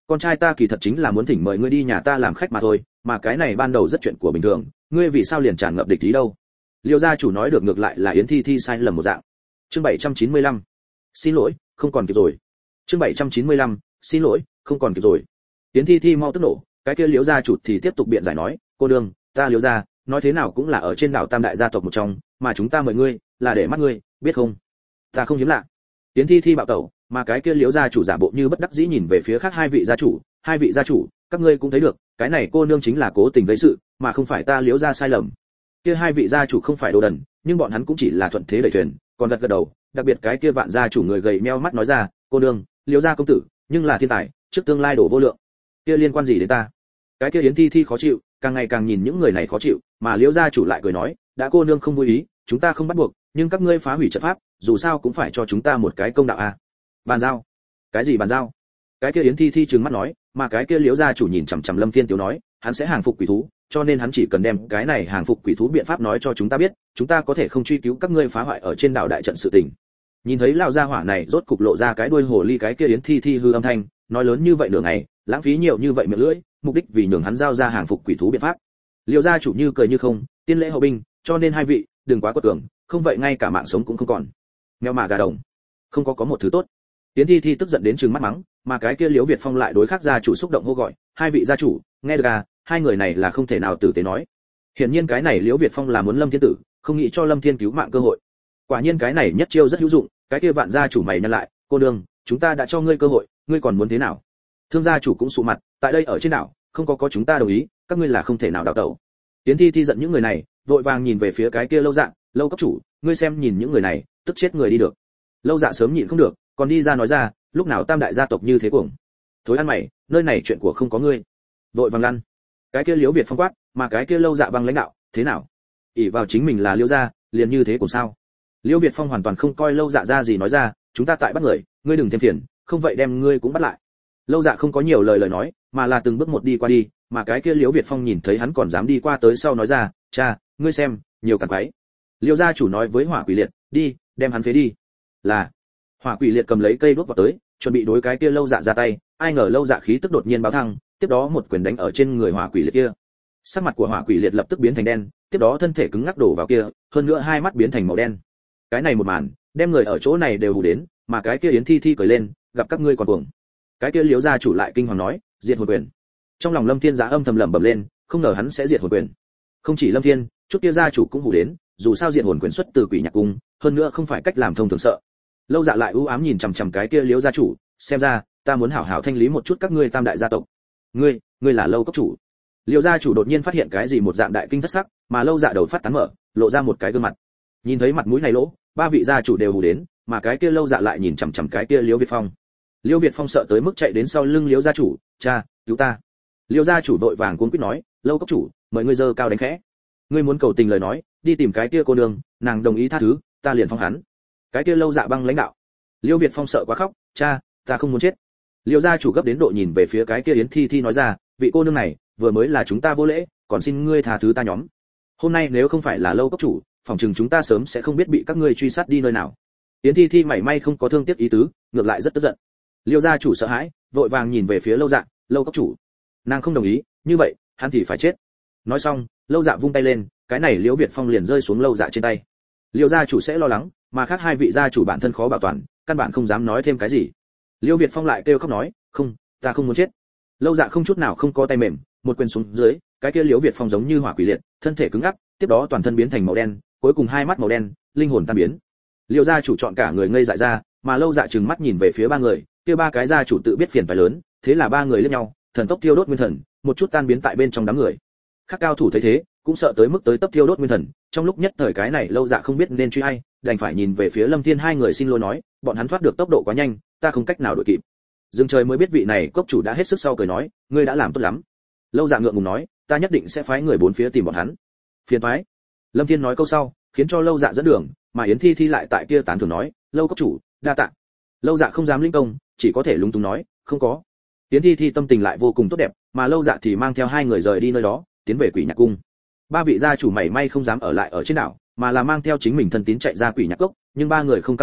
Speaker 1: con trai ta kỳ thật chính là muốn thỉnh mời ngươi đi nhà ta làm khách mà thôi, mà cái này ban đầu rất chuyện của bình thường, ngươi vì sao liền tràn ngập địch ý đâu? Liêu gia chủ nói được ngược lại là Yến Thi Thi sai lầm một dạng. Chương bảy trăm chín mươi lăm. Xin lỗi, không còn kịp rồi. Chương bảy trăm chín mươi lăm. Xin lỗi, không còn kịp rồi. Yến Thi Thi mau tức nổ, cái kia Liêu gia chủ thì tiếp tục biện giải nói, cô đương, ta Liêu gia, nói thế nào cũng là ở trên đảo Tam đại gia tộc một trong, mà chúng ta mời ngươi, là để mắt ngươi, biết không? Ta không hiếm lạ. Yến Thi Thi bạo tẩu, mà cái kia Liêu gia chủ giả bộ như bất đắc dĩ nhìn về phía khác hai vị gia chủ, hai vị gia chủ, các ngươi cũng thấy được, cái này cô nương chính là cố tình gây sự, mà không phải ta Liêu gia sai lầm. Kia hai vị gia chủ không phải đồ đần, nhưng bọn hắn cũng chỉ là thuận thế đẩy thuyền, còn gật gật đầu, đặc biệt cái kia Vạn gia chủ người gầy meo mắt nói ra, cô nương, Liêu gia công tử, nhưng là thiên tài, trước tương lai đổ vô lượng. Kia liên quan gì đến ta? Cái kia Yến Thi Thi khó chịu, càng ngày càng nhìn những người này khó chịu, mà Liêu gia chủ lại cười nói, đã cô nương không vui ý, chúng ta không bắt buộc, nhưng các ngươi phá hủy trận pháp, dù sao cũng phải cho chúng ta một cái công đạo à? Bàn giao? Cái gì bàn giao? Cái kia Yến Thi Thi trừng mắt nói, mà cái kia Liêu gia chủ nhìn chằm chằm Lâm Thiên Tiếu nói, hắn sẽ hàng phục quỷ thú, cho nên hắn chỉ cần đem cái này hàng phục quỷ thú biện pháp nói cho chúng ta biết, chúng ta có thể không truy cứu các ngươi phá hoại ở trên đảo đại trận sự tình. Nhìn thấy lão gia hỏa này rốt cục lộ ra cái đuôi hồ ly, cái kia Yến Thi Thi hư âm thanh, nói lớn như vậy nửa ngày, lãng phí nhiều như vậy miệng lưỡi, mục đích vì nhường hắn giao ra hàng phục quỷ thú biện pháp. Liêu gia chủ như cười như không, tiên lễ hậu binh, cho nên hai vị đừng quá quật cường, không vậy ngay cả mạng sống cũng không còn. Mèo mà gà đồng, không có có một thứ tốt. Yến Thi Thi tức giận đến trừng mắt mắng, mà cái kia Liễu Việt Phong lại đối khác gia chủ xúc động hô gọi, hai vị gia chủ, nghe được à, hai người này là không thể nào tử tế nói. Hiển nhiên cái này Liễu Việt Phong là muốn Lâm Thiên tử, không nghĩ cho Lâm Thiên cứu mạng cơ hội. Quả nhiên cái này nhất chiêu rất hữu dụng, cái kia Vạn gia chủ mày nhăn lại, cô đương, chúng ta đã cho ngươi cơ hội, ngươi còn muốn thế nào? Thương gia chủ cũng sụ mặt, tại đây ở trên đảo, không có có chúng ta đồng ý, các ngươi là không thể nào đào tẩu. Yến Thi Thi giận những người này, vội vàng nhìn về phía cái kia Lâu Dạ, Lâu cấp chủ, ngươi xem nhìn những người này, tức chết người đi được. Lâu Dạ sớm nhịn không được, còn đi ra nói ra, lúc nào tam đại gia tộc như thế cuồng. Thối ăn mày, nơi này chuyện của không có ngươi. Vội vàng lăn. Cái kia Liễu Việt Phong quát, mà cái kia Lâu Dạ băng lãnh đạo, thế nào? ỷ vào chính mình là Liễu gia, liền như thế cũng sao? Liễu Việt Phong hoàn toàn không coi Lâu Dạ ra gì nói ra, chúng ta tại bắt người, ngươi đừng thêm phiền, không vậy đem ngươi cũng bắt lại. Lâu Dạ không có nhiều lời lời nói, mà là từng bước một đi qua đi, mà cái kia Liễu Việt Phong nhìn thấy hắn còn dám đi qua tới sau nói ra, cha, ngươi xem, nhiều cản quái. Liễu gia chủ nói với Hỏa Quỷ Liệt, đi, đem hắn phế đi. Là. Hỏa Quỷ Liệt cầm lấy cây đuốc vào tới, chuẩn bị đối cái kia Lâu Dạ ra tay, ai ngờ Lâu Dạ khí tức đột nhiên báo thăng, tiếp đó một quyền đánh ở trên người Hỏa Quỷ Liệt kia. Sắc mặt của Hỏa Quỷ Liệt lập tức biến thành đen, tiếp đó thân thể cứng ngắc đổ vào kia, hơn nữa hai mắt biến thành màu đen. Cái này một màn, đem người ở chỗ này đều hù đến, mà cái kia Yến Thi Thi cười lên, gặp các ngươi còn cuồng. Cái kia Liễu gia chủ lại kinh hoàng nói, diệt hồn quyền. Trong lòng Lâm Thiên Giá âm thầm lẩm bẩm lên, không ngờ hắn sẽ diệt hồn quyền. Không chỉ Lâm Thiên, chút kia gia chủ cũng hù đến, dù sao diệt hồn quyền xuất từ Quỷ Nhạc cung, hơn nữa không phải cách làm thông thường sợ. Lâu Dạ lại u ám nhìn chằm chằm cái kia Liễu gia chủ, xem ra, ta muốn hảo hảo thanh lý một chút các ngươi tam đại gia tộc. Ngươi, ngươi là Lâu cấp chủ. Liễu gia chủ đột nhiên phát hiện cái gì một dạng đại kinh thất sắc, mà Lâu Dạ đầu phát tán mở, lộ ra một cái gương mặt. Nhìn thấy mặt mũi này lỗ, ba vị gia chủ đều hù đến, mà cái kia Lâu Dạ lại nhìn chằm chằm cái kia Liễu Việt Phong. Liễu Việt Phong sợ tới mức chạy đến sau lưng Liễu gia chủ, cha, cứu ta. Liễu gia chủ vội vàng cuống quýt nói, Lâu cấp chủ, mời ngươi giơ cao đánh khẽ. Ngươi muốn cầu tình lời nói, đi tìm cái kia cô nương, nàng đồng ý tha thứ, ta liền phong hắn. Cái kia Lâu Dạ băng lãnh đạo. Liễu Việt Phong sợ quá khóc, cha, ta không muốn chết. Liễu gia chủ gấp đến độ nhìn về phía cái kia Yến Thi Thi nói ra, vị cô nương này, vừa mới là chúng ta vô lễ, còn xin ngươi tha thứ ta nhóm. Hôm nay nếu không phải là Lâu cấp chủ, phòng chừng chúng ta sớm sẽ không biết bị các ngươi truy sát đi nơi nào. Yến Thi Thi mảy may không có thương tiếc ý tứ, ngược lại rất tức giận. Liêu gia chủ sợ hãi, vội vàng nhìn về phía Lâu Dạ, Lâu cấp chủ. Nàng không đồng ý, như vậy, hắn thì phải chết. Nói xong, Lâu Dạ vung tay lên, cái này Liễu Việt Phong liền rơi xuống Lâu Dạ trên tay. Liêu gia chủ sẽ lo lắng, mà khác hai vị gia chủ bản thân khó bảo toàn, căn bản không dám nói thêm cái gì. Liêu Việt Phong lại kêu khóc nói, không, ta không muốn chết. Lâu Dạ không chút nào không có tay mềm, một quyền xuống dưới, cái kia Liễu Việt Phong giống như hỏa quỷ liệt, thân thể cứng ngắc, tiếp đó toàn thân biến thành màu đen, cuối cùng hai mắt màu đen, linh hồn tan biến. Liêu gia chủ chọn cả người ngây dại ra, mà Lâu Dạ trừng mắt nhìn về phía ba người, kia ba cái gia chủ tự biết phiền phải lớn, thế là ba người liếc nhau, thần tốc thiêu đốt nguyên thần, một chút tan biến tại bên trong đám người. Các cao thủ thấy thế, cũng sợ tới mức tới tấp thiêu đốt nguyên thần, trong lúc nhất thời cái này Lâu Dạ không biết nên truy ai, đành phải nhìn về phía Lâm Thiên hai người xin lỗi nói, bọn hắn thoát được tốc độ quá nhanh, ta không cách nào đuổi kịp. Dương Trời mới biết vị này cốc chủ đã hết sức sau cười nói, ngươi đã làm tốt lắm. Lâu Dạ ngượng ngùng nói, ta nhất định sẽ phái người bốn phía tìm bọn hắn. Phiền toái. Lâm Thiên nói câu sau, khiến cho Lâu Dạ dẫn đường, mà Yến Thi Thi lại tại kia tán thưởng nói, Lâu cốc chủ, đa tạ. Lâu Dạ không dám linh công, chỉ có thể lúng túng nói, không có. Yến Thi Thi tâm tình lại vô cùng tốt đẹp, mà Lâu Dạ thì mang theo hai người rời đi nơi đó, tiến về Quỷ Nhạc cung. Ba vị gia chủ mảy may không dám ở lại ở trên đảo, mà là mang theo chính mình thân tín chạy ra Quỷ Nhạc cốc, nhưng ba người không cam lòng,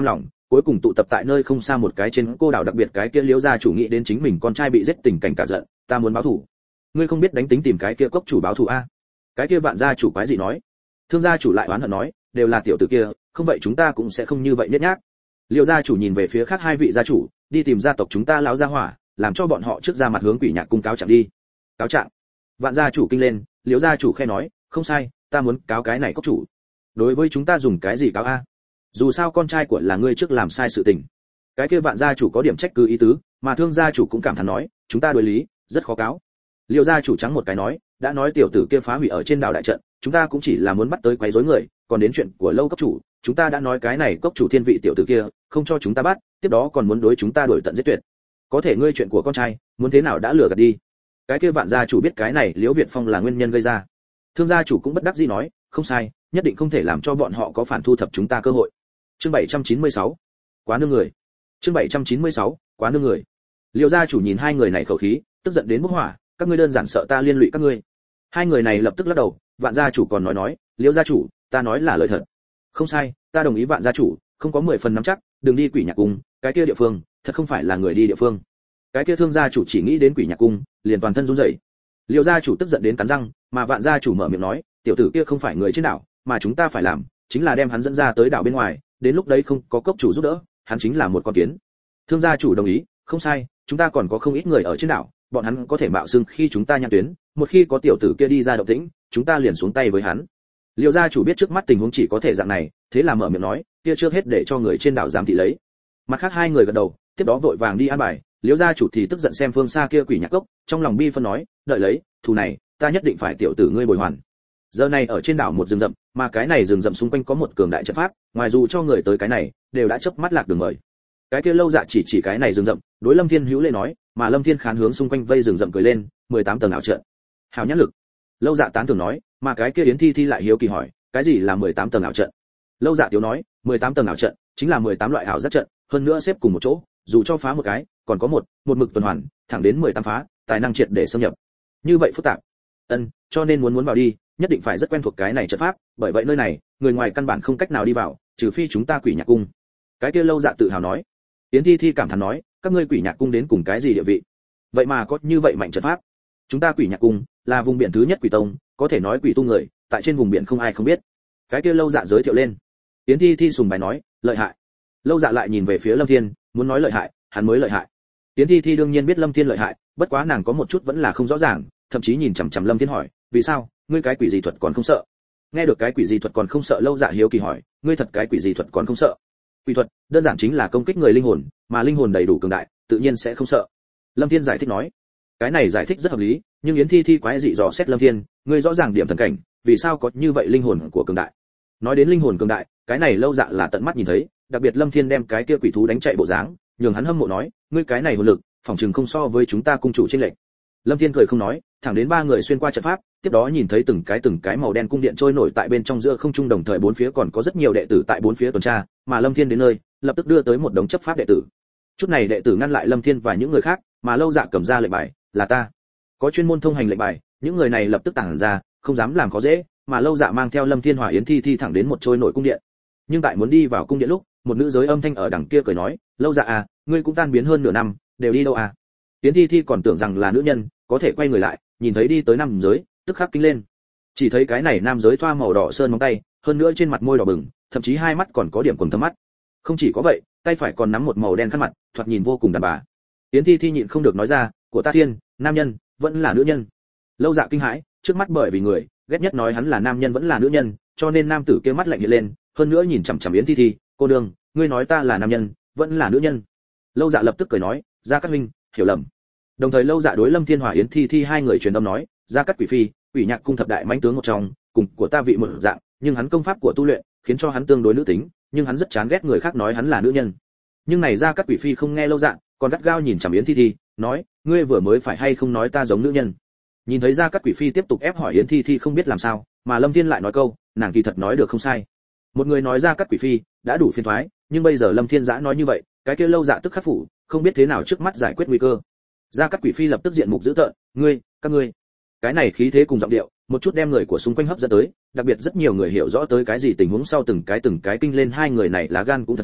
Speaker 1: cuối cùng tụ tập tại nơi không xa một cái trên cô đảo đặc biệt. Cái kia Liễu gia chủ nghĩ đến chính mình con trai bị giết tình cảnh cả giận, ta muốn báo thù. Ngươi không biết đánh tính tìm cái kia cốc chủ báo thù a? Cái kia Vạn gia chủ quái gì nói. Thương gia chủ lại oán hận nói, đều là tiểu tử kia, không vậy chúng ta cũng sẽ không như vậy nhếch nhác. Liễu gia chủ nhìn về phía khác hai vị gia chủ, đi tìm gia tộc chúng ta lão gia hỏa, làm cho bọn họ trước ra mặt hướng Quỷ Nhạc cung cáo trạng đi. Cáo trạng? Vạn gia chủ kinh lên, Liễu gia chủ khẽ nói, không sai, ta muốn cáo cái này cốc chủ. Đối với chúng ta dùng cái gì cáo a? Dù sao con trai của là ngươi trước làm sai sự tình. Cái kia Vạn gia chủ có điểm trách cứ ý tứ, mà Thương gia chủ cũng cảm thán nói, chúng ta đối lý, rất khó cáo. Liễu gia chủ trắng một cái nói, đã nói tiểu tử kia phá hủy ở trên đảo đại trận, chúng ta cũng chỉ là muốn bắt tới quấy rối người, còn đến chuyện của Lâu cốc chủ, chúng ta đã nói cái này cốc chủ thiên vị tiểu tử kia, không cho chúng ta bắt, tiếp đó còn muốn đối chúng ta đuổi tận giết tuyệt. Có thể ngươi chuyện của con trai, muốn thế nào đã lừa gạt đi. Cái kia Vạn gia chủ biết cái này Liễu Việt Phong là nguyên nhân gây ra. Thương gia chủ cũng bất đắc dĩ nói, không sai, nhất định không thể làm cho bọn họ có phản thu thập chúng ta cơ hội. Chương bảy trăm chín mươi sáu, quá nương người. Chương bảy trăm chín mươi sáu, quá nương người. Liễu gia chủ nhìn hai người này khẩu khí, tức giận đến bốc hỏa, các ngươi đơn giản sợ ta liên lụy các ngươi. Hai người này lập tức lắc đầu, Vạn gia chủ còn nói nói, Liễu gia chủ, ta nói là lời thật. Không sai, ta đồng ý Vạn gia chủ, không có mười phần nắm chắc, đừng đi Quỷ Nhạc cung, cái kia địa phương, thật không phải là người đi địa phương. Cái kia Thương gia chủ chỉ nghĩ đến Quỷ Nhạc cung, liền toàn thân run rẩy. Liễu gia chủ tức giận đến cắn răng, mà Vạn gia chủ mở miệng nói, tiểu tử kia không phải người trên đảo, mà chúng ta phải làm, chính là đem hắn dẫn ra tới đảo bên ngoài, đến lúc đấy không có cốc chủ giúp đỡ, hắn chính là một con kiến. Thương gia chủ đồng ý, không sai, chúng ta còn có không ít người ở trên đảo, bọn hắn có thể mạo xưng khi chúng ta nhãn tuyến, một khi có tiểu tử kia đi ra động tĩnh, chúng ta liền xuống tay với hắn. Liễu gia chủ biết trước mắt tình huống chỉ có thể dạng này, thế là mở miệng nói, kia trước hết để cho người trên đảo giám thị lấy. Mặt khác hai người gật đầu, tiếp đó vội vàng đi an bài. Liễu gia chủ thì tức giận xem phương xa kia Quỷ Nhạc cốc, trong lòng bi phân nói, đợi lấy, thù này, ta nhất định phải tiểu tử ngươi bồi hoàn. Giờ này ở trên đảo một rừng rậm, mà cái này rừng rậm xung quanh có một cường đại trận pháp, ngoài dù cho người tới cái này, đều đã chớp mắt lạc đường mời. Cái kia Lâu Dạ chỉ chỉ cái này rừng rậm, đối Lâm Thiên hữu lễ nói, mà Lâm Thiên khán hướng xung quanh vây rừng rậm cười lên, mười tám tầng ảo trận. Hào nhãn lực. Lâu Dạ tán thưởng nói, mà cái kia Yến Thi Thi lại hiếu kỳ hỏi, cái gì là mười tám tầng ảo trận? Lâu Dạ tiếu nói, mười tám tầng ảo trận chính là mười tám loại ảo giác trận, hơn nữa xếp cùng một chỗ, dù cho phá một cái, còn có một, một mực tuần hoàn, thẳng đến mười tám phá, tài năng triệt để xâm nhập. Như vậy phức tạp. Ân, cho nên muốn muốn vào đi, nhất định phải rất quen thuộc cái này trận pháp, bởi vậy nơi này, người ngoài căn bản không cách nào đi vào, trừ phi chúng ta Quỷ Nhạc cung. Cái kia Lâu Dạ tự hào nói. Yến Thi Thi cảm thán nói, các ngươi Quỷ Nhạc cung đến cùng cái gì địa vị? Vậy mà có như vậy mạnh trận pháp. Chúng ta Quỷ Nhạc cung là vùng biển thứ nhất quỷ tông, có thể nói quỷ tu người, tại trên vùng biển không ai không biết. Cái kia Lâu Dạ giới thiệu lên. Yến Thi Thi sùng bài nói, lợi hại. Lâu Dạ lại nhìn về phía Lâm Thiên, muốn nói lợi hại, hắn mới lợi hại. Yến Thi Thi đương nhiên biết Lâm Thiên lợi hại, bất quá nàng có một chút vẫn là không rõ ràng, thậm chí nhìn chằm chằm Lâm Thiên hỏi, vì sao, ngươi cái quỷ gì thuật còn không sợ? Nghe được cái quỷ gì thuật còn không sợ, Lâu Dạ hiếu kỳ hỏi, ngươi thật cái quỷ gì thuật còn không sợ? Quỷ thuật đơn giản chính là công kích người linh hồn, mà linh hồn đầy đủ cường đại, tự nhiên sẽ không sợ. Lâm Thiên giải thích nói. Cái này giải thích rất hợp lý, nhưng Yến Thi Thi quái dị dò xét Lâm Thiên, ngươi rõ ràng điểm thần cảnh, vì sao có như vậy linh hồn của cường đại? Nói đến linh hồn cường đại, cái này Lâu Dạ là tận mắt nhìn thấy, đặc biệt Lâm Thiên đem cái kia quỷ thú đánh chạy bộ dáng, nhường hắn hâm mộ nói, ngươi cái này hồn lực, phòng trường không so với chúng ta cung chủ trên lệnh. Lâm Thiên cười không nói, thẳng đến ba người xuyên qua trận pháp, tiếp đó nhìn thấy từng cái từng cái màu đen cung điện trôi nổi tại bên trong giữa không trung, đồng thời bốn phía còn có rất nhiều đệ tử tại bốn phía tuần tra, mà Lâm Thiên đến nơi, lập tức đưa tới một đống chấp pháp đệ tử. Chút này đệ tử ngăn lại Lâm Thiên và những người khác, mà Lâu Dạ cầm ra lệnh bài, là ta. Có chuyên môn thông hành lệnh bài, những người này lập tức tản ra, không dám làm khó dễ, mà Lâu Dạ mang theo Lâm Thiên Hòa Yến Thi Thi thẳng đến một trôi nổi cung điện. Nhưng tại muốn đi vào cung điện lúc, một nữ giới âm thanh ở đằng kia cười nói, Lâu Dạ à, ngươi cũng tan biến hơn nửa năm, đều đi đâu à? Yến Thi Thi còn tưởng rằng là nữ nhân, có thể quay người lại, nhìn thấy đi tới nam giới, tức khắc kinh lên. Chỉ thấy cái này nam giới thoa màu đỏ sơn móng tay, hơn nữa trên mặt môi đỏ bừng, thậm chí hai mắt còn có điểm quầng thâm mắt. Không chỉ có vậy, tay phải còn nắm một màu đen khăn mặt, thoạt nhìn vô cùng đàn bà. Yến Thi Thi nhịn không được nói ra, của ta thiên, nam nhân, vẫn là nữ nhân. Lâu Dạ kinh hãi, trước mắt bởi vì người, ghét nhất nói hắn là nam nhân vẫn là nữ nhân, cho nên nam tử kia mắt lạnh hiện lên, hơn nữa nhìn chằm chằm Yến Thi Thi, cô đương, ngươi nói ta là nam nhân, vẫn là nữ nhân. Lâu Dạ lập tức cười nói, Gia Cát huynh, hiểu lầm. Đồng thời Lâu Dạ đối Lâm Thiên Hòa Yến Thi Thi hai người truyền âm nói, Gia Cát quỷ phi, Quỷ Nhạc cung thập đại mãnh tướng một trong, cùng của ta vị một dạng, nhưng hắn công pháp của tu luyện, khiến cho hắn tương đối nữ tính, nhưng hắn rất chán ghét người khác nói hắn là nữ nhân. Nhưng này Gia Cát quỷ phi không nghe Lâu Dạ, còn gắt gao nhìn chằm Yến Thi Thi, nói, ngươi vừa mới phải hay không nói ta giống nữ nhân? Nhìn thấy Gia Cát quỷ phi tiếp tục ép hỏi Yến Thi Thi không biết làm sao, mà Lâm Thiên lại nói câu, nàng kỳ thật nói được không sai. Một người nói Gia Cát quỷ phi đã đủ phiền toái, nhưng bây giờ Lâm Thiên Giã nói như vậy, cái kia Lâu Dạ tức khắc phủ, không biết thế nào trước mắt giải quyết nguy cơ. Gia Cát quỷ phi lập tức diện mục dữ tợn, ngươi, các ngươi. Cái này khí thế cùng giọng điệu, một chút đem người của xung quanh hấp dẫn tới, đặc biệt rất nhiều người hiểu rõ tới cái gì tình huống sau từng cái từng cái kinh lên, hai người này lá gan cũng thật lớn,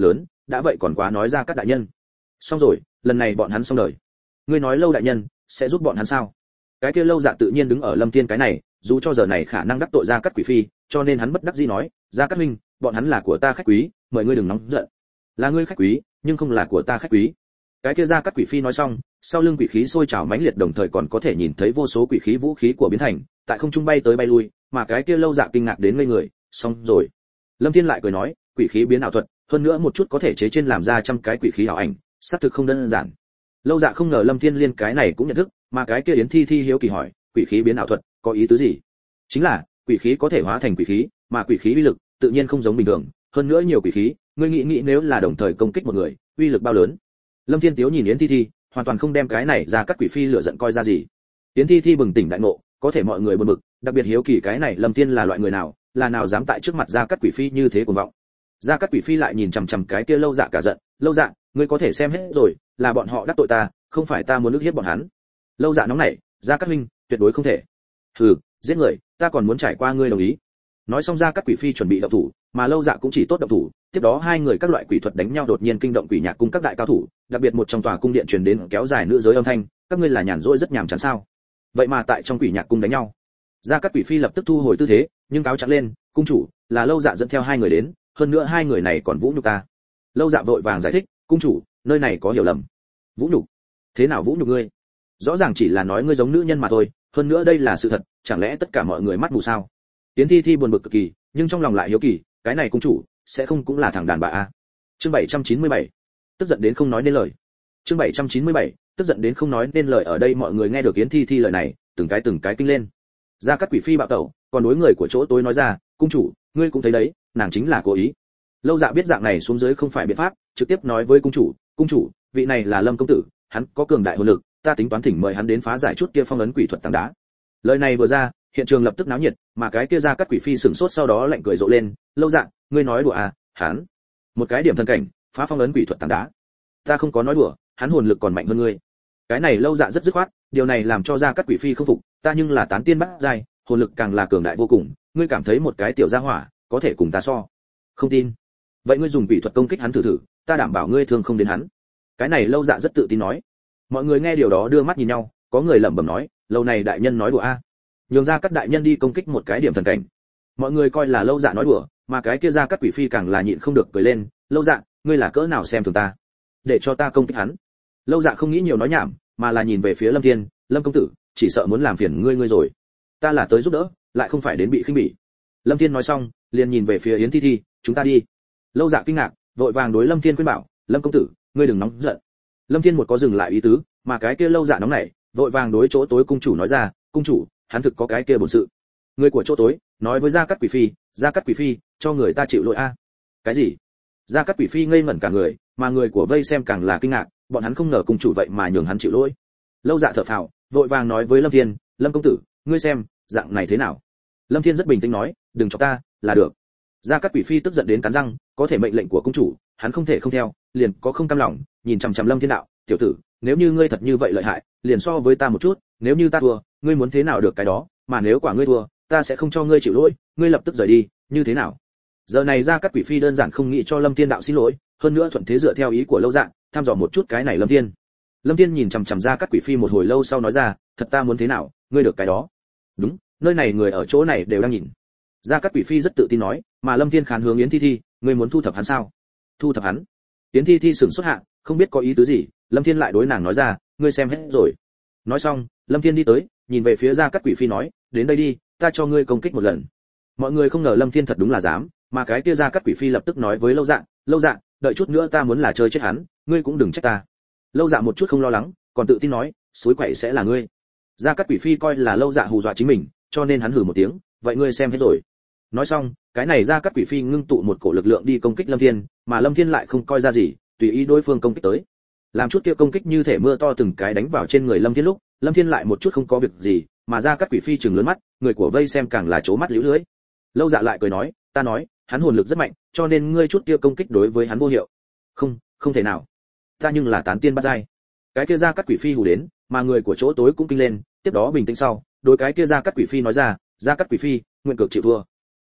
Speaker 1: đã vậy còn quá nói ra các đại nhân. Xong rồi, lần này bọn hắn xong đời. Ngươi nói Lâu đại nhân sẽ giúp bọn hắn sao? Cái kia Lâu Dạ tự nhiên đứng ở Lâm Thiên cái này, dù cho giờ này khả năng đắc tội ra Cát Quỷ Phi, cho nên hắn bất đắc dĩ nói, "Gia Cát huynh, bọn hắn là của ta khách quý, mời ngươi đừng nóng giận." "Là ngươi khách quý, nhưng không là của ta khách quý." Cái kia Gia Cát Quỷ Phi nói xong, sau lưng quỷ khí sôi trào mãnh liệt, đồng thời còn có thể nhìn thấy vô số quỷ khí vũ khí của biến thành, tại không trung bay tới bay lui, mà cái kia Lâu Dạ kinh ngạc đến ngây người, xong rồi. Lâm Thiên lại cười nói, quỷ khí biến ảo thuật, hơn nữa một chút có thể chế trên làm ra trăm cái quỷ khí ảo ảnh, xác thực không đơn giản. Lâu Dạ không ngờ Lâm Thiên liên cái này cũng nhận thức, mà cái kia Yến Thi Thi hiếu kỳ hỏi, quỷ khí biến ảo thuật có ý tứ gì? Chính là quỷ khí có thể hóa thành quỷ khí, mà quỷ khí uy lực tự nhiên không giống bình thường, hơn nữa nhiều quỷ khí, ngươi nghĩ nghĩ nếu là đồng thời công kích một người, uy lực bao lớn. Lâm Thiên Tiếu nhìn Yến Thi Thi, hoàn toàn không đem cái này ra Cát Quỷ Phi lựa giận coi ra gì. Yến Thi Thi bừng tỉnh đại ngộ, có thể mọi người buồn bực, đặc biệt hiếu kỳ cái này Lâm Thiên là loại người nào, là nào dám tại trước mặt ra Cát Quỷ Phi như thế cuồng vọng. Ra Cát Quỷ Phi lại nhìn chằm chằm cái kia Lâu Dạ cả giận, "Lâu Dạ, ngươi có thể xem hết rồi, là bọn họ đắc tội ta, không phải ta muốn ức hiếp bọn hắn." Lâu Dạ nóng nảy, "Ra Cát huynh, tuyệt đối không thể." "Hừ, giết người, ta còn muốn trải qua ngươi đồng ý." Nói xong Ra Cát Quỷ Phi chuẩn bị động thủ, mà Lâu Dạ cũng chỉ tốt động thủ, tiếp đó hai người các loại quỷ thuật đánh nhau đột nhiên kinh động Quỷ Nhạc cung các đại cao thủ, đặc biệt một trong tòa cung điện truyền đến kéo dài nữ giới âm thanh, "Các ngươi là nhàn rỗi rất nhàm chán sao? Vậy mà tại trong Quỷ Nhạc cung đánh nhau." Ra Cát Quỷ Phi lập tức thu hồi tư thế, nhưng cáo trạng lên, "Cung chủ, là Lâu Dạ dẫn theo hai người đến, hơn nữa hai người này còn vũ nhục ta." Lâu Dạ vội vàng giải thích, "Cung chủ, nơi này có hiểu lầm." "Vũ nhục? Thế nào vũ nhục ngươi? Rõ ràng chỉ là nói ngươi giống nữ nhân mà thôi, hơn nữa đây là sự thật, chẳng lẽ tất cả mọi người mắt mù sao?" Yến Thi Thi buồn bực cực kỳ, nhưng trong lòng lại hiếu kỳ, cái này cung chủ sẽ không cũng là thằng đàn bà a. Chương bảy trăm chín mươi bảy, tức giận đến không nói nên lời. Chương bảy trăm chín mươi bảy, tức giận đến không nói nên lời. Ở đây mọi người nghe được Yến Thi Thi lời này, từng cái từng cái kinh lên. Ra Cát Quỷ Phi bạo tẩu, còn đối người của chỗ tối nói ra, "Cung chủ, ngươi cũng thấy đấy, nàng chính là cố ý." Lâu Dạ biết dạng này xuống dưới không phải biện pháp, trực tiếp nói với cung chủ, "Cung chủ, vị này là Lâm công tử, hắn có cường đại hồn lực, ta tính toán thỉnh mời hắn đến phá giải chút kia phong ấn quỷ thuật tảng đá." Lời này vừa ra, hiện trường lập tức náo nhiệt, mà cái kia Ra Cát Quỷ Phi sửng sốt, sau đó lạnh cười rộ lên, "Lâu Dạ, ngươi nói đùa à? Hắn một cái điểm thần cảnh, phá phong ấn quỷ thuật tảng đá." "Ta không có nói đùa, hắn hồn lực còn mạnh hơn ngươi." Cái này Lâu Dạ rất dứt khoát, điều này làm cho Ra Cát Quỷ Phi không phục, "Ta nhưng là tán tiên bát giai, hồn lực càng là cường đại vô cùng, ngươi cảm thấy một cái tiểu gia hỏa có thể cùng ta so?" "Không tin." "Vậy ngươi dùng quỷ thuật công kích hắn thử thử, ta đảm bảo ngươi thương không đến hắn." Cái này Lâu Dạ rất tự tin nói. Mọi người nghe điều đó đưa mắt nhìn nhau, có người lẩm bẩm nói, "Lâu này đại nhân nói đùa a." Nhường Ra Cát đại nhân đi công kích một cái điểm thần cảnh. Mọi người coi là Lâu Dạ nói đùa, mà cái kia Ra Cát Quỷ Phi càng là nhịn không được cười lên, "Lâu Dạ, ngươi là cỡ nào xem thường ta, để cho ta công kích hắn?" Lâu Dạ không nghĩ nhiều nói nhảm, mà là nhìn về phía Lâm Thiên, "Lâm công tử, chỉ sợ muốn làm phiền ngươi ngươi rồi. Ta là tới giúp đỡ, lại không phải đến bị khinh bỉ." Lâm Thiên nói xong, liền nhìn về phía Yến Thi Thi, "Chúng ta đi." Lâu Dạ kinh ngạc, vội vàng đối Lâm Thiên khuyên bảo, "Lâm công tử, ngươi đừng nóng giận." Lâm Thiên một có dừng lại ý tứ, mà cái kia Lâu Dạ nóng nảy, vội vàng đối chỗ tối cung chủ nói ra, "Cung chủ, hắn thực có cái kia bổn sự." Người của chỗ tối nói với Ra Cát Quỷ Phi, "Ra Cát Quỷ Phi, cho người ta chịu lỗi a." "Cái gì?" Ra Cát Quỷ Phi ngây ngẩn cả người, mà người của vây xem càng là kinh ngạc, bọn hắn không ngờ cung chủ vậy mà nhường hắn chịu lỗi. Lâu Dạ thở phào, vội vàng nói với Lâm Thiên, "Lâm công tử, ngươi xem, dạng này thế nào?" Lâm Thiên rất bình tĩnh nói, "Đừng chọc ta, là được." Ra Cát Quỷ Phi tức giận đến cắn răng, có thể mệnh lệnh của cung chủ, hắn không thể không theo, liền có không cam lòng, nhìn chằm chằm Lâm Thiên đạo, "Tiểu tử, nếu như ngươi thật như vậy lợi hại, liền so với ta một chút, nếu như ta thua, ngươi muốn thế nào được cái đó, mà nếu quả ngươi thua, ta sẽ không cho ngươi chịu lỗi, ngươi lập tức rời đi, như thế nào?" Giờ này Ra Cát Quỷ Phi đơn giản không nghĩ cho Lâm Thiên đạo xin lỗi, hơn nữa thuận thế dựa theo ý của Lâu Dạ, thăm dò một chút cái này Lâm Thiên. Lâm Thiên nhìn chằm chằm Ra Cát Quỷ Phi một hồi lâu sau nói ra, "Thật ta muốn thế nào, ngươi được cái đó." "Đúng, nơi này người ở chỗ này đều đang nhìn." Ra Cát Quỷ Phi rất tự tin nói, mà Lâm Thiên khán hướng Yến Thi Thi, "Ngươi muốn thu thập hắn sao?" "Thu thập hắn?" Yến Thi Thi sửng sốt hạ, không biết có ý tứ gì, Lâm Thiên lại đối nàng nói ra, "Ngươi xem hết rồi." Nói xong, Lâm Thiên đi tới, nhìn về phía Ra Cát Quỷ Phi nói, "Đến đây đi, ta cho ngươi công kích một lần." Mọi người không ngờ Lâm Thiên thật đúng là dám, mà cái kia Ra Cát Quỷ Phi lập tức nói với Lâu Dạ, "Lâu Dạ, đợi chút nữa ta muốn là chơi chết hắn, ngươi cũng đừng trách ta." Lâu Dạ một chút không lo lắng, còn tự tin nói, "Suối quậy sẽ là ngươi." Ra Cát Quỷ Phi coi là Lâu Dạ hù dọa chính mình, cho nên hắn hừ một tiếng, "Vậy ngươi xem hết rồi." Nói xong, cái này Ra Cát Quỷ Phi ngưng tụ một cổ lực lượng đi công kích Lâm Thiên, mà Lâm Thiên lại không coi ra gì, tùy ý đối phương công kích tới. Làm chút kia công kích như thể mưa to từng cái đánh vào trên người Lâm Thiên lúc, Lâm Thiên lại một chút không có việc gì, mà Ra Cát Quỷ Phi trừng lớn mắt, người của vây xem càng là chố mắt liễu lưới. Lâu Dạ lại cười nói, "Ta nói, hắn hồn lực rất mạnh, cho nên ngươi chút kia công kích đối với hắn vô hiệu." "Không, không thể nào. Ta nhưng là tán tiên bát giai." Cái kia Ra Cát Quỷ Phi hù đến, mà người của chỗ tối cũng kinh lên, tiếp đó bình tĩnh sau, đối cái kia Ra Cát Quỷ Phi nói ra, "Ra Cát Quỷ Phi, nguyện cực chịu thua."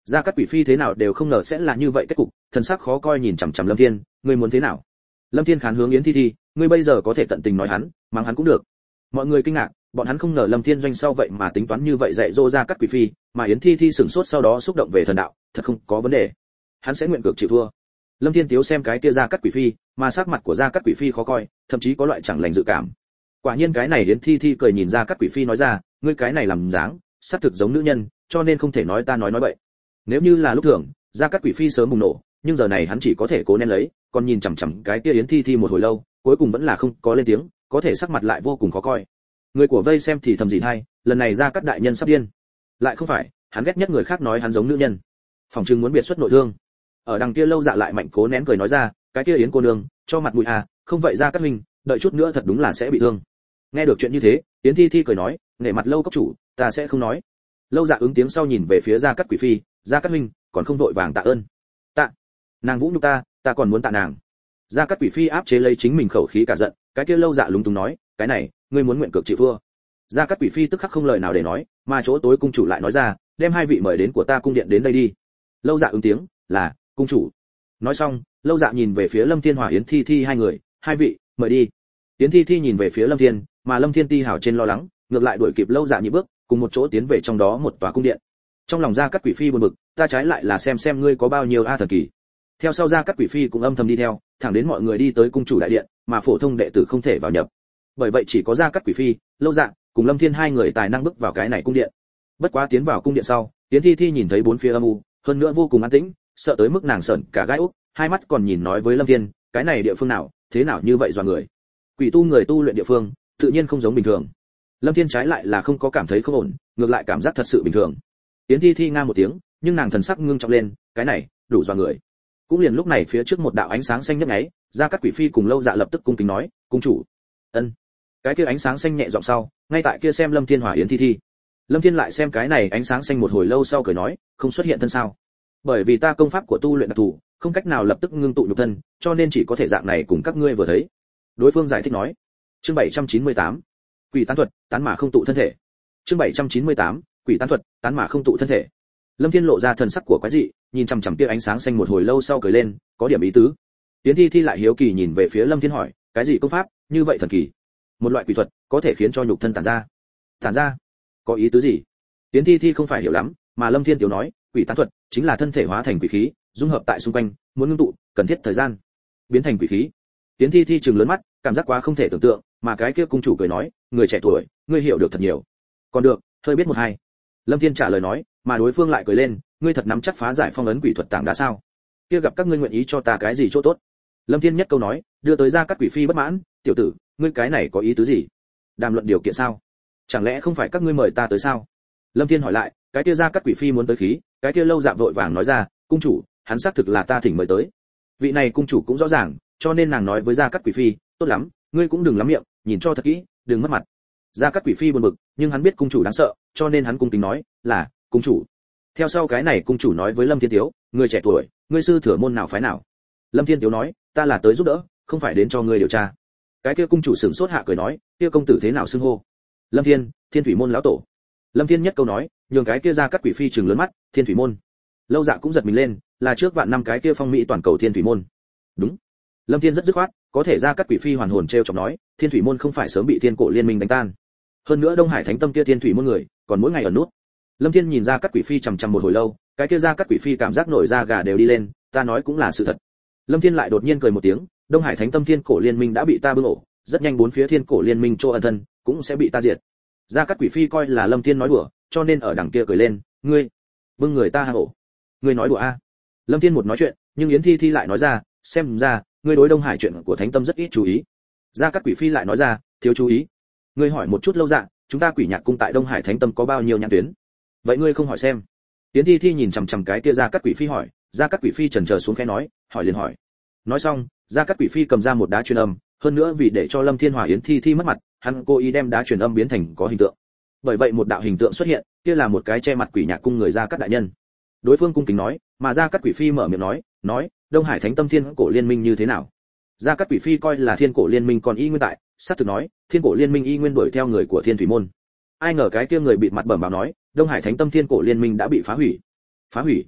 Speaker 1: Gia Cát Quỷ Phi thế nào đều không ngờ sẽ là như vậy kết cục, thần sắc khó coi nhìn chằm chằm Lâm Thiên, ngươi muốn thế nào? Lâm Thiên khán hướng Yến Thi Thi, ngươi bây giờ có thể tận tình nói hắn, mắng hắn cũng được. Mọi người kinh ngạc, bọn hắn không ngờ Lâm Thiên doanh sau vậy mà tính toán như vậy dạy dỗ Gia Cát Quỷ Phi, mà Yến Thi Thi sửng sốt sau đó xúc động về thần đạo, thật không có vấn đề. Hắn sẽ nguyện cược chịu thua. Lâm Thiên Tiếu xem cái kia Gia Cát Quỷ Phi, mà sắc mặt của Gia Cát Quỷ Phi khó coi, thậm chí có loại chẳng lành dự cảm. Quả nhiên cái này Yến Thi Thi cười nhìn Gia Cát Quỷ Phi nói ra, ngươi cái này làm dáng, sắc thực giống nữ nhân, cho nên không thể nói ta nói nói bậy. Nếu như là lúc thường, Gia Cát Quỷ Phi sớm bùng nổ, nhưng giờ này hắn chỉ có thể cố nén lấy, còn nhìn chằm chằm cái kia Yến Thi Thi một hồi lâu, cuối cùng vẫn là không có lên tiếng, có thể sắc mặt lại vô cùng khó coi. Người của vây xem thì thầm gì hay, lần này Gia Cát đại nhân sắp điên. Lại không phải, hắn ghét nhất người khác nói hắn giống nữ nhân. Phòng trưng muốn biệt xuất nội thương. Ở đằng kia Lâu Dạ lại mạnh cố nén cười nói ra, cái kia Yến cô nương, cho mặt mũi à, không vậy Gia Cát huynh, đợi chút nữa thật đúng là sẽ bị thương. Nghe được chuyện như thế, Yến Thi Thi cười nói, nể mặt Lâu cốc chủ, ta sẽ không nói. Lâu Dạ ứng tiếng sau nhìn về phía Gia Cát Quỷ Phi, Gia Cát huynh, còn không vội vàng tạ ơn. Tạ? Nàng vũ nhục ta, ta còn muốn tạ nàng. Gia Cát Quỷ Phi áp chế lấy chính mình khẩu khí cả giận, cái kia Lâu Dạ lúng túng nói, cái này, ngươi muốn nguyện cược chịu thua. Gia Cát Quỷ Phi tức khắc không lời nào để nói, mà chỗ tối cung chủ lại nói ra, đem hai vị mời đến của ta cung điện đến đây đi. Lâu Dạ ứng tiếng, là, cung chủ. Nói xong, Lâu Dạ nhìn về phía Lâm Thiên Hòa Yến Thi Thi hai người, hai vị, mời đi. Yến Thi Thi nhìn về phía Lâm Thiên, mà Lâm Thiên ti hào trên lo lắng, ngược lại đuổi kịp Lâu Dạ nhị bước, cùng một chỗ tiến về trong đó một tòa cung điện. Trong lòng Gia Cát Quỷ Phi buồn bực, ta trái lại là xem xem ngươi có bao nhiêu a thần kỳ. Theo sau Gia Cát Quỷ Phi cũng âm thầm đi theo, thẳng đến mọi người đi tới cung chủ đại điện, mà phổ thông đệ tử không thể vào nhập. Bởi vậy chỉ có Gia Cát Quỷ Phi, Lâu Dạ cùng Lâm Thiên hai người tài năng bước vào cái này cung điện. Bất quá tiến vào cung điện sau, Yến Thi Thi nhìn thấy bốn phía âm u, hơn nữa vô cùng an tĩnh, sợ tới mức nàng sởn cả gai ốc, hai mắt còn nhìn nói với Lâm Thiên, cái này địa phương nào, thế nào như vậy dọa người. Quỷ tu người tu luyện địa phương, tự nhiên không giống bình thường. Lâm Thiên trái lại là không có cảm thấy không ổn, ngược lại cảm giác thật sự bình thường. Yến Thi Thi nga một tiếng, nhưng nàng thần sắc ngưng trọng lên, cái này, đủ dọa người. Cũng liền lúc này phía trước một đạo ánh sáng xanh nhấp nháy, Gia Cát Quỷ Phi cùng Lâu Dạ lập tức cung kính nói, cung chủ. Ân. Cái kia ánh sáng xanh nhẹ giọng sau, ngay tại kia xem Lâm Thiên Hòa Yến Thi Thi. Lâm Thiên lại xem cái này ánh sáng xanh một hồi lâu sau cười nói, không xuất hiện thân sao? Bởi vì ta công pháp của tu luyện đặc thù, không cách nào lập tức ngưng tụ nhục thân, cho nên chỉ có thể dạng này cùng các ngươi vừa thấy. Đối phương giải thích nói. Chương bảy trăm chín mươi tám, Quỷ tán thuật, tán mà không tụ thân thể. Chương bảy trăm chín mươi tám, Quỷ tán thuật, tán mà không tụ thân thể. Lâm Thiên lộ ra thần sắc của quái dị, nhìn chằm chằm kia ánh sáng xanh một hồi lâu sau cười lên, có điểm ý tứ. Yến Thi Thi lại hiếu kỳ nhìn về phía Lâm Thiên hỏi, cái gì công pháp, như vậy thần kỳ? Một loại quỷ thuật, có thể khiến cho nhục thân tản ra. Tản ra? Có ý tứ gì? Yến Thi Thi không phải hiểu lắm, mà Lâm Thiên tiểu nói, quỷ tán thuật chính là thân thể hóa thành quỷ khí, dung hợp tại xung quanh, muốn ngưng tụ, cần thiết thời gian, biến thành quỷ khí. Yến Thi Thi trừng lớn mắt, cảm giác quá không thể tưởng tượng, mà cái kia cung chủ cười nói, người trẻ tuổi, ngươi hiểu được thật nhiều. Còn được, hơi biết một hai. Lâm Thiên trả lời nói, mà đối phương lại cười lên, ngươi thật nắm chắc phá giải phong ấn quỷ thuật tảng đá sao? Kia gặp các ngươi nguyện ý cho ta cái gì chỗ tốt? Lâm Thiên nhất câu nói, đưa tới Gia Cát Quỷ Phi bất mãn, tiểu tử, ngươi cái này có ý tứ gì? Đàm luận điều kiện sao? Chẳng lẽ không phải các ngươi mời ta tới sao? Lâm Thiên hỏi lại, cái kia Gia Cát Quỷ Phi muốn tới khí, cái kia Lâu Dạ vội vàng nói ra, cung chủ, hắn xác thực là ta thỉnh mời tới. Vị này cung chủ cũng rõ ràng, cho nên nàng nói với Gia Cát Quỷ Phi, tốt lắm, ngươi cũng đừng lắm miệng, nhìn cho thật kỹ, đừng mất mặt. Gia Cát Quỷ Phi buồn bực, nhưng hắn biết cung chủ đáng sợ, cho nên hắn cung kính nói, là, cung chủ. Theo sau cái này cung chủ nói với Lâm Thiên Tiếu, người trẻ tuổi, ngươi sư thừa môn nào phái nào? Lâm Thiên Tiếu nói, ta là tới giúp đỡ, không phải đến cho ngươi điều tra. Cái kia cung chủ sửng sốt hạ cười nói, kia công tử thế nào xưng hô? Lâm Thiên, Thiên Thủy môn lão tổ. Lâm Thiên nhất câu nói, nhường cái kia Gia Cát Quỷ Phi trừng lớn mắt, Thiên Thủy môn. Lâu Dạ cũng giật mình lên, là trước vạn năm cái kia phong mỹ toàn cầu Thiên Thủy môn. Đúng. Lâm Thiên rất dứt khoát, có thể Gia Cát Quỷ Phi hoàn hồn trêu chọc nói, Thiên Thủy môn không phải sớm bị Thiên Cổ Liên Minh đánh tan. Hơn nữa Đông Hải Thánh Tâm kia Thiên Thủy môn người, còn mỗi ngày ở nút. Lâm Thiên nhìn Gia Cát Quỷ Phi chằm chằm một hồi lâu, cái kia Gia Cát Quỷ Phi cảm giác nổi da gà đều đi lên, ta nói cũng là sự thật. Lâm Thiên lại đột nhiên cười một tiếng, Đông Hải Thánh Tâm Thiên Cổ Liên Minh đã bị ta bưng ổ, rất nhanh bốn phía Thiên Cổ Liên Minh chỗ ẩn thân cũng sẽ bị ta diệt. Gia Cát Quỷ Phi coi là Lâm Thiên nói đùa, cho nên ở đằng kia cười lên, ngươi bưng người ta hang ổ, ngươi nói đùa a? Lâm Thiên một nói chuyện, nhưng Yến Thi Thi lại nói ra, xem ra ngươi đối Đông Hải chuyện của Thánh Tâm rất ít chú ý. Gia Cát Quỷ Phi lại nói ra, thiếu chú ý. Ngươi hỏi một chút Lâu Dạ, chúng ta Quỷ Nhạc cung tại Đông Hải Thánh Tâm có bao nhiêu nhãn tuyến? Vậy ngươi không hỏi xem? Yến Thi Thi nhìn chằm chằm cái kia Gia Cát Quỷ Phi hỏi, Gia Cát Quỷ Phi chần chờ xuống khẽ nói, hỏi liền hỏi. Nói xong, Gia Cát Quỷ Phi cầm ra một đá truyền âm, hơn nữa vì để cho Lâm Thiên Hòa Yến Thi Thi mất mặt, hắn cố ý đem đá truyền âm biến thành có hình tượng. Bởi vậy một đạo hình tượng xuất hiện, kia là một cái che mặt Quỷ Nhạc cung người Gia Cát đại nhân. Đối phương cung kính nói, mà Gia Cát Quỷ Phi mở miệng nói, nói, Đông Hải Thánh Tâm Thiên Cổ Liên Minh như thế nào? Gia Cát Quỷ Phi coi là Thiên Cổ Liên Minh còn y nguyên tại, sát thực nói, Thiên Cổ Liên Minh y nguyên đuổi theo người của Thiên Thủy môn. Ai ngờ cái kia người bị mặt bẩm báo nói, Đông Hải Thánh Tâm Thiên Cổ Liên Minh đã bị phá hủy. Phá hủy?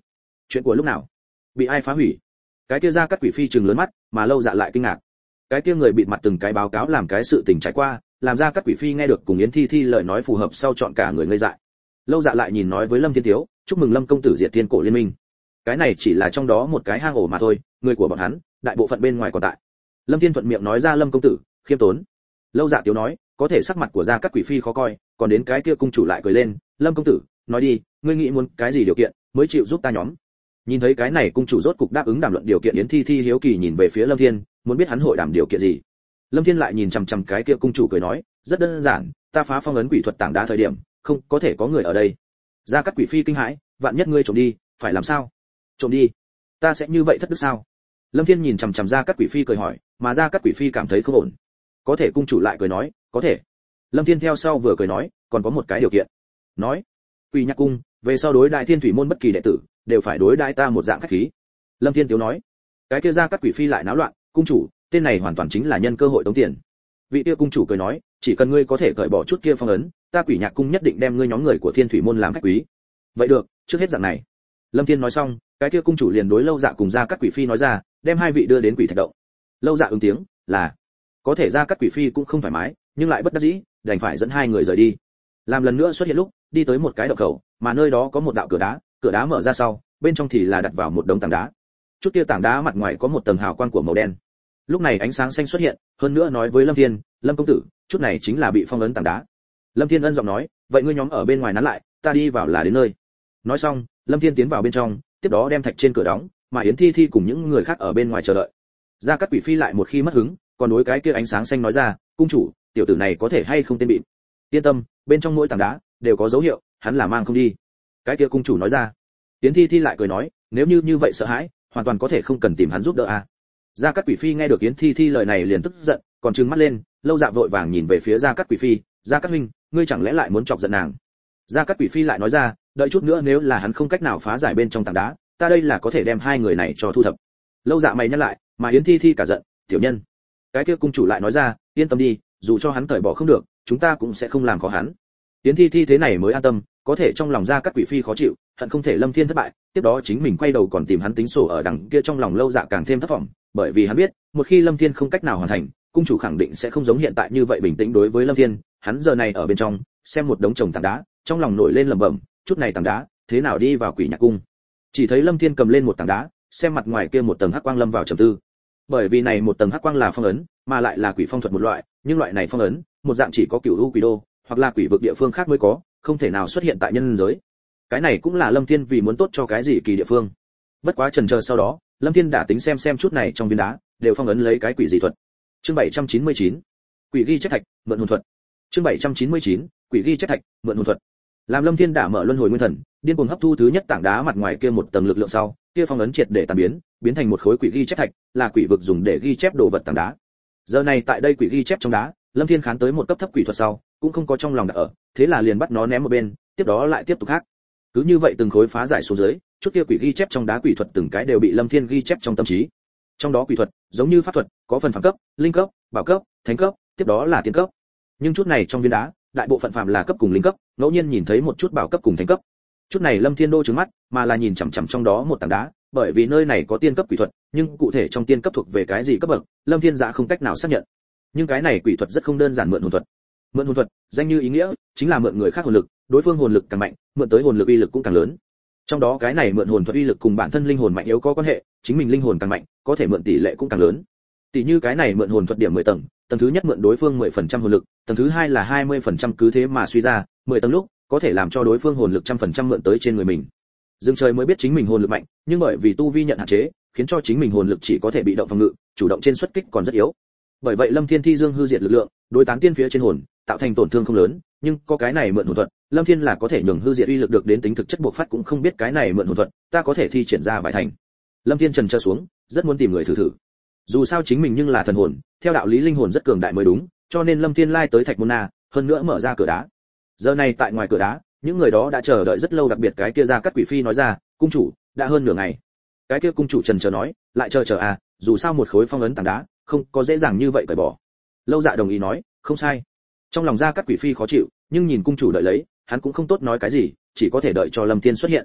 Speaker 1: Chuyện của lúc nào? Bị ai phá hủy? Cái kia Gia Cát Quỷ Phi trừng lớn mắt, mà Lâu Dạ lại kinh ngạc. Cái kia người bịt mặt từng cái báo cáo làm cái sự tình trải qua, làm Gia Cát Quỷ Phi nghe được cùng Yến Thi Thi lời nói phù hợp sau chọn cả người ngây dại. Lâu Dạ lại nhìn nói với Lâm Thiên Tiếu, chúc mừng Lâm công tử diệt thiên cổ liên minh. Cái này chỉ là trong đó một cái hang ổ mà thôi, người của bọn hắn, đại bộ phận bên ngoài còn tại. Lâm Thiên thuận miệng nói ra Lâm công tử, khiêm tốn. Lâu Dạ Tiếu nói, có thể sắc mặt của Gia Cát Quỷ Phi khó coi, còn đến cái kia cung chủ lại cười lên, Lâm công tử, nói đi, ngươi nghĩ muốn cái gì điều kiện mới chịu giúp ta nhóm? Nhìn thấy cái này cung chủ rốt cục đáp ứng đàm luận điều kiện, Yến Thi Thi hiếu kỳ nhìn về phía Lâm Thiên, muốn biết hắn hội đàm điều kiện gì. Lâm Thiên lại nhìn chằm chằm cái kia cung chủ cười nói, rất đơn giản, ta phá phong ấn quỷ thuật tảng đá thời điểm, không có thể có người ở đây. Gia Cát Quỷ Phi kinh hãi, vạn nhất ngươi trộm đi, phải làm sao? Trộm đi? Ta sẽ như vậy thất đức sao? Lâm Thiên nhìn chằm chằm Gia Cát Quỷ Phi cười hỏi, mà Gia Cát Quỷ Phi cảm thấy không ổn. Có thể cung chủ lại cười nói, có thể. Lâm Thiên theo sau vừa cười nói, còn có một cái điều kiện. Nói, Quỷ Nhạc cung, về sau đối đại thiên thủy môn bất kỳ đệ tử, đều phải đối đãi ta một dạng khách khí. Lâm Thiên Tiếu nói. Cái kia Gia Cát Quỷ Phi lại náo loạn, cung chủ, tên này hoàn toàn chính là nhân cơ hội tống tiền. Vị kia cung chủ cười nói, chỉ cần ngươi có thể cởi bỏ chút kia phong ấn, ta Quỷ Nhạc cung nhất định đem ngươi nhóm người của thiên thủy môn làm khách quý. Vậy được, trước hết dạng này. Lâm Thiên nói xong, cái kia cung chủ liền đối Lâu Dạ cùng Gia Cát Quỷ Phi nói ra, đem hai vị đưa đến quỷ thạch động. Lâu Dạ ứng tiếng, là. Có thể Gia Cát Quỷ Phi cũng không thoải mái, nhưng lại bất đắc dĩ, đành phải dẫn hai người rời đi. Làm lần nữa xuất hiện lúc, đi tới một cái động khẩu, mà nơi đó có một đạo cửa đá, cửa đá mở ra sau, bên trong thì là đặt vào một đống tảng đá. Chút kia tảng đá mặt ngoài có một tầng hào quang của màu đen. Lúc này ánh sáng xanh xuất hiện, hơn nữa nói với Lâm Thiên, Lâm công tử, chút này chính là bị phong ấn tảng đá. Lâm Thiên ân giọng nói, vậy ngươi nhóm ở bên ngoài nán lại, ta đi vào là đến nơi. Nói xong, Lâm Thiên tiến vào bên trong, tiếp đó đem thạch trên cửa đóng, mà Yến Thi Thi cùng những người khác ở bên ngoài chờ đợi. Gia Cát Quỷ Phi lại một khi mất hứng, còn đối cái kia ánh sáng xanh nói ra, cung chủ, tiểu tử này có thể hay không tên bị. Yên tâm, bên trong mỗi tảng đá đều có dấu hiệu, hắn là mang không đi. Cái kia cung chủ nói ra. Yến Thi Thi lại cười nói, nếu như như vậy sợ hãi, hoàn toàn có thể không cần tìm hắn giúp đỡ à. Gia Cát Quỷ Phi nghe được Yến Thi Thi lời này liền tức giận, còn trừng mắt lên, Lâu Dạ vội vàng nhìn về phía Gia Cát Quỷ Phi, Gia Cát huynh, ngươi chẳng lẽ lại muốn chọc giận nàng? Gia Cát Quỷ Phi lại nói ra, đợi chút nữa nếu là hắn không cách nào phá giải bên trong tảng đá, ta đây là có thể đem hai người này cho thu thập. Lâu Dạ mày nhăn lại, mà Yến Thi Thi cả giận, tiểu nhân. Cái kia cung chủ lại nói ra, yên tâm đi, dù cho hắn cởi bỏ không được, chúng ta cũng sẽ không làm khó hắn. Yến Thi Thi thế này mới an tâm, có thể trong lòng Gia Cát Quỷ Phi khó chịu, hận không thể Lâm Thiên thất bại, tiếp đó chính mình quay đầu còn tìm hắn tính sổ ở đằng kia, trong lòng Lâu Dạ càng thêm thất vọng, bởi vì hắn biết, một khi Lâm Thiên không cách nào hoàn thành, cung chủ khẳng định sẽ không giống hiện tại như vậy bình tĩnh đối với Lâm Thiên, hắn giờ này ở bên trong, xem một đống chồng tảng đá, trong lòng nổi lên lẩm bẩm, chút này tảng đá, thế nào đi vào Quỷ Nhạc cung. Chỉ thấy Lâm Thiên cầm lên một tảng đá, xem mặt ngoài kia một tầng hắc quang lâm vào trầm tư. Bởi vì này một tầng hắc quang là phong ấn, mà lại là quỷ phong thuật một loại, nhưng loại này phong ấn, một dạng chỉ có cửu u quỷ đô, hoặc là quỷ vực địa phương khác mới có, không thể nào xuất hiện tại nhân giới. Cái này cũng là Lâm Thiên vì muốn tốt cho cái gì kỳ địa phương. Bất quá chần chờ sau đó, Lâm Thiên đã tính xem xem chút này trong viên đá, đều phong ấn lấy cái quỷ gì thuật. Chương bảy trăm chín mươi chín, Quỷ ghi chép thạch, mượn hồn thuật. Chương bảy trăm chín mươi chín, Quỷ ghi chép thạch, mượn hồn thuật. Làm Lâm Thiên đã mở luân hồi nguyên thần, điên cuồng hấp thu thứ nhất tảng đá mặt ngoài kia một tầng lực lượng sau, kia phong ấn triệt để tan biến, biến thành một khối quỷ ghi chép thạch, là quỷ vực dùng để ghi chép đồ vật tảng đá. Giờ này tại đây quỷ ghi chép trong đá, Lâm Thiên khán tới một cấp thấp quỷ thuật sau, cũng không có trong lòng đặt ở, thế là liền bắt nó ném một bên, tiếp đó lại tiếp tục khác. Cứ như vậy từng khối phá giải xuống dưới, chút kia quỷ ghi chép trong đá quỷ thuật từng cái đều bị Lâm Thiên ghi chép trong tâm trí. Trong đó quỷ thuật, giống như pháp thuật, có phần phàm cấp, linh cấp, bảo cấp, thánh cấp, tiếp đó là tiên cấp. Nhưng chút này trong viên đá, đại bộ phận phàm là cấp cùng linh cấp, ngẫu nhiên nhìn thấy một chút bảo cấp cùng thánh cấp. Chút này Lâm Thiên đô trừng mắt, mà là nhìn chằm chằm trong đó một tảng đá, bởi vì nơi này có tiên cấp quỷ thuật, nhưng cụ thể trong tiên cấp thuộc về cái gì cấp bậc, Lâm Thiên dạ không cách nào xác nhận. Nhưng cái này quỷ thuật rất không đơn giản, mượn hồn thuật. Mượn hồn thuật, danh như ý nghĩa, chính là mượn người khác hồn lực, đối phương hồn lực càng mạnh, mượn tới hồn lực uy lực cũng càng lớn. Trong đó cái này mượn hồn thuật uy lực cùng bản thân linh hồn mạnh yếu có quan hệ, chính mình linh hồn càng mạnh, có thể mượn tỷ lệ cũng càng lớn. Tỷ như cái này mượn hồn thuật điểm mười tầng, tầng thứ nhất mượn đối phương mười phần trăm hồn lực, tầng thứ hai là hai mươi phần trăm, cứ thế mà suy ra, mười tầng lúc có thể làm cho đối phương hồn lực trăm phần trăm mượn tới trên người mình. Dương trời mới biết chính mình hồn lực mạnh, nhưng bởi vì tu vi nhận hạn chế, khiến cho chính mình hồn lực chỉ có thể bị động phòng ngự, chủ động trên xuất kích còn rất yếu. Bởi vậy Lâm Thiên thi dương hư diệt lực lượng, đối tán tiên phía trên hồn, tạo thành tổn thương không lớn, nhưng có cái này mượn hồn thuật, Lâm Thiên là có thể nhường hư diệt uy lực được đến tính thực chất buộc phát, cũng không biết cái này mượn hồn thuật, ta có thể thi triển ra vài thành. Lâm Thiên trần trơ xuống, rất muốn tìm người thử thử. Dù sao chính mình nhưng là thần hồn, theo đạo lý linh hồn rất cường đại mới đúng, cho nên Lâm Thiên lai tới Thạch Môn Na, hơn nữa mở ra cửa đá. Giờ này tại ngoài cửa đá, những người đó đã chờ đợi rất lâu, đặc biệt cái kia Gia Cát Quỷ Phi nói ra, cung chủ, đã hơn nửa ngày. Cái kia cung chủ trần chờ nói, lại chờ chờ à, dù sao một khối phong ấn tảng đá, không có dễ dàng như vậy cởi bỏ. Lâu Dạ đồng ý nói, không sai. Trong lòng Gia Cát Quỷ Phi khó chịu, nhưng nhìn cung chủ đợi lấy, hắn cũng không tốt nói cái gì, chỉ có thể đợi cho Lâm Thiên xuất hiện.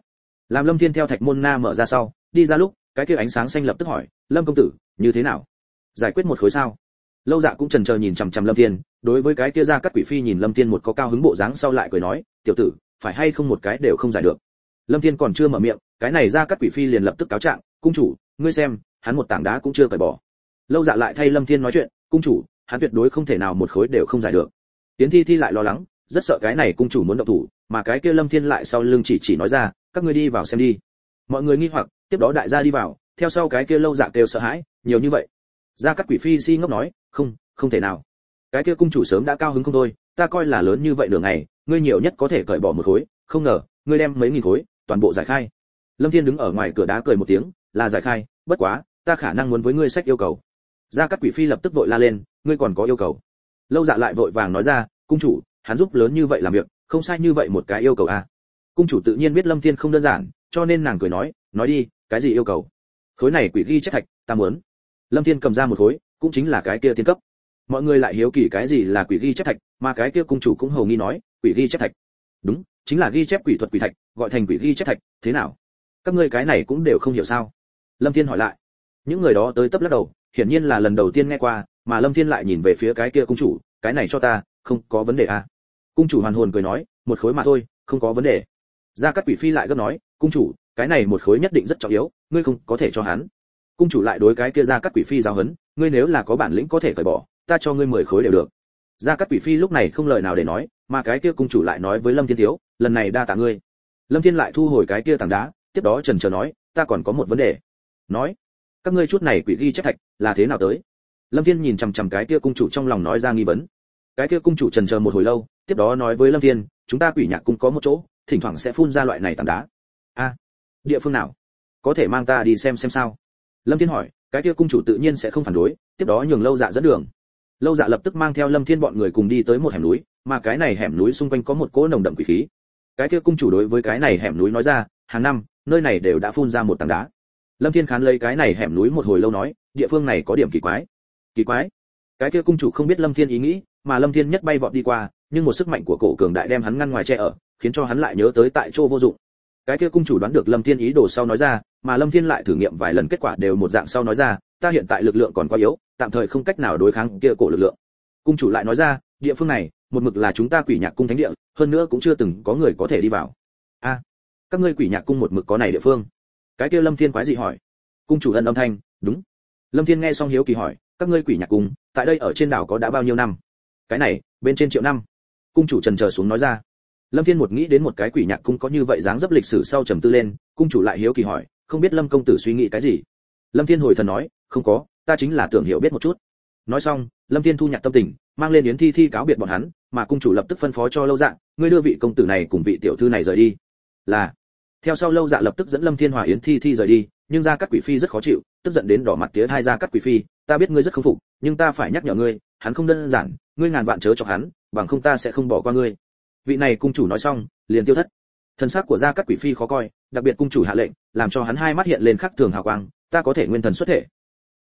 Speaker 1: Làm Lâm Thiên theo thạch môn na mở ra sau, đi ra lúc, cái kia ánh sáng xanh lập tức hỏi, Lâm công tử, như thế nào? Giải quyết một khối sao? Lâu Dạ cũng chần chờ nhìn chằm chằm Lâm Thiên, đối với cái kia Gia Cát Quỷ Phi nhìn Lâm Thiên một có cao hứng bộ dáng sau lại cười nói, tiểu tử, phải hay không một cái đều không giải được. Lâm Thiên còn chưa mở miệng, cái này Gia Cát Quỷ Phi liền lập tức cáo trạng, cung chủ, ngươi xem, hắn một tảng đá cũng chưa cởi bỏ. Lâu Dạ lại thay Lâm Thiên nói chuyện, cung chủ, hắn tuyệt đối không thể nào một khối đều không giải được. Tiến Thi Thi lại lo lắng, rất sợ cái này cung chủ muốn động thủ, mà cái kia Lâm Thiên lại sau lưng chỉ chỉ nói ra, các ngươi đi vào xem đi. Mọi người nghi hoặc, tiếp đó đại gia đi vào, theo sau cái kia Lâu Dạ kêu sợ hãi, nhiều như vậy. Gia Cát Quỷ Phi si ngốc nói, không, không thể nào. Cái kia cung chủ sớm đã cao hứng không thôi, ta coi là lớn như vậy nửa ngày, ngươi nhiều nhất có thể cởi bỏ một khối, không ngờ, ngươi đem mấy nghìn khối, toàn bộ giải khai. Lâm Thiên đứng ở ngoài cửa đá cười một tiếng, là giải khai, bất quá, ta khả năng muốn với ngươi sách yêu cầu. Gia Cát Quỷ Phi lập tức vội la lên, ngươi còn có yêu cầu? Lâu Dạ lại vội vàng nói ra, cung chủ, hắn giúp lớn như vậy làm việc, không sai như vậy một cái yêu cầu à? Cung chủ tự nhiên biết Lâm Thiên không đơn giản, cho nên nàng cười nói, nói đi, cái gì yêu cầu? Khối này quỷ ghi chép thạch, ta muốn. Lâm Thiên cầm ra một khối, cũng chính là cái kia tiên cấp. Mọi người lại hiếu kỳ cái gì là quỷ ghi chép thạch, mà cái kia cung chủ cũng hầu nghi nói, quỷ ghi chép thạch. Đúng, chính là ghi chép quỷ thuật quỷ thạch, gọi thành quỷ ghi chép thạch, thế nào? Các ngươi cái này cũng đều không hiểu sao? Lâm Thiên hỏi lại. Những người đó tới tấp lắc đầu, hiển nhiên là lần đầu tiên nghe qua, mà Lâm Thiên lại nhìn về phía cái kia cung chủ, cái này cho ta, không có vấn đề à? Cung chủ hoàn hồn cười nói, một khối mà thôi, không có vấn đề. Gia Cát Quỷ Phi lại gấp nói, cung chủ, cái này một khối nhất định rất trọng yếu, ngươi không có thể cho hắn. Cung chủ lại đối cái kia Gia Cát Quỷ Phi giáo huấn, ngươi nếu là có bản lĩnh có thể cởi bỏ, ta cho ngươi mười khối đều được. Gia Cát Quỷ Phi lúc này không lời nào để nói, mà cái kia cung chủ lại nói với Lâm Thiên thiếu, lần này đa tạ ngươi. Lâm Thiên lại thu hồi cái kia tảng đá, tiếp đó chần chờ nói, ta còn có một vấn đề. Nói, các ngươi chút này quỷ ghi chép thạch là thế nào tới? Lâm Thiên nhìn chằm chằm cái kia cung chủ trong lòng nói ra nghi vấn. Cái kia cung chủ chần chờ một hồi lâu, tiếp đó nói với Lâm Thiên, chúng ta quỷ nhạc cung có một chỗ, thỉnh thoảng sẽ phun ra loại này tảng đá. A, à, địa phương nào? Có thể mang ta đi xem xem sao? Lâm Thiên hỏi, cái kia cung chủ tự nhiên sẽ không phản đối, tiếp đó nhường Lâu Dạ dẫn đường. Lâu Dạ lập tức mang theo Lâm Thiên bọn người cùng đi tới một hẻm núi, mà cái này hẻm núi xung quanh có một cỗ nồng đậm quỷ khí. Cái kia cung chủ đối với cái này hẻm núi nói ra, hàng năm, nơi này đều đã phun ra một tảng đá. Lâm Thiên khán lấy cái này hẻm núi một hồi lâu nói, địa phương này có điểm kỳ quái. Kỳ quái? Cái kia cung chủ không biết Lâm Thiên ý nghĩ, mà Lâm Thiên nhất bay vọt đi qua, nhưng một sức mạnh của cổ cường đại đem hắn ngăn ngoài che ở, khiến cho hắn lại nhớ tới tại chỗ vô dụng. Cái kia cung chủ đoán được Lâm Thiên ý đồ sau nói ra, mà Lâm Thiên lại thử nghiệm vài lần kết quả đều một dạng sau nói ra, ta hiện tại lực lượng còn quá yếu, tạm thời không cách nào đối kháng kia cổ lực lượng. Cung chủ lại nói ra, địa phương này, một mực là chúng ta Quỷ Nhạc cung thánh địa, hơn nữa cũng chưa từng có người có thể đi vào. A, à, các ngươi Quỷ Nhạc cung một mực có này địa phương? Cái kia Lâm Thiên quái dị hỏi. Cung chủ ân âm thanh, đúng. Lâm Thiên nghe xong hiếu kỳ hỏi, các ngươi Quỷ Nhạc cung, tại đây ở trên đảo có đã bao nhiêu năm? Cái này, bên trên triệu năm. Cung chủ trần chờ xuống nói ra. Lâm Thiên một nghĩ đến một cái Quỷ Nhạc cung có như vậy dáng dấp lịch sử sau trầm tư lên, cung chủ lại hiếu kỳ hỏi, không biết Lâm công tử suy nghĩ cái gì? Lâm Thiên hồi thần nói, không có, ta chính là tưởng hiểu biết một chút. Nói xong, Lâm Thiên thu nhặt tâm tình, mang lên Yến Thi Thi cáo biệt bọn hắn, mà cung chủ lập tức phân phó cho Lâu Dạ, ngươi đưa vị công tử này cùng vị tiểu thư này rời đi. Là. Theo sau Lâu Dạ lập tức dẫn Lâm Thiên hòa Yến Thi Thi rời đi, nhưng Gia Cát Quỷ Phi rất khó chịu, tức giận đến đỏ mặt tía hai Gia Cát Quỷ Phi, ta biết ngươi rất không phục, nhưng ta phải nhắc nhở ngươi, hắn không đơn giản, ngươi ngàn vạn chớ chọc hắn, bằng không ta sẽ không bỏ qua ngươi. Vị này cung chủ nói xong, liền tiêu thất. Thân xác của Gia Cát Quỷ Phi khó coi, đặc biệt cung chủ hạ lệnh, làm cho hắn hai mắt hiện lên khắc thường hào quang, ta có thể nguyên thần xuất thể,